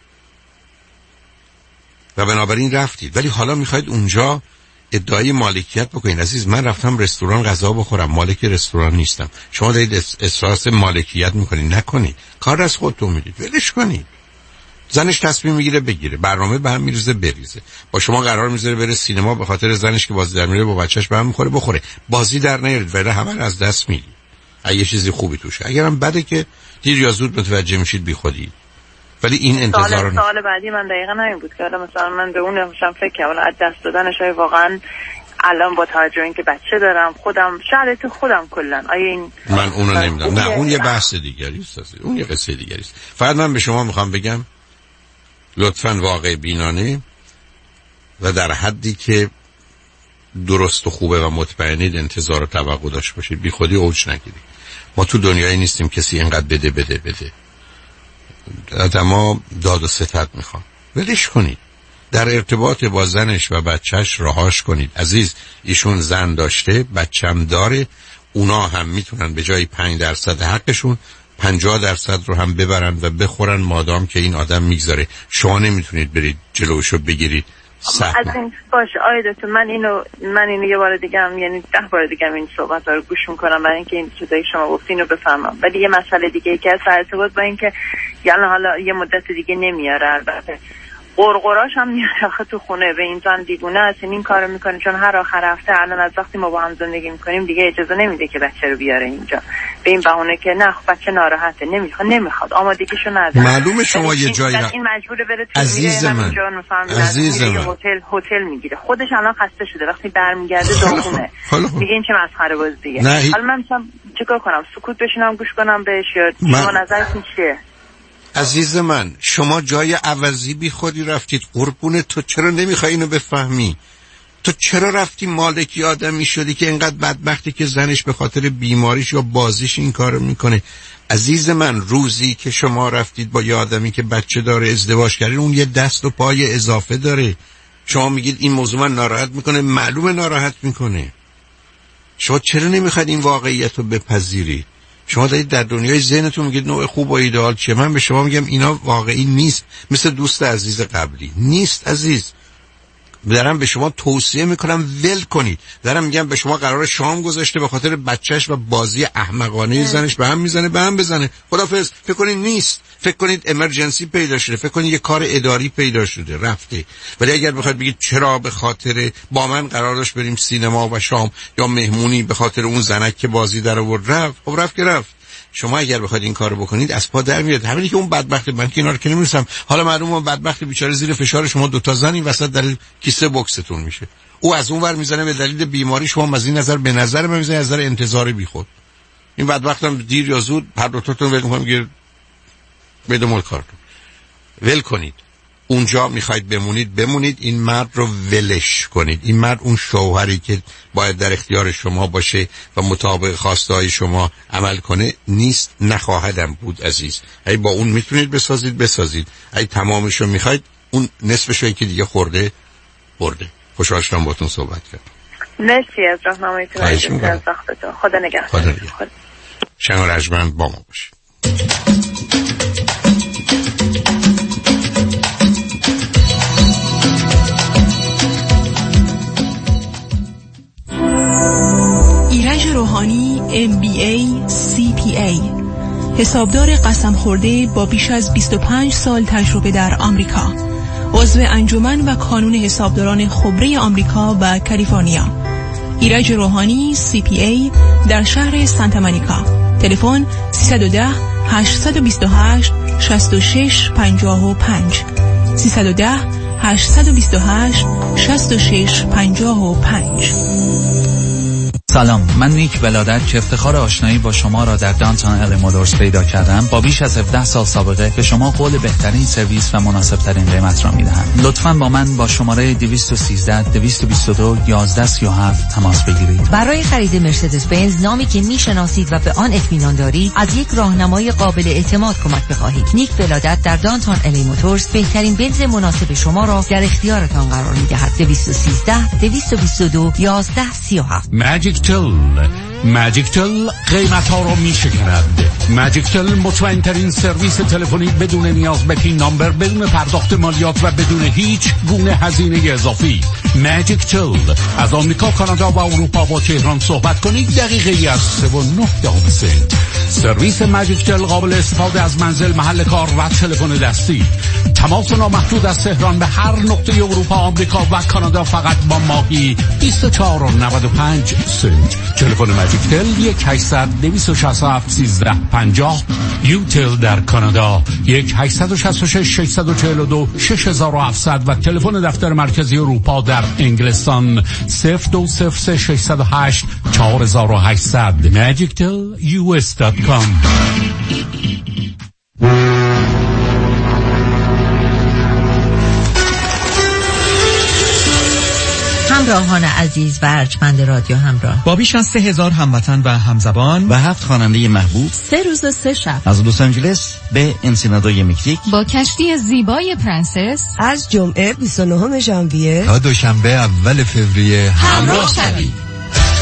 و بنابراین رفتید. ولی حالا میخواید اونجا ادعای مالکیت بکنید. عزیز من رفتم رستوران غذا بخورم، مالک رستوران نیستم. شما دارید احساس مالکیت میکنید. نکنید، کار از خودتون میدید، ولش کنید. زنش تصمیم میگیره بگیره، برنامه به هم میریزه بریزه، با شما قرار میذاره بره سینما به خاطر زنش که بازی در میره با بچهش به هم میخوره بخوره. بازی در نیارید ولی همه رو از دست میدید. اگه چیزی خوبی توشه، اگرم بده که دیر یا زود متوجه میشید بیخودی. ولی این انتظار سال بعدی من دقیقاً همین بود که مثلا من به اون نمیشم فکر کنم از دست دادنش واقعا الان با توجه اینکه بچه دارم خودم شرایط خودم کلا این من اونو نمیدونم. نه اون یه بحث دیگری است، اون یه قصه دیگری است. فقط من به شما میخوام بگم لطفاً واقع بینانه و در حدی که درست و خوبه و مطمئنید انتظار و توقع داشته باشید. بی خودی اوج نگیرید. ما تو دنیایی نیستیم کسی اینقدر بده آدما داد و ستد میخوان. ولش کنید. در ارتباط با زنش و بچهش رهاش کنید. عزیز ایشون زن داشته، بچم داره، اونا هم میتونن به جای 5% حقشون 50% رو هم ببرن و بخورن مادام که این آدم میگذاره. شما نمیتونید برید جلوشو بگیرید. از این باشه آیه دکتر، من اینو یه بار دیگه هم یعنی 10 بار دیگه هم این صحبت رو گوش میکنم برای اینکه این چیزایی شما گفتین رو بفهمم. ولی یه مسئله دیگه که از ارتباط با اینکه یعنی حالا یه مدت دیگه نمیاره، البته قرقراش هم میاره آخه تو خونه به این زن دیوونه است این کارو میکنه، چون هر آخر هفته الان از وقتی ما با هم زندگی میکنیم دیگه اجازه نمیده که بچه رو بیاره اینجا به این بهونه که نه بچه ناراحته نمیخواد آمادگیشو نداره. معلومه شما یه جایی این مجبوره بره تو عزیز من هتل میگیره خودش الان خسته شده، وقتی برمیگرده داغونه دیگه این چه مسخره بازیه. حالا من مثلا چیکار کنم؟ سکوت بشینم گوش کنم بهش یا شما نظرتون چیه؟ عزیز من شما جای عوضی بی خودی رفتید. قربون تو چرا نمیخوای اینو بفهمی؟ تو چرا رفتی مالکی آدمی شدی که اینقدر بدبختی که زنش به خاطر بیماریش یا بازیش این کارو میکنه؟ عزیز من روزی که شما رفتید با یه آدمی که بچه داره ازدواج کردین، اون یه دست و پای اضافه داره. شما میگید این موضوع من ناراحت میکنه، معلومه ناراحت میکنه. شما چرا نمیخواید این واقعیت رو بپذیرید؟ شما دارید در دنیای ذهنتون میگید نوع خوب و ایدئال چیه. من به شما میگم اینا واقعی نیست. مثل دوست عزیز قبلی نیست عزیز. دارم به شما توصیه میکنم ول کنید. دارم میگم به شما قرار شام گذاشته به خاطر بچهش و بازی احمقانه زنش به هم میزنه، به هم بزنه. خدافظ. فکر کنید نیست. فکر کنید امرجنسی پیدا شده. فکر کنید یه کار اداری پیدا شده رفته. ولی اگر بخواید بگید چرا به خاطر با من قرار داشت بریم سینما و شام یا مهمونی به خاطر اون زنک که بازی در آورد رفت، خب رفت که رفت. شما اگر بخواید این کارو بکنید از پا در میاد. همینی که اون بدبخت من که اینا رو که نمی‌رسم. حالا معلومه اون بدبخت بیچاره زیر فشار شما دو تا زن این وسط در کیسه بوکستون میشه. او از اون ور میزنه به دلیل بیماری، شما از این نظر به نظر من میزنه از نظر انتظار بیخود. این بدبخت هم دیر یا زود هر دو تاتون ول می‌کنم میگه بده مول کارتون. ول کنید. اونجا میخواید بمونید. این مرد رو ولش کنید. این مرد اون شوهری که باید در اختیار شما باشه و مطابق خواسته‌های شما عمل کنه نیست، نخواهدم بود عزیز. اگه با اون میتونید بسازید. اگه تمامشو میخواید اون نصفشو که دیگه خورده برده. خوشحال شدم باهاتون صحبت کردم. مرسی از راهنماییتون. از وقتتون. خدا نگهدار. شنگ رجمند با ما باشید. ایرج روحانی MBA CPA، حسابدار قسم خورده با بیش از 25 سال تجربه در آمریکا، عضو انجمن و کانون حسابداران خبره آمریکا و کالیفرنیا. ایرج روحانی CPA در شهر سانتا مونیکا. تلفن 310 828 6655 310 828 6655. سلام، من نیک ولادت که افتخار آشنایی با شما را در دانتون ال مودرز پیدا کردم. با بیش از 17 سال سابقه به شما قول بهترین سرویس و مناسب ترین قیمت را میدهم. لطفاً با من با شماره 213 222 1137 تماس بگیرید. برای خرید مرسدس بنز، نامی که میشناسید و به آن اطمینان دارید، از یک راهنمای قابل اعتماد کمک بخواهید. نیک ولادت در دانتون ال مودرز بهترین بنز مناسب شما را در اختیارتان قرار میدهد. 213 222 1137. ماجیک تل قیمت ها رو می شکند. ماجیک تل مطمئن ترین سرویس تلفنی بدون نیاز به پین نامبر، بدون پرداخت مالیات و بدون هیچ گونه هزینه اضافی. ماجیک تل از آمریکا، کانادا و اروپا با تهران صحبت کنید دقیقه از 3.9 سرویس ماجیک تل قابل استفاده از منزل، محل کار و تلفن دستی. تماس نامحدود از تهران به هر نقطه اروپا، آمریکا و کانادا فقط با ماهی 24.95 سنت. تلفن ماجیک تل 1-800-267-1350. یوتل در کانادا 1-866-642-6700 و تلفن دفتر مرکزی اروپا در انگلستان 02-608-4800. magictelus.com. همراهان عزیز و ارجمند رادیو همراه، با بیش از 3000 هموطن و همزبان و 7 خواننده محبوب، 3 روز و 3 شب از لس آنجلس به انسینادوی مکزیک، با کشتی زیبای پرنسس از جمعه 29 ژانویه تا دوشنبه اول فوریه همراه شوید.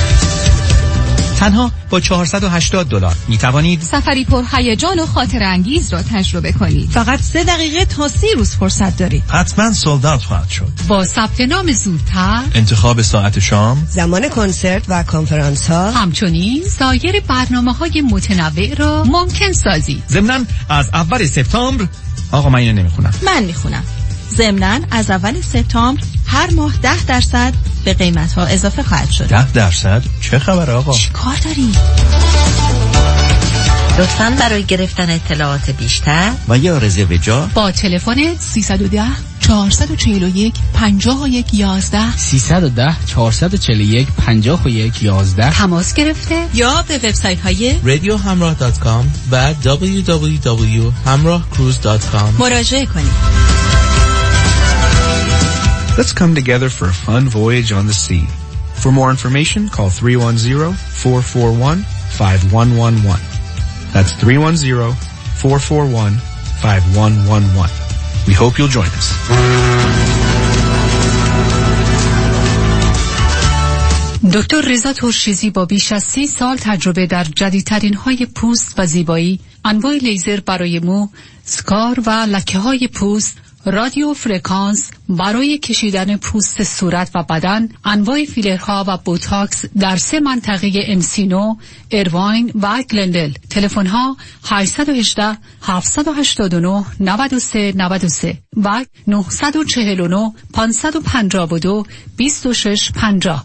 تنها با $480 می توانید سفری پر هیجان و خاطر انگیز را تجربه کنید. فقط 3 دقیقه تا 30 روز فرصت دارید. حتما سولد اوت خواهد شد. با ثبت نام زودتر، انتخاب ساعت شام، زمان کنسرت و کنفرانس ها، همچنین سایر برنامه‌های متنوع را ممکن سازید. ضمناً از اول سپتامبر، آقا من اینو نمیخونم، من میخونم. ضمناً از اول سپتامبر هر ماه 10% به قیمت ها اضافه خواهد شد. 10%؟ چه خبر آقا؟ چی کار داری؟ لطفاً برای گرفتن اطلاعات بیشتر و یا رزرو جا با تلفن 310 441 51 11 310 441 51 11 تماس گرفته یا به وبسایت های radiohamrah.com و www.hamrahcruise.com مراجعه کنید. Let's come together for a fun voyage on the sea. For more information, call 310-441-5111. That's 310-441-5111. We hope you'll join us. دکتر رضا ترشیزی با بیش از 30 سال تجربه در جدیدترین های پوست و زیبایی، انواع لیزر برای مو، سکار و لکه های پوست، رادیو فرکانس برای کشیدن پوست صورت و بدن، انواع فیلرها و بوتاکس در 3 منطقه انسینو، ایرواین و گلندل. تلفن ها 818 789 93 93 و 949 552 26 50.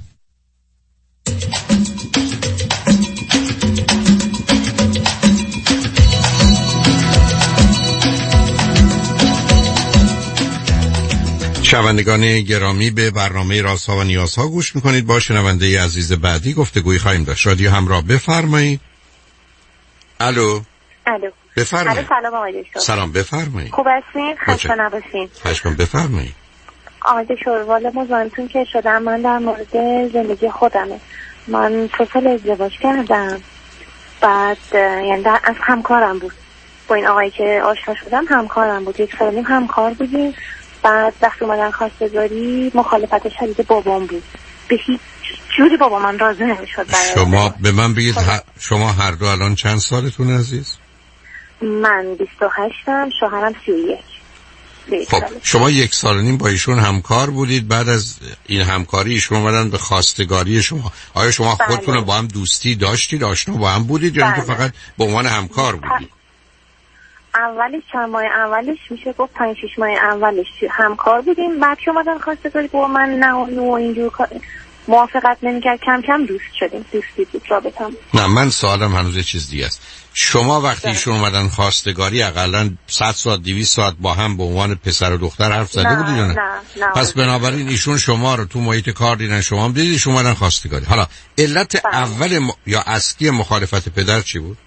شنوندگان گرامی، به برنامه رازها و نیازها گوش میکنید. با شنونده عزیز بعدی گفتگوی خواهیم داشت. رادیو همراه، بفرمایید. الو. بفرمایید. سلام آقای دکتر. سلام، بفرمایید. خوب هستین؟ خسته نباشین. خواهش می‌کنم، بفرمایید. آقای دکتر، والا مزاحمتون که شدم، من در مورد زندگی خودمه. من 3 سال ازدواج کردم، بعد یعنی از همکارم بود. با این آقایی که آشنا شدم همکارم بود، 1 سال همکار بودیم. بعد وقتی اومدن خواستگاری مخالفت شدید بابام بود. به هیچ جوری بابا من راضی نمیشد. شما به من بگید شما هر دو الان چند سالتون عزیز؟ من 28م، شوهرم 31. خب شما 1 سال و نیم با ایشون همکار بودید. بعد از این همکاری ایشون اومدن به خواستگاری شما. آیا شما خودتون با هم دوستی داشتید، آشنا با هم بودید، یا اینکه فقط به عنوان همکار بودید؟ اولش چند ماه اولش میشه گفت 5-6 ماه اولش همکار بودیم. بعد که اومدن خواستگاری با من نه و اینجور موافقت نمیکرد، کم کم دوست شدیم. دوستی بود رابطم. نه من سوالم هنوز یه چیز دیگه است. شما وقتی ایشون اومدن خواستگاری حداقل 100 ساعت 200 ساعت با هم به عنوان پسر و دختر حرف زده بودید یا نه؟ نه. پس بنابراین ایشون شما رو تو محیط کار دیدن، شما هم دیدید ایشون اومدن خواستگاری. حالا علت اول یا اصلی مخالفت پدر چی بود؟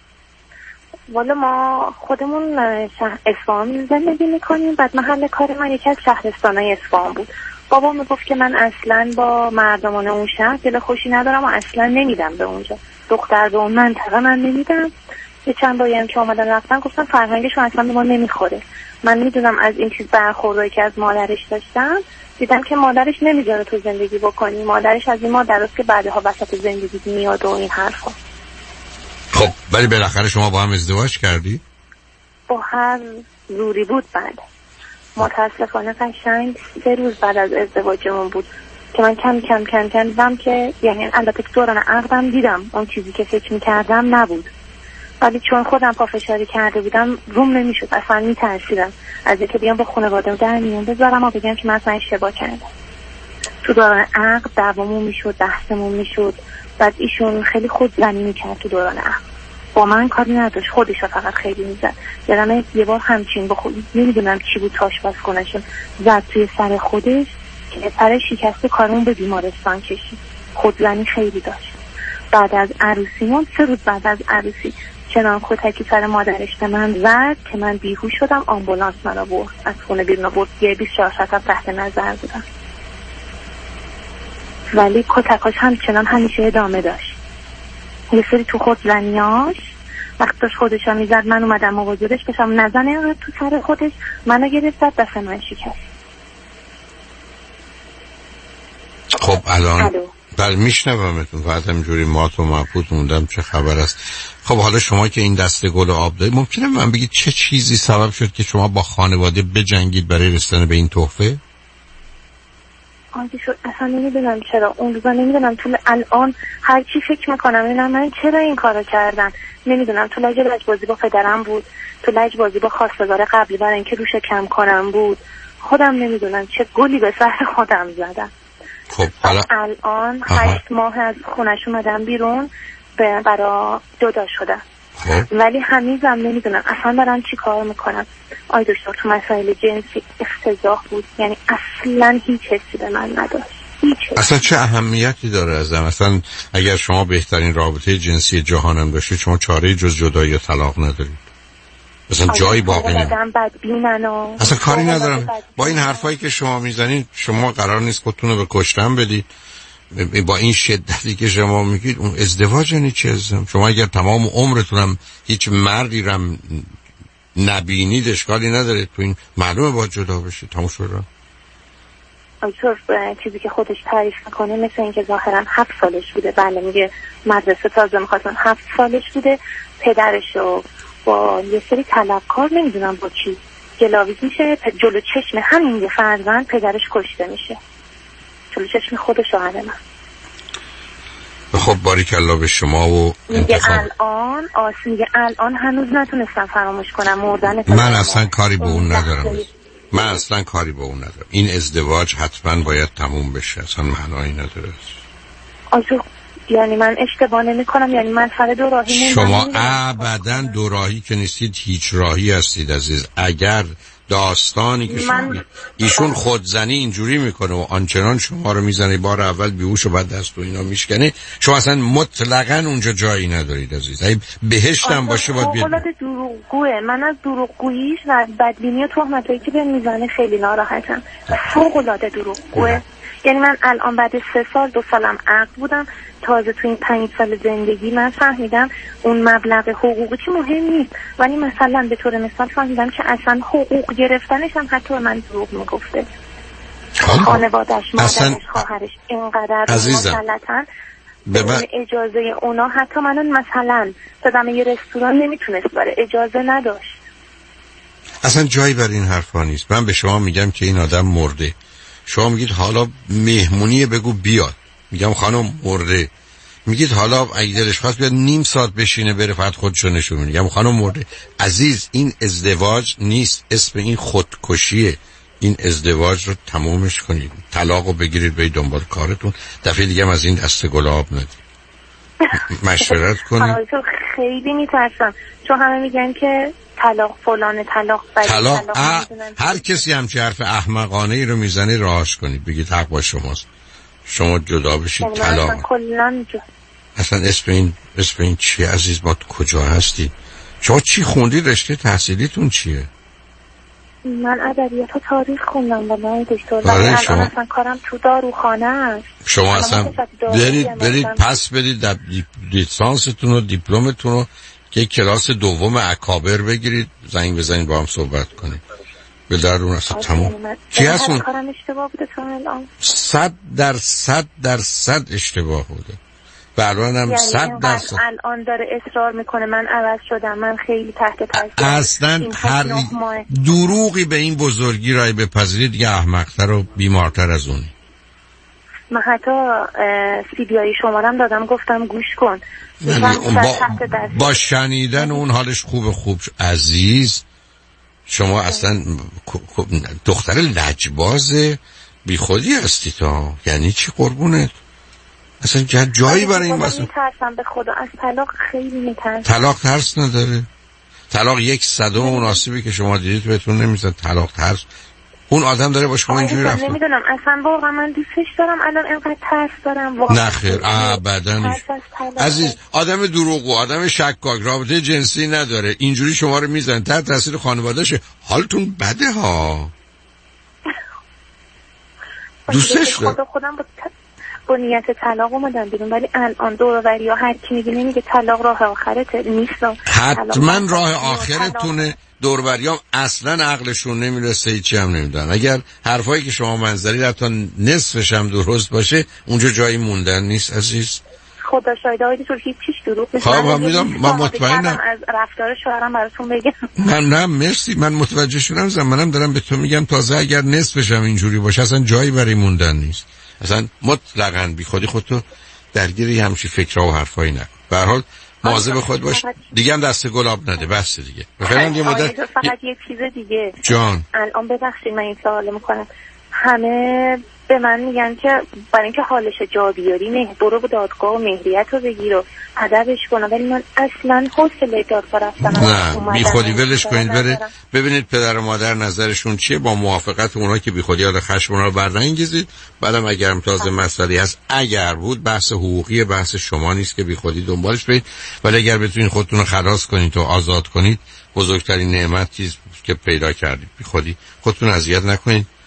والا ما خودمون اصفهان زندگی میکنیم. بعد محل کار من یکی از شهرستانای اصفهان بود. بابا میگفت که من اصلا با مردمان اون شهر دل خوشی ندارم و اصلا نمیدم به اونجا، دختر به اون منطقه من نمیدم. یه چند باری هم که اومدن رفتن گفتن فرهنگشون اصلا به ما نمیخوره. من میدونم از این چیز برخوردایی که از مادرش داشتم، دیدم که مادرش نمیذاره تو زندگی بکنی. مادرش از این مادرست که بعدها وسط زندگی میاد و این حرفا. خب ولی بالاخره شما با هم ازدواج کردی؟ با هر زوری بود. بعد متاسفانه قشنگ 3 روز بعد از ازدواجمون بود که من کم دیدم که یعنی البته دوران عقدم دیدم اون چیزی که فکر میکردم نبود، ولی چون خودم پافشاری کرده بودم روم نمیشد. اصلا میترسیدم از اینکه بیام با خانواده‌ام در میون بذارم و بگم که من اصلا اشتباه کردم. تو دوران عقد دعوامون میشد، بحثمون میشد. بعد ایشون خیلی خودزنی میکرد تو دوران عقد. با من کاری نداشت، خودش فقط خیلی میزد. یادم یه بار همچین با خود نمیدونم چی بود، آشپزخونه‌شون زد توی سر خودش که سر شکسته کارمون به بیمارستان کشید. خودزنی خیلی داشت. بعد از عروسیمون 3 روز بعد از عروسی چنان کتکی سر مادرش به من زد که من بیهوش شدم. آمبولانس منو برد، از خونه بیرون برد. یه 24 ساعت تحت نظر بودم، ولی کتکاش همچنان همیشه ادامه داشت. یه سری تو خود زنیاش وقت داشت خودش هم میزد، من اومدم مواجهش بشم نزنه تو سر خودش، منو گرفت زد، دست من شکست. خب الان بله میشنومتون، فقط همینجوری مات و مبهوت موندم چه خبر است. خب حالا شما که این دسته گل آب دارید، ممکنه من بگید چه چیزی سبب شد که شما با خانواده بجنگید برای رسیدن به این تحفه؟ آنتی شد اصلا نمیدونم چرا اون روزا، نمیدونم تو الان هر چی فکر میکنم اینم من چرا این کارو کردم نمیدونم. تو لجبازی با پدرم بود، تو لجبازی با خواستگار قبلی برای اینکه روش کم کنم بود. خودم نمیدونم چه گلی به سر خودم زدم. خب حالا الان 8 ماه از خونش اومدم بیرون، برا جدا شدم. ولی هنوزم نمیدونم اصلا دارم چی کار میکنم. آی دکتر تو مسائل جنسی افتضاح بود، یعنی اصلا هیچ حسی به من نداشت. اصلا چه اهمیتی داره ازم؟ اصلا اگر شما بهترین رابطه جنسی جهانم داشتید، شما چاره جز جدایی یا طلاق ندارید. اصلا جایی باقی نمیمونه. اصلا کاری ندارم با این حرفایی که شما میزنید. شما قرار نیست خودتون رو به کشتن بدید با این شدتی که شما میگید. اون ازدواج یعنی چه ازم؟ شما اگر تمام عمرتونم هیچ مردی رم نبینید اشکالی نداره، تو این معلومه باید جدا بشید، تموم شد. آیتور چیزی که خودش تعریف میکنه مثل اینکه ظاهرا 7 سالش بوده. بله میگه مدرسه تازه میخواستن 7 سالش بوده، پدرشو با یه سری طلبکار نمیدونم با چی گلاویز میشه، جلو چشم همین یه فرزند پدرش کشته میشه، جلو چشم خود شوهر من. خب باریکالله به شما و میگه الان هنوز نتونستم فراموش کنم مردن. من اصلا کاری به اون ندارم. این ازدواج حتما باید تموم بشه، اصلا معنایی نداره. یعنی من اشتباه نمی کنم؟ یعنی من سر دو راهی شما ابدا دو راهی که نیستید، هیچ راهی هستید عزیز. اگر داستانی که ایشون خودزنی اینجوری میکنه و آنچنان شما رو میزنه، بار اول بیهوش و بعد دست و اینا میشکنه، شما اصلا مطلقاً اونجا جایی ندارید عزیز. اگه بهشتم باشه باید بیاد. فوق‌العاده دروغگوئه. من از دروغگوییش و بدبینی و تهمتایی که به میزنه خیلی ناراحتم. فوق‌العاده دروغگوئه. یعنی من الان بعد 3 سال 2 سالم عقل بودم، تازه تو این 5 سال زندگی من فهمیدم اون مبلغ حقوقی که مهم نیست، ولی مثلا به طور مثال فهمیدم که اصلا حقوق گرفتنش هم حتی من دروغ میگفته. خانواده‌اش، مادرش، خواهرش اینقدر مسلطن بدون اجازه اونا. حتی منو مثلا دادم یه رستوران نمیتونست بره، اجازه نداشت. اصلا جایی برای این حرفا نیست. من به شما میگم که این آدم مرده، شما میگید حالا مهمونی بگو بیاد، میگم خانم مرده، میگید حالا اگه دلش خواست بیاد نیم ساعت بشینه بره فقط خودشو نشون میده، میگم خانم مرده. عزیز این ازدواج نیست، اسم این خودکشیه. این ازدواج رو تمومش کنید، طلاقو بگیرید برید دنبال کارتون، دفعه دیگه هم از این دست گلاب ندید. مشورت کنید. خیلی میترسم چون همه میگن که طلاق فلانه، طلاق هر کسی همچی حرف احمقانه ای رو میزنه راهش کنید، بگید حق با شماست، شما جدا بشید. طلاق اصلا اسم این چیه عزیز؟ ما کجا هستید؟ شما چی خوندید؟ رشته تحصیلیتون چیه؟ من ادبیات و تاریخ خوندم با من دکتر. الان اصلا کارم تو داروخانه است. شما اصلا برید پس بدید در لیسانستون و دیپلمتون رو که کلاس دوم اکابر بگیرید، زنگ بزنید با هم صحبت کنید. به در اون اصلا تموم. چی هست اون؟ کارم اشتباه بوده تا الان. 100% اشتباه بوده. بران هم 100% الان داره اصرار میکنه من عوض شدم، من خیلی تحت تاثیر. اصلا هر دروغی به این بزرگی رای بپذیرید دیگه احمق‌تر و بیمارتر از اونی. من حتی CDI شمارم دادم، گفتم گوش کن. با شنیدن اون حالش خوب عزیز. شما اصلا دختر لجباز بی خودی هستی تا یعنی چی قربونت؟ اصلا جایی برای این واسه میترسم به خدا از طلاق، خیلی میترسم. طلاق ترس نداره. طلاق 1/100 مناسبی که شما دیدید بهتون نمیزد. طلاق ترس اون آدم داره با شما اینجوری رفته. نمیدونم اصلا واقعا من دوستش دارم، الان اینقدر ترس دارم واقعا. نه خیر ابدا نیست عزیز. آدم دروغگو، آدم شکاک، رابطه جنسی نداره، اینجوری شما رو میزنه تحت تاثیر خانواده‌شه، حالتون بده ها. دوستش داره. خودم با نیت طلاق اومدم بیرون، ولی الان دوروری ها هر کی میگه طلاق راه آخرته. نیست. حتما راه آخرتونه. دوروریام اصلا عقلشون نمیرسه، هیچی هم نمیدونن. اگر حرفایی که شما منظری حتی نصفش هم درست باشه اونجا جایی موندن نیست عزیز. خدا شاهد آقای دکتر هیچیش دروغ نیست. من مطمئنم از رفتار شوهرم براتون بگم. نه مرسی، من متوجه شدم. منم دارم به تو میگم تازه اگر نصفش هم اینجوری باشه اصلا جایی برای موندن نیست. اصلا مطلقاً بی خودی خودتو درگیری همچی فکرها و حرفایی نکن. به هر حال مواظب خود باش. دیگه هم دست گلاب نده، بس دیگه. فعلا یه مدت فقط یه چیز دیگه. جان الان ببخشید من این سوال میکنم. همه به من میگن که برای اینکه حالش جا بیاری برو به دادگاه و مهریت رو بگیر و ادبش کن، ولی من اصلا حوصله دادگاه رفتن نه. بی خودی ولش کنید بره. ببینید پدر و مادر نظرشون چیه، با موافقت اونا که بی خودی خشم اونا رو برنگیزید. بعدم اگرم تازه مسئله هست، اگر بود بحث حقوقی، بحث شما نیست که بی خودی دنبالش برید، ولی اگر بتونید خودتون رو خلاص کنید و آزاد کنید بزرگترین نعمتی که پیدا کردید. بی خودی خودتون اذیت نکنید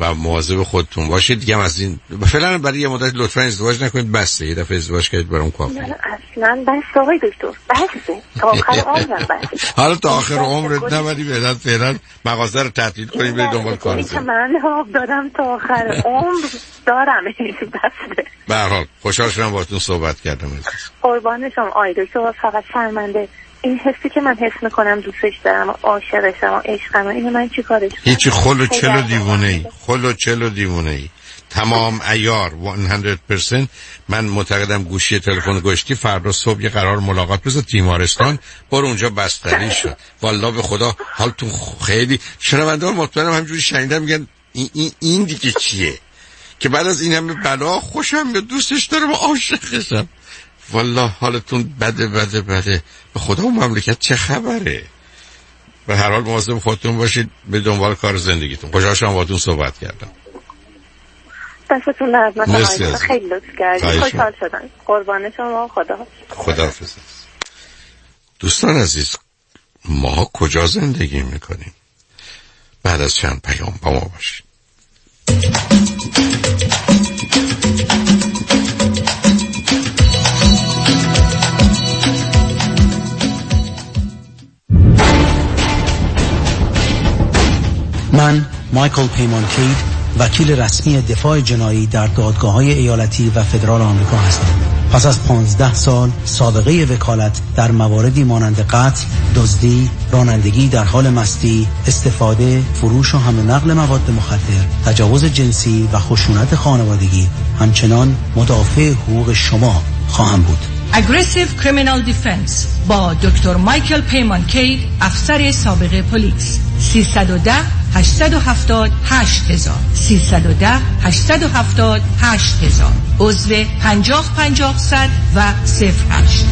و مواظب خودتون باشید. دیگه از این فعلا برای یه مدت لطفا ازدواج نکنید. بسته یه دفعه ازدواج کردید برام کافیه. اصلا بس آقای دکتر بسته تا آخر عمرم بسته. حالا تا آخر عمرت نبری بعد فعلا مغازه رو تعطیل کنید برید دنبال کار. من حق دادم تا آخر عمر دارم بسته. به هر حال خوشحال شدم باهاتون صحبت کردم. قربان شما آقای دکتر. فقط شرمنده این حسی که من حس میکنم دوستش دارم و عاشقشم و عشقم، اینو من چی کارش کنم؟ هیچی. خل و چل و دیوونه ای تمام عیار 100%. من معتقدم گوشی تلفن گوشتی فردا صبح یه قرار ملاقات بذار تیمارستان، برو اونجا بستری شد. والله به خدا حالتون خیلی شنونده‌ها مطمئنم همینجوری شنیدن میگن این دیگه چیه که بعد از این همه بلا خوشم یا دوستش دارم و عاشقشم. والله حالتون بده. به خدا اون مملکت چه خبره؟ به هر حال مواظب خودتون باشید، به دنبال کار زندگیتون. خوشحال شدم باهاتون صحبت کردم. دستتون درد نکنه. خیلی لطف کردید. خوشحال شدم. قربان شما. خداحافظ. دوستان عزیز، ما کجا زندگی میکنیم؟ بعد از چند پیام با ما باشید. من مایکل پیمان کید، وکیل رسمی دفاع جنایی در دادگاه‌های ایالتی و فدرال آمریکا هستم. پس از 15 سال سابقه وکالت در مواردی مانند قتل، دزدی، رانندگی در حال مستی، استفاده، فروش و حمل و نقل مواد مخدر، تجاوز جنسی و خشونت خانوادگی، همچنان مدافع حقوق شما خواهم بود. Aggressive Criminal Defense با دکتر مایکل پیمان کید، افسر سابق پلیس. 310 870 8000 310 870 8000 عضو 50 و 08.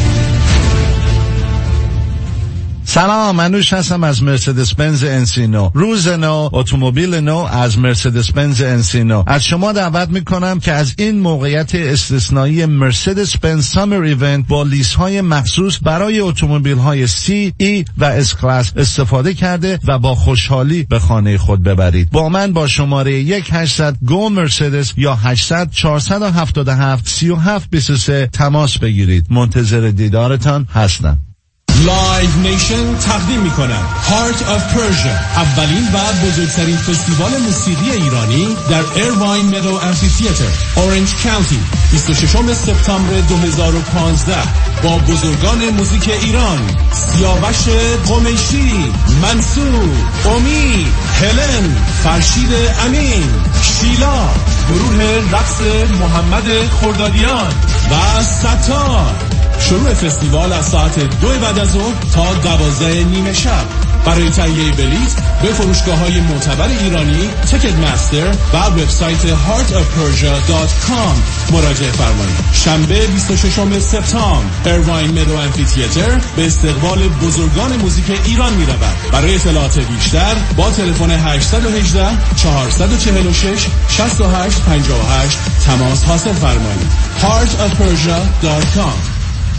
سلام، منوش هستم از مرسدس بنز انسینو. روز نو، اتومبیل نو از مرسدس بنز انسینو. از شما دعوت میکنم که از این موقعیت استثنایی مرسدس بنز سامر ایونت با لیس های مخصوص برای اتومبیل های سی، ای و اس کلاس استفاده کرده و با خوشحالی به خانه خود ببرید. با من با شماره 1800 گو مرسدس یا 800 477 3723 تماس بگیرید. منتظر دیدارتان هستم. لایو نیشن تقدیم می‌کند هارت آف پرژیا، اولین و بزرگترین فستیوال موسیقی ایرانی در ایرواین مدو امفی‌تئاتر، اورنج کانتی، 26 سپتامبر 2015 با بزرگان موزیک ایران: سیاوش قمیشی، منصور، امید، هلن، فرشید امین، شیلا، گروه رقص محمد خردادیان و ستار. شروع فستیوال از ساعت 2 بعد از ظهر تا 12 نیمه شب. برای تهیه بلیط به فروشگاه‌های معتبر ایرانی، تیکت مستر و وبسایت heartofpersia.com مراجعه فرمایید. شنبه 26 سپتامبر ایرواین مدو امفی‌تئاتر به استقبال بزرگان موزیک ایران می‌رود. برای اطلاعات بیشتر با تلفن 818 446 6858 تماس حاصل فرمایید. heartofpersia.com.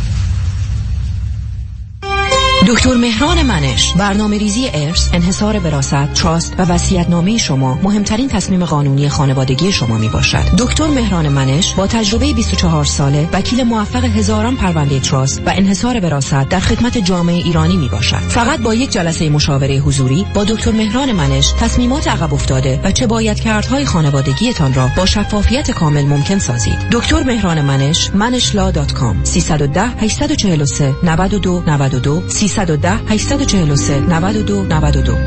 دکتر مهران منش، برنامه ریزی ارث، انحصار وراثت، تراست و وصیت‌نامه شما مهمترین تصمیم قانونی خانوادگی شما می باشد. دکتر مهران منش با تجربه 24 ساله، وکیل موفق هزاران پرونده تراست و انحصار وراثت در خدمت جامعه ایرانی می باشد. فقط با یک جلسه مشاوره حضوری با دکتر مهران منش تصمیمات عقب افتاده و چه بایدکردهای خانوادگیتان را با شفافیت کامل ممکن سازید. دکتر مهران منش، manishla.com 310 843 92 92 310 843 92 92.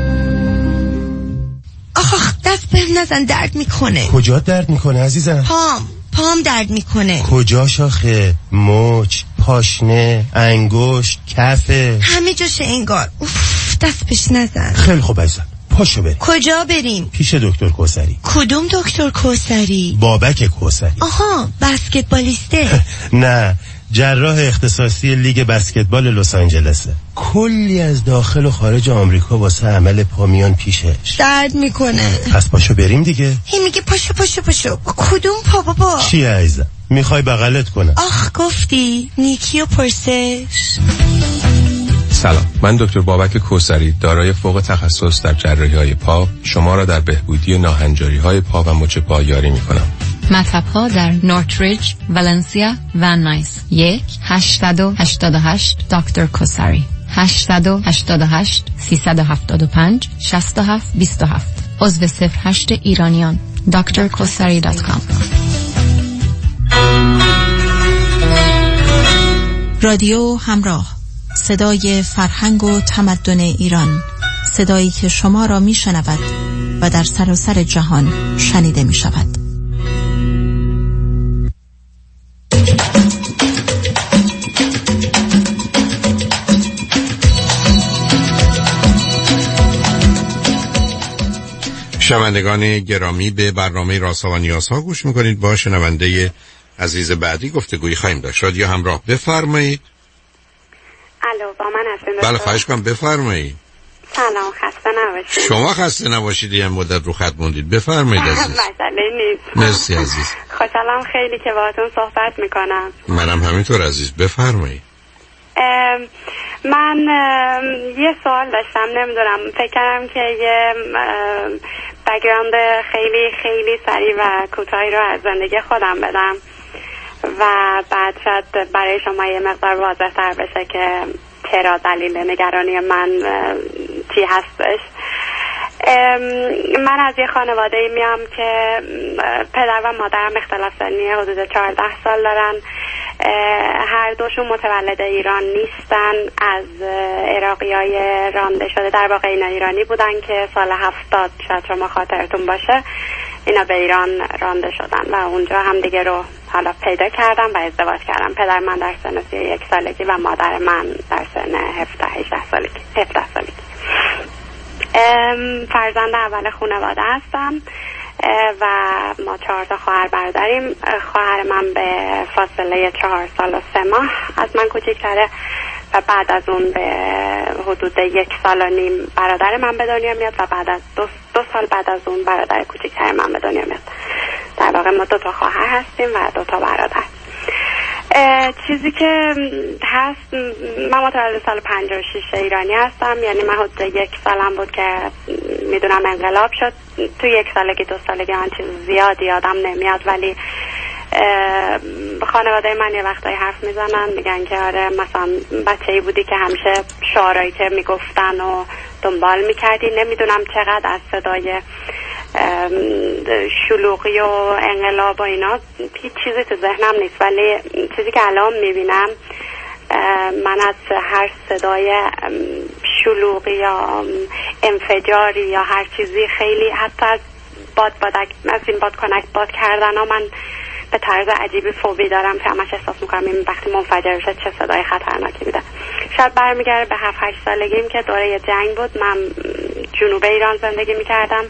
آخ دست به نزن، درد میکنه. کجا درد میکنه عزیزم؟ پام درد میکنه. کجا شاخه؟ مچ، پاشنه، انگشت، کفه، همه جاشه انگار. اوف دست بهش نزن. خیلی خوب عزیزم، پاشو بریم. کجا بریم؟ پیش دکتر کوثری. کدوم دکتر کوثری؟ بابک کوثری. آها، بسکتبالیسته؟ نه، جراح اختصاصی لیگ بسکتبال لس آنجلسه. کلی از داخل و خارج آمریکا واسه عمل پا میان پیشش. درد میکنه. پس پاشو بریم دیگه. هی میگه پاشو. کدوم پا بابا؟ چی عزیزم؟ میخوای بغلت کنم؟ آخ گفتی نیکی و پرسش. سلام، من دکتر بابک کوثری دارای فوق تخصص در جراحی‌های پا شما را در بهبودی ناهنجاری‌های پا و مچ پا یاری می‌کنم. مطب‌ها در نورتریج، ولنسیا و نایس. 1-888 دکتر کوثری 888 375 6727 عضو 08 ایرانیان drkosari.com. رادیو همراه، صدای فرهنگ و تمدن ایران، صدایی که شما را می شنود و در سراسر جهان شنیده می شود. شنوندگان گرامی، به برنامه رازها و نیازها گوش میکنید. با شنونده عزیز بعدی گفتگویی خواهیم داشت. رادیو همراه، بفرمایید. الو، با من هستین؟ بله، خواهش کنم بفرمایید. سلام، خسته نباشید. شما خسته نباشید، یه مدت رو خط موندید. بفرمایید عزیز. مسئله نیست. مرسی عزیز. خوشحالم خیلی که باهاتون صحبت میکنم. منم همینطور عزیز، بفرمایید. من یه سوال داشتم، نمیدونم، فکر کردم که یه بک‌گراند خیلی خیلی سریع و کوتاهی رو از زندگی خودم بدم و بعد شاید برای شما یه مقدار واضح تر بشه که چرا دلیل نگرانی من چی هستش. من از یه خانواده میام که پدر و مادرم اختلاف سنی حدود 14 سال دارن. هر دوشون متولد ایران نیستن، از عراقیای رانده شده، در واقع اینا ایرانی بودن که سال 70 شاید شما خاطرتون باشه اینا به ایران رانده شدن و اونجا هم دیگه رو حالا پیدا کردم و ازدواج کردم. پدر من در سن 31 سالگی و مادر من در سن 17 سالگی. فرزند اول خانواده هستم و ما 4 تا خواهر برادریم. خواهر من به فاصله 4 سال و 3 ماه از من کوچکتره و بعد از اون به حدود 1 سال و نیم برادر من به دنیا میاد و بعد از 2 سال بعد از اون برادر کوچکتر من به دنیا میاد. در واقع ما 2 تا خواهر هستیم و 2 تا برادر. چیزی که هست، من متولد سال 56 ایرانی هستم، یعنی من حدود 1 سالم بود که میدونم انقلاب شد. تو 1 سالگی 2 سالگی من چیز زیادی یادم نمیاد، ولی خانواده من یه وقتایی حرف میزنن میگن که آره مثلا بچه‌ای بودی که همیشه شعارهایی که میگفتن و دنبال میکردی. نمیدونم چقدر از صدای شلوغی و انقلاب و اینا هیچ چیزی تو ذهنم نیست، ولی چیزی که الان میبینم من از هر صدای شلوغی یا انفجاری یا هر چیزی خیلی، حتی از از این باد کنک باد کردن ها من به طرز عجیبی فوبی دارم که همش احساس میکنم این وقتی منفجر شد چه صدای خطرناکی میده. شاید برمیگرده به 7-8 سالگیم که دوره جنگ بود. من جنوب ایران زندگی میکردم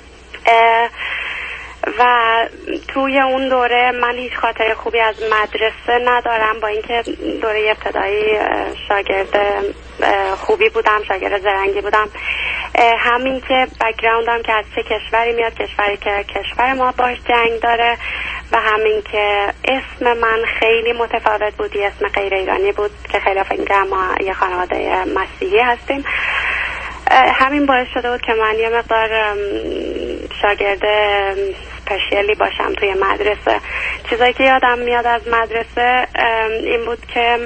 و توی اون دوره من هیچ خاطره خوبی از مدرسه ندارم، با اینکه دوره ابتدایی شاگرد خوبی بودم، شاگرد زرنگی بودم. همین که بک‌گراندم که از چه کشوری میاد، کشوری که کشور ما باش جنگ داره، و همین که اسم من خیلی متفاوت بود، یه اسم غیر ایرانی بود که خیلی فکر می‌کردم ما یه خانواده مسیحی هستیم. همین باعث شده بود که من یه مقدار شاگرد اسپشیالی باشم توی مدرسه. چیزایی که یادم میاد از مدرسه این بود که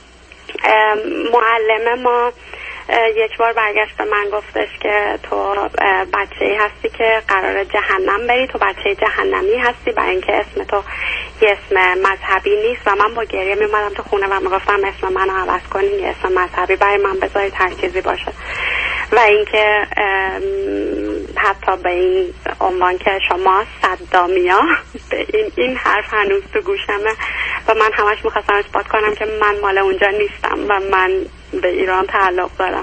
معلم ما یک بار برگشت به من گفتش که تو بچه‌ای هستی که قراره جهنم بری، تو بچه جهنمی هستی برای اینکه اسم تو یه اسم مذهبی نیست. و من با گریه میومدم تو خونه و میگفتم اسم منو عوض کنین، یه اسم مذهبی برای من بذارید، هر چیزی باشه. و اینکه حتی به این عنوان که شما صدامیا، به این حرف هنوز تو گوشمه و من همش میخواستم اثبات کنم که من مال اونجا نیستم و من به ایران تعلق دارم.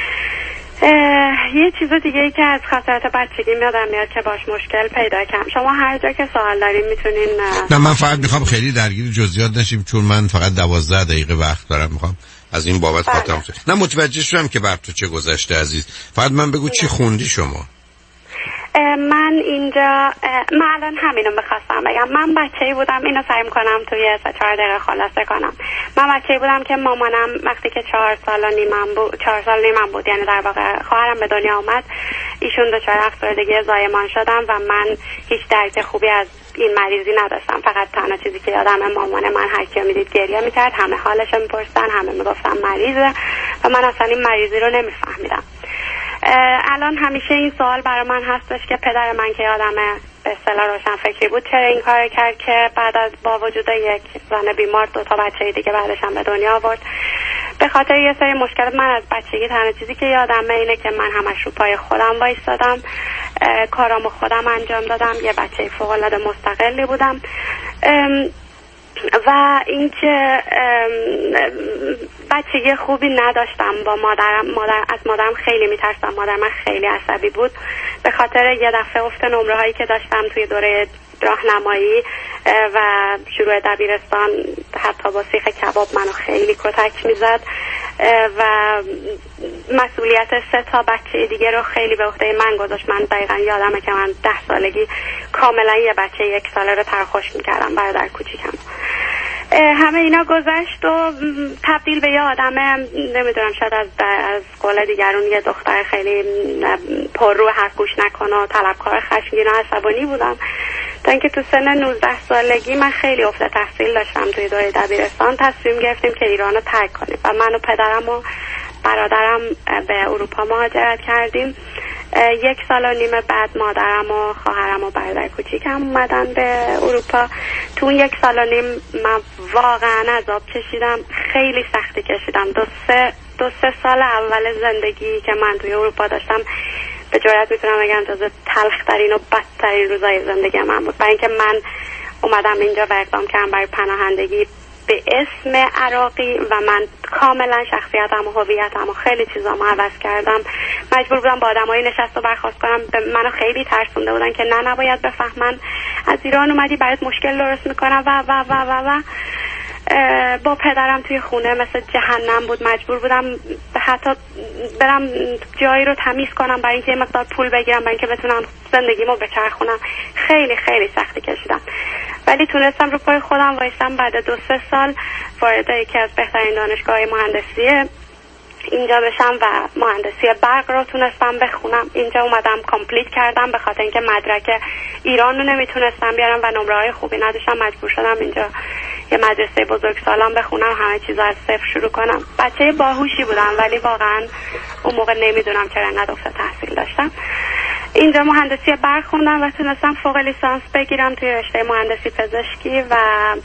یه چیز دیگه ای که از خاطرات بچگی یادم میاد که باش مشکل پیدا کردم. شما هر جا که سوال دارین میتونین. نه من فقط میخوام خیلی درگیر جزئیات نشیم چون من فقط 12 دقیقه وقت دارم، میخوام از این بابت خاطرم نه متوجه شدم که بر تو چه گذشته عزیز. فقط من بگو چی خوندی شما؟ من اینجا من الان همینو میخواستم بگم. من بچه‌ای بودم، اینو سعی میکنم توی 4 دقیقه خلاصه کنم. من بچه‌ای بودم که مامانم وقتی که 4 سال و نیمم بود، یعنی در واقع خواهرم به دنیا آمد، ایشون دچار افسردگی زایمان شدم و من هیچ درک خوبی از این مریضی نداشتم. فقط تنها چیزی که یادم مامان من هر کی میدید گریه میکرد، همه حالش میپرسن، همه میگفتن مریضه و من اصلا این مریضی رو نمیفهمیدم. الان همیشه این سوال برای من هستش که پدر من که آدم به اصطلاح روشن فکری بود چرا این کار کرد که بعد از با وجود یک زن بیمار 2 تا بچه دیگه بعدش هم به دنیا آورد. به خاطر یه سری مشکلات من از بچگی تنها چیزی که یادمه اینه که من همش رو پای خودم وایستادم، کارامو خودم انجام دادم، یه بچه فوق‌العاده مستقلی بودم و اینکه بچگی خوبی نداشتم با مادرم. از مادرم خیلی میترسم. مادر من خیلی عصبی بود به خاطر یه دفعه افت نمره هایی که داشتم توی دوره راهنمایی و شروع دبیرستان. حتی با سیخ کباب منو خیلی کتک میزد و مسئولیت 3 تا بچه دیگه رو خیلی به عهده من گذاشت. من دقیقا یادمه که من 10 سالگی کاملا یه بچه 1 ساله رو ترخوش میکردم، برادر کوچیکم. همه اینا گذشت و تبدیل به یه آدم، نمیدونم، شاید از قول دیگرون یه دختر خیلی پر رو، حرف گوش نکنه و طلبکار، خشمگین و عصبانی بودم. تا اینکه تو سن 19 سالگی من خیلی افت تحصیل داشتم. توی دوره دبیرستان تصمیم گرفتیم که ایران رو ترک کنیم و من و پدرم و برادرم به اروپا مهاجرت کردیم. 1 سال و نیم بعد مادرم و خواهرم و برادر کوچیکم اومدن به اروپا. تو اون 1 سال و نیم من واقعا عذاب کشیدم، خیلی سختی کشیدم. 2-3 سال اول زندگی که من توی اروپا داشتم به جرئت میتونم بگم جز تلخترین و بدترین روزای زندگی من بود. برای اینکه من اومدم اینجا و اقدام کردم برای پناهندگی به اسم عراقی و من کاملا شخصیتم و هویتم و خیلی چیزامو عوض کردم. مجبور بودم با آدمایی نشست و برخاست کنم. منو خیلی ترسونده بودن که نباید بفهمن از ایران اومدی، برات مشکل درست میکنم و و و و و با پدرم توی خونه مثل جهنم بود. مجبور بودم حتی برم جایی رو تمیز کنم برای اینکه یه مقدار پول بگیرم برای اینکه بتونم زندگیمو بچرخونم. خیلی خیلی سختی کشیدم ولی تونستم رو پای خودم وایستم. بعد 2-3 سال وارد یکی از بهترین دانشگاه مهندسی اینجا بشم و مهندسی برق رو تونستم بخونم. اینجا اومدم کامپلیت کردم به خاطر اینکه مدرک ایران رو نمیتونستم بیارم و نمره‌های خوبی نداشتم. مجبور شدم اینجا یه مدرسه بزرگسالان بخونم، همه چیزا از صفر شروع کنم. بچه باهوشی بودم ولی واقعا اون موقع نمیدونم چرا انقدر افت تحصیل داشتم. اینجا مهندسی برق خوندم و تونستم فوق لیسانس بگیرم توی رشته مهندسی پزشکی و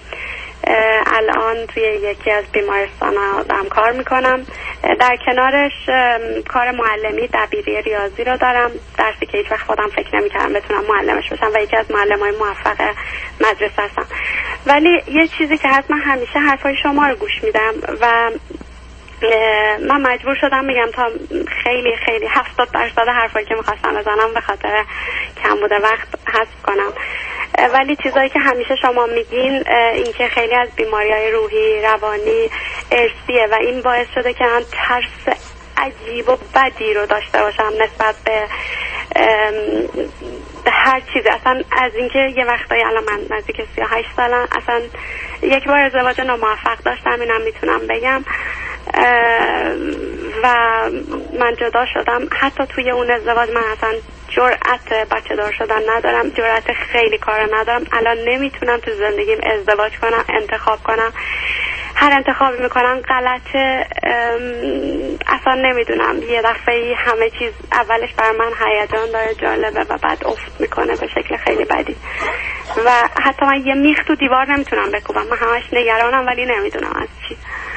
الان توی یکی از بیمارستان‌ها دارم کار میکنم. در کنارش کار معلمی دبیری ریاضی رو دارم، درسی که هیچ وقت خودم فکر نمی‌کردم بتونم معلمش بشم و یکی از معلم‌های موفق مدرسه هستم. ولی یه چیزی که هست، من همیشه حرفای شما رو گوش میدم و من مجبور شدم میگم تا خیلی 70% حرفایی که میخواستم بزنم به خاطر کم بوده وقت حذف کنم. ولی چیزایی که همیشه شما میگین این که خیلی از بیماری‌های روحی روانی ارثیه و این باعث شده که من ترس عجیب و بدی رو داشته باشم نسبت به هر چیزی. اصلا از اینکه یه وقتایی الان من نزدیک 38 سالم اصلا یک بار ازدواج ناموفق داشتم، اینم میتونم بگم، و من جدا شدم. حتی توی اون ازدواج من اصلا جرأت بچه دار شدن ندارم، جرأت خیلی کار ندارم. الان نمیتونم تو زندگیم ازدواج کنم، انتخاب کنم. هر انتخابی میکنم غلطه. اصلا نمیدونم، یه دفعه همه چیز اولش بر من هیجان داره، جالبه و بعد افت میکنه به شکل خیلی بدی و حتی من یه میخ تو دیوار نمیتونم بکوبم. من همش نگرانم ولی نمیدونم از چی.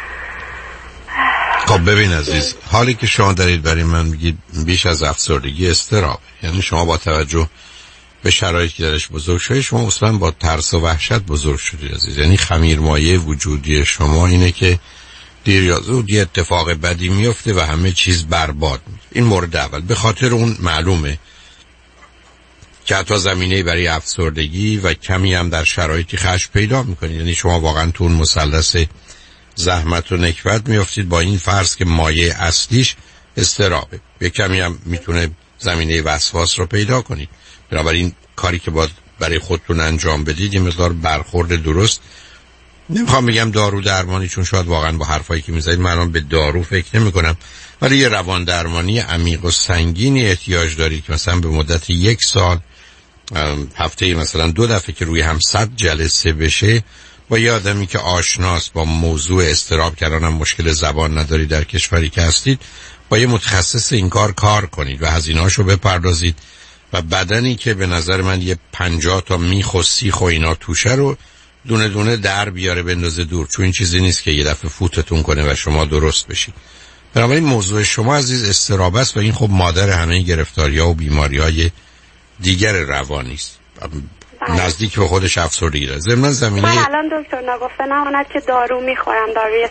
خب ببین عزیز، حالی که شما دارید برای من میگید بیش از افسردگی اضطراب، یعنی شما با توجه به شرایطی که درش بزرگ شدید شما اصلا با ترس و وحشت بزرگ شدید عزیز. یعنی خمیرمایه وجودی شما اینه که دیر یا زود یه اتفاق بدی میفته و همه چیز برباد میشه. این مورد اول. به خاطر اون معلومه که حتی زمینه برای افسردگی و کمی هم در شرایطی خشم پیدا میکنید. یعنی شما واقعا تو اون مثلث زحمت و نکبت میافتید با این فرض که مایه اصلیش اضطرابه. یه کمی هم میتونه زمینه وسواس رو پیدا کنید. بنابراین کاری که باید برای خودتون انجام بدید این مقدار برخورد درست. نمیخوام بگم دارو درمانی، چون شاید واقعا با حرفایی که میزنید من الان به دارو فکر نمی کنم، ولی یه روان درمانی عمیق و سنگینی احتیاج دارید که مثلا به مدت 1 سال هفته مثلا 2 دفعه که روی هم 100 جلسه بشه با یه آدمی که آشناست با موضوع اضطراب، که الان هم مشکل زبان نداری در کشوری که هستید، با یه متخصص این کار کنید و هزینه‌اشو بپردازید و بدنی که به نظر من یه 50 تا میخ و سیخ و اینا توشه رو دونه دونه در بیاره بندازه دور، چون این چیزی نیست که یه دفعه فوتتون کنه و شما درست بشید. بنابراین موضوع شما عزیز اضطراب است و این خب مادر همه گرفتاری‌ها و بیماری‌های دیگر روانی است، نزدیک به خودش افسردگی داره. ضمن زمینه من الان دکتر نگفته نماند که دارو میخورم، داروی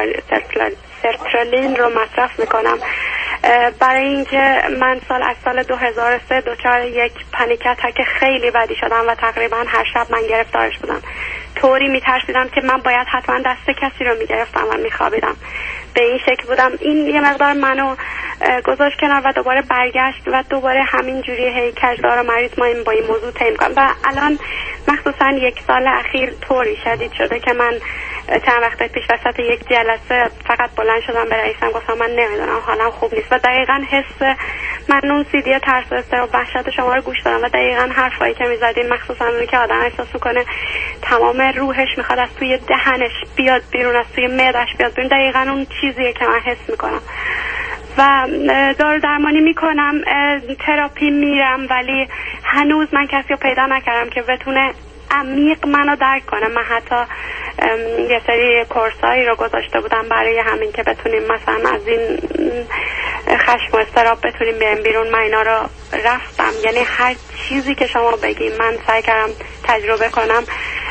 سرترالین رو مصرف میکنم، برای اینکه من از سال 2003 دچار یک پنیک اتک خیلی بدی شدم و تقریبا هر شب من گرفتارش بودم. طوری میترسیدم که من باید حتما دست کسی رو میگرفتم و میخوابیدم. به این شکل بودم. این یه مقدار منو گذاشت کنار و دوباره برگشت و دوباره همین جوری هی کجدار و مریض ما با این موضوع طی می‌کنم و الان مخصوصا 1 سال اخیر طوری شدید شده که من چند وقت پیش وسط یک جلسه فقط بلند شدم به رئیسم گفتم من نمیدونم حالم خوب نیست و دقیقاً حس من اون CD ترس و استرس و وحشت شما رو گوش دادم و دقیقاً حرفایی که می‌زدین مخصوصا اونی که آدم احساس می‌کنه تمام روحش میخواد از توی دهنش بیاد بیرون، از توی معده‌اش بیاد بیرون، دقیقاً اون چیزیه که من حس می‌کنم و دارو درمانی میکنم، تراپی میرم، ولی هنوز من کسی رو پیدا نکردم که بتونه عمیق منو درک کنه. من حتی یه سری کورسایی رو گذاشته بودم برای همین که بتونیم مثلا از این خشم و اضطراب بتونیم بیایم بیرون. من اینا رو رفتم، یعنی هر چیزی که شما بگیم من سعی کردم تجربه کنم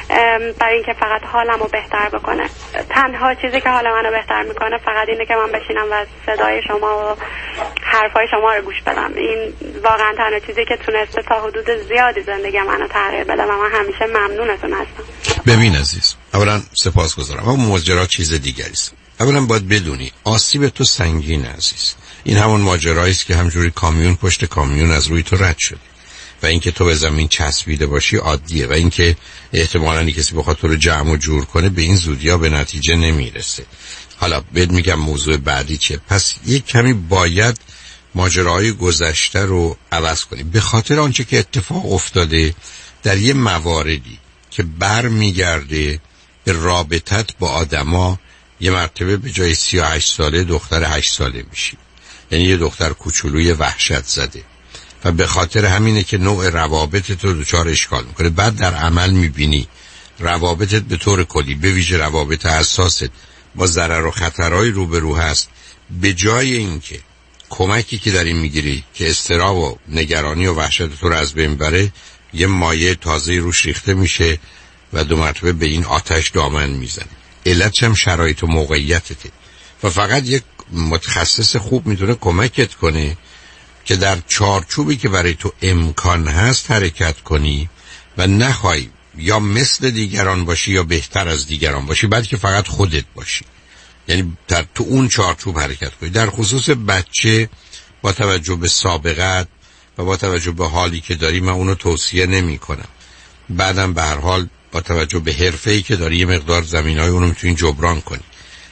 برای اینکه فقط حالمو بهتر بکنه. تنها چیزی که حال منو بهتر میکنه فقط اینه که من بشینم و صدای شما و حرفای شما رو گوش بدم. این واقعا تنها چیزی که تونسته تا حدود زیادی زندگی منو تغییر بده و من همیشه ممنونتون هستم. ببین عزیز، اولا سپاسگزارم، اما ماجرا چیز دیگری است. اولا باید بدونی آسیب تو سنگین عزیز. این همون ماجرایی است که همجوری کامیون پشت کامیون از روی تو رد شده و اینکه تو به زمین چسبیده باشی عادیه و اینکه احتمالاً کسی بخواد تو رو جمع و جور کنه به این زودیا به نتیجه نمیرسه. حالا بهت میگم موضوع بعدی چیه. پس یک کمی باید ماجراهای گذشته رو عوض کنی به خاطر آنچه که اتفاق افتاده در یه مواردی که بر میگرده به رابطت با آدما. یه مرتبه به جای 38 ساله دختر 8 ساله میشی، یعنی یه دختر کوچولوی وحشت زده و به خاطر همینه که نوع روابطت رو دچار اشکال میکنه. بعد در عمل میبینی روابطت به طور کلی به ویژه روابط حساست با ضرر و خطرهای روبرو هست. به جای اینکه کمکی که در این میگیری که اضطراب و نگرانی و وحشت تو رو از بین بره، یه مایه تازه روش ریخته میشه و 2 مرتبه به این آتش دامن میزنه. علتش هم شرایط و موقعیتته و فقط یک متخصص خوب میتونه کمکت کنه که در چارچوبی که برای تو امکان هست حرکت کنی و نخوای یا مثل دیگران باشی یا بهتر از دیگران باشی، بلکه فقط خودت باشی. یعنی تو اون چارچوب حرکت کنی. در خصوص بچه با توجه به سابقت و با توجه به حالی که داری من اونو توصیه نمی کنم. بعدم به هر حال با توجه به حرفه‌ای که داری یه مقدار زمینای اونو میتونی جبران کنی.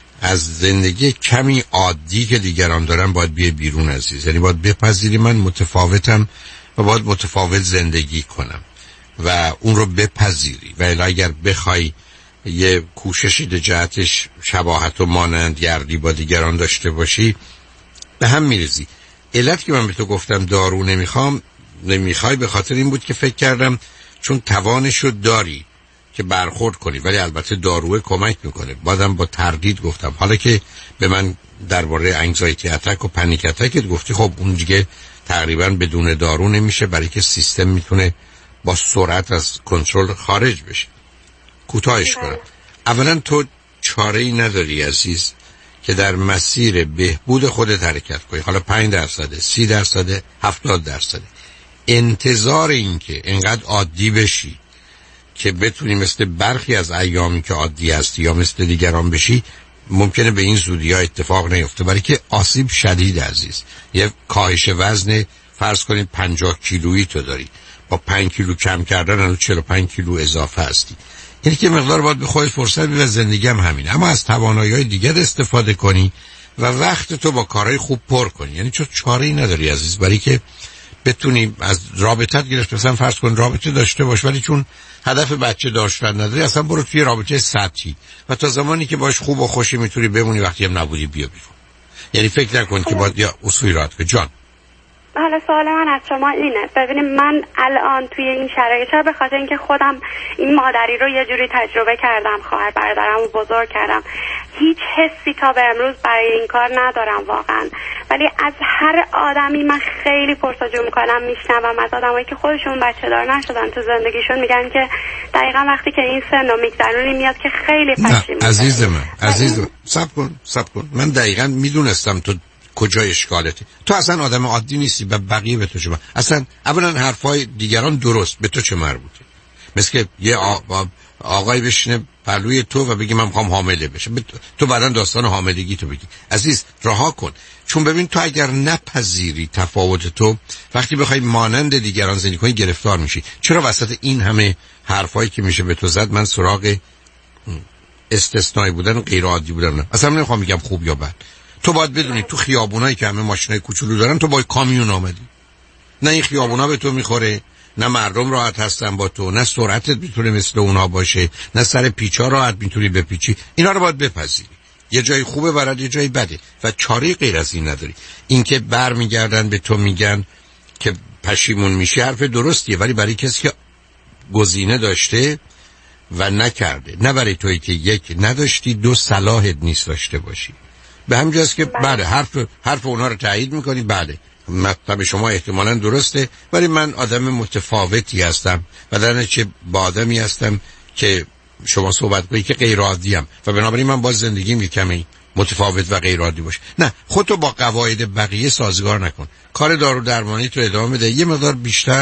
از زندگی کمی عادی که دیگران دارن باید بیای بیرون عزیز. یعنی باید بپذیری من متفاوتم و باید متفاوت زندگی کنم و اون رو بپذیری و الا اگر بخوای یه کوششی در جهتش شباهت و مانندگردی با دیگران داشته باشی به هم میرزی. علت که من به تو گفتم دارو نمیخوای به خاطر این بود که فکر کردم چون توانشو داری که برخورد کنی، ولی البته داروه کمک میکنه. بعدم با تردید گفتم حالا که به من درباره انگزایتی اتک و پنیک اتک گفتی، خب اون دیگه تقریبا بدون دارو نمیشه، برای که سیستم میتونه با سرعت از کنترل خارج بشه. کوتاهش کنم، اولا تو چاره ای نداری عزیز که در مسیر بهبود خودت حرکت کنی. حالا 5%، 30%، 70%. انتظار این که انقدر عادی بشی که بتونی مثل برخی از ایامی که عادی هستی یا مثل دیگران بشی ممکنه به این زودی ها اتفاق نیفته، برای که آسیب شدید عزیز. یه کاهش وزن فرض کنید 50 کیلویی تو داری، با 5 کیلو کم کردن الان 45 کیلو اضافه هستی. یعنی که مقدار باید به خودت فرصت بدی و زندگی هم همینه، اما از توانایی‌های دیگر استفاده کنی و وقت تو با کارهای خوب پر کنی. یعنی چون چاره‌ای نداری عزیز، برای که بتونی از رابطت گرفت، مثلا فرض کن رابطه داشته باش ولی چون هدف بچه داشتن نداری، اصلا برو توی رابطه سطحی و تا زمانی که باش خوب و خوشی میتونی بمونی، وقتی هم نبودی بیا بیرون. یعنی فکر نکن که باید یا اصولی رعایت کنی. جان حالا سوال من از شما اینه، ببینید من الان توی این شرایط به خاطر اینکه خودم این مادری رو یه جوری تجربه کردم، خواهر برادرم رو بزرگ کردم، هیچ حسی تا به امروز برای این کار ندارم واقعا. ولی از هر آدمی من خیلی پرسجو میکنم، میشنوم از آدمایی که خودشون بچه دار نشدن تو زندگیشون، میگن که دقیقا وقتی که این سن رو میگذرونی میاد که خیلی پشیمون. عزیز من صبر کن من دقیقا میدونستم تو کجا اشکالته. تو اصلا آدم عادی نیستی و بقیه به تو چه اصلا اولا حرفای دیگران درست، به تو چه مربوطه؟ مثل که یه آقای بشینه پلوی تو و بگی من میخوام حامله بشم، تو بعداً داستان حاملگی تو بگی. عزیز رها کن، چون ببین تو اگر نپذیری تفاوت تو، وقتی بخوای مانند دیگران زندگی کنی گرفتار میشی. چرا وسط این همه حرفایی که میشه به تو زد من سراغ استثنایی بودن و غیر عادی بودن نه؟ اصلا نمیخوام بگم خوب یا بد. تو باید بدونی تو خیابونایی که همه ماشینای کوچولو دارن، تو با کامیون آمدی. نه این خیابونا به تو میخوره، نه مردم راحت هستن با تو، نه سرعتت میتونه مثل اونا باشه، نه سر پیچا راحت میتونی بپیچی. اینا رو باید بپذیری. یه جای خوبه برات، یه جای بده و چاره غیر از این نداری. اینکه برمیگردن به تو میگن که پشیمون میشی، حرف درستیه، ولی برای کسی که گزینه داشته و نکرده، نه برای تویی که یک نداشتی، دو صلاحت نیست داشته باشی. به همجاست که بله حرف اونا رو تایید میکنی. بله مطلب شما احتمالاً درسته، ولی من آدم متفاوتی هستم و در نتیجه با آدمی هستم که شما صحبت کنید که غیر عادیم و بنابراین من باز زندگیم کمی متفاوت و غیر عادی باشه. نه، خودتو با قواعد بقیه سازگار نکن. کار دارو درمانی تو ادامه بده، یه مقدار بیشتر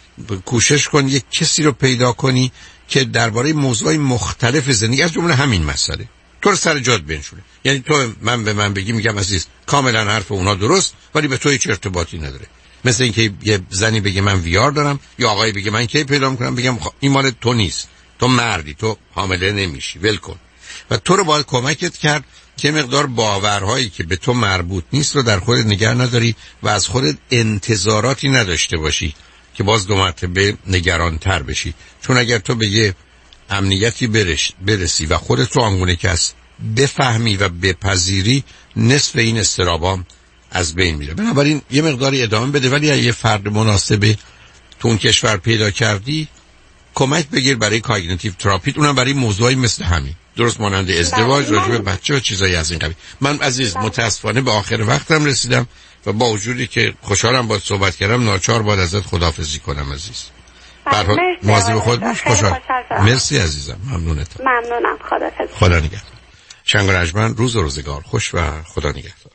کوشش کن یک کسی رو پیدا کنی که درباره موضوعات مختلف زندگی از جمله همین مسئله تو رو سر جات بنشونه. یعنی تو به من بگی میگم عزیز کاملا حرف اونا درست، ولی به تو هیچ ارتباطی نداره. مثل اینکه یه زنی بگه من ویار دارم یا آقایی بگه من کی پیدا میکنم، بگم این مال تو نیست، تو مردی، تو حامله نمیشی، ول کن. و تو رو باید کمکت کرد که مقدار باورهایی که به تو مربوط نیست رو در خودت نگه نداری و از خودت انتظاراتی نداشته باشی که باز دو مرتبه نگرانتر بشی. چون اگر تو به یه امنیتی برسی و خودت رو آنگونه که هست بفهمی و بپذیری، نصف این استرابام از بین میره. بنابراین یه مقداری ادامه بده، ولی یه فرد مناسب تو اون کشور پیدا کردی کمک بگیر برای کاگنیتیو تراپی، اونم برای موضوعی مثل همین، درست مانند ازدواج، راجع به بچه و چیزایی از این قبیل. من عزیز متاسفانه به آخر وقتم رسیدم و با وجودی که خوشحالم باهات صحبت کردم، ناچار باید ازت خداحافظی کنم عزیز. برای مواظب خود باش. خوشحال. مرسی عزیزم، ممنونم. ممنونم. خدا نگهدار. شنگ و رجمن، روز و روزگار خوش و خدا نگهدار.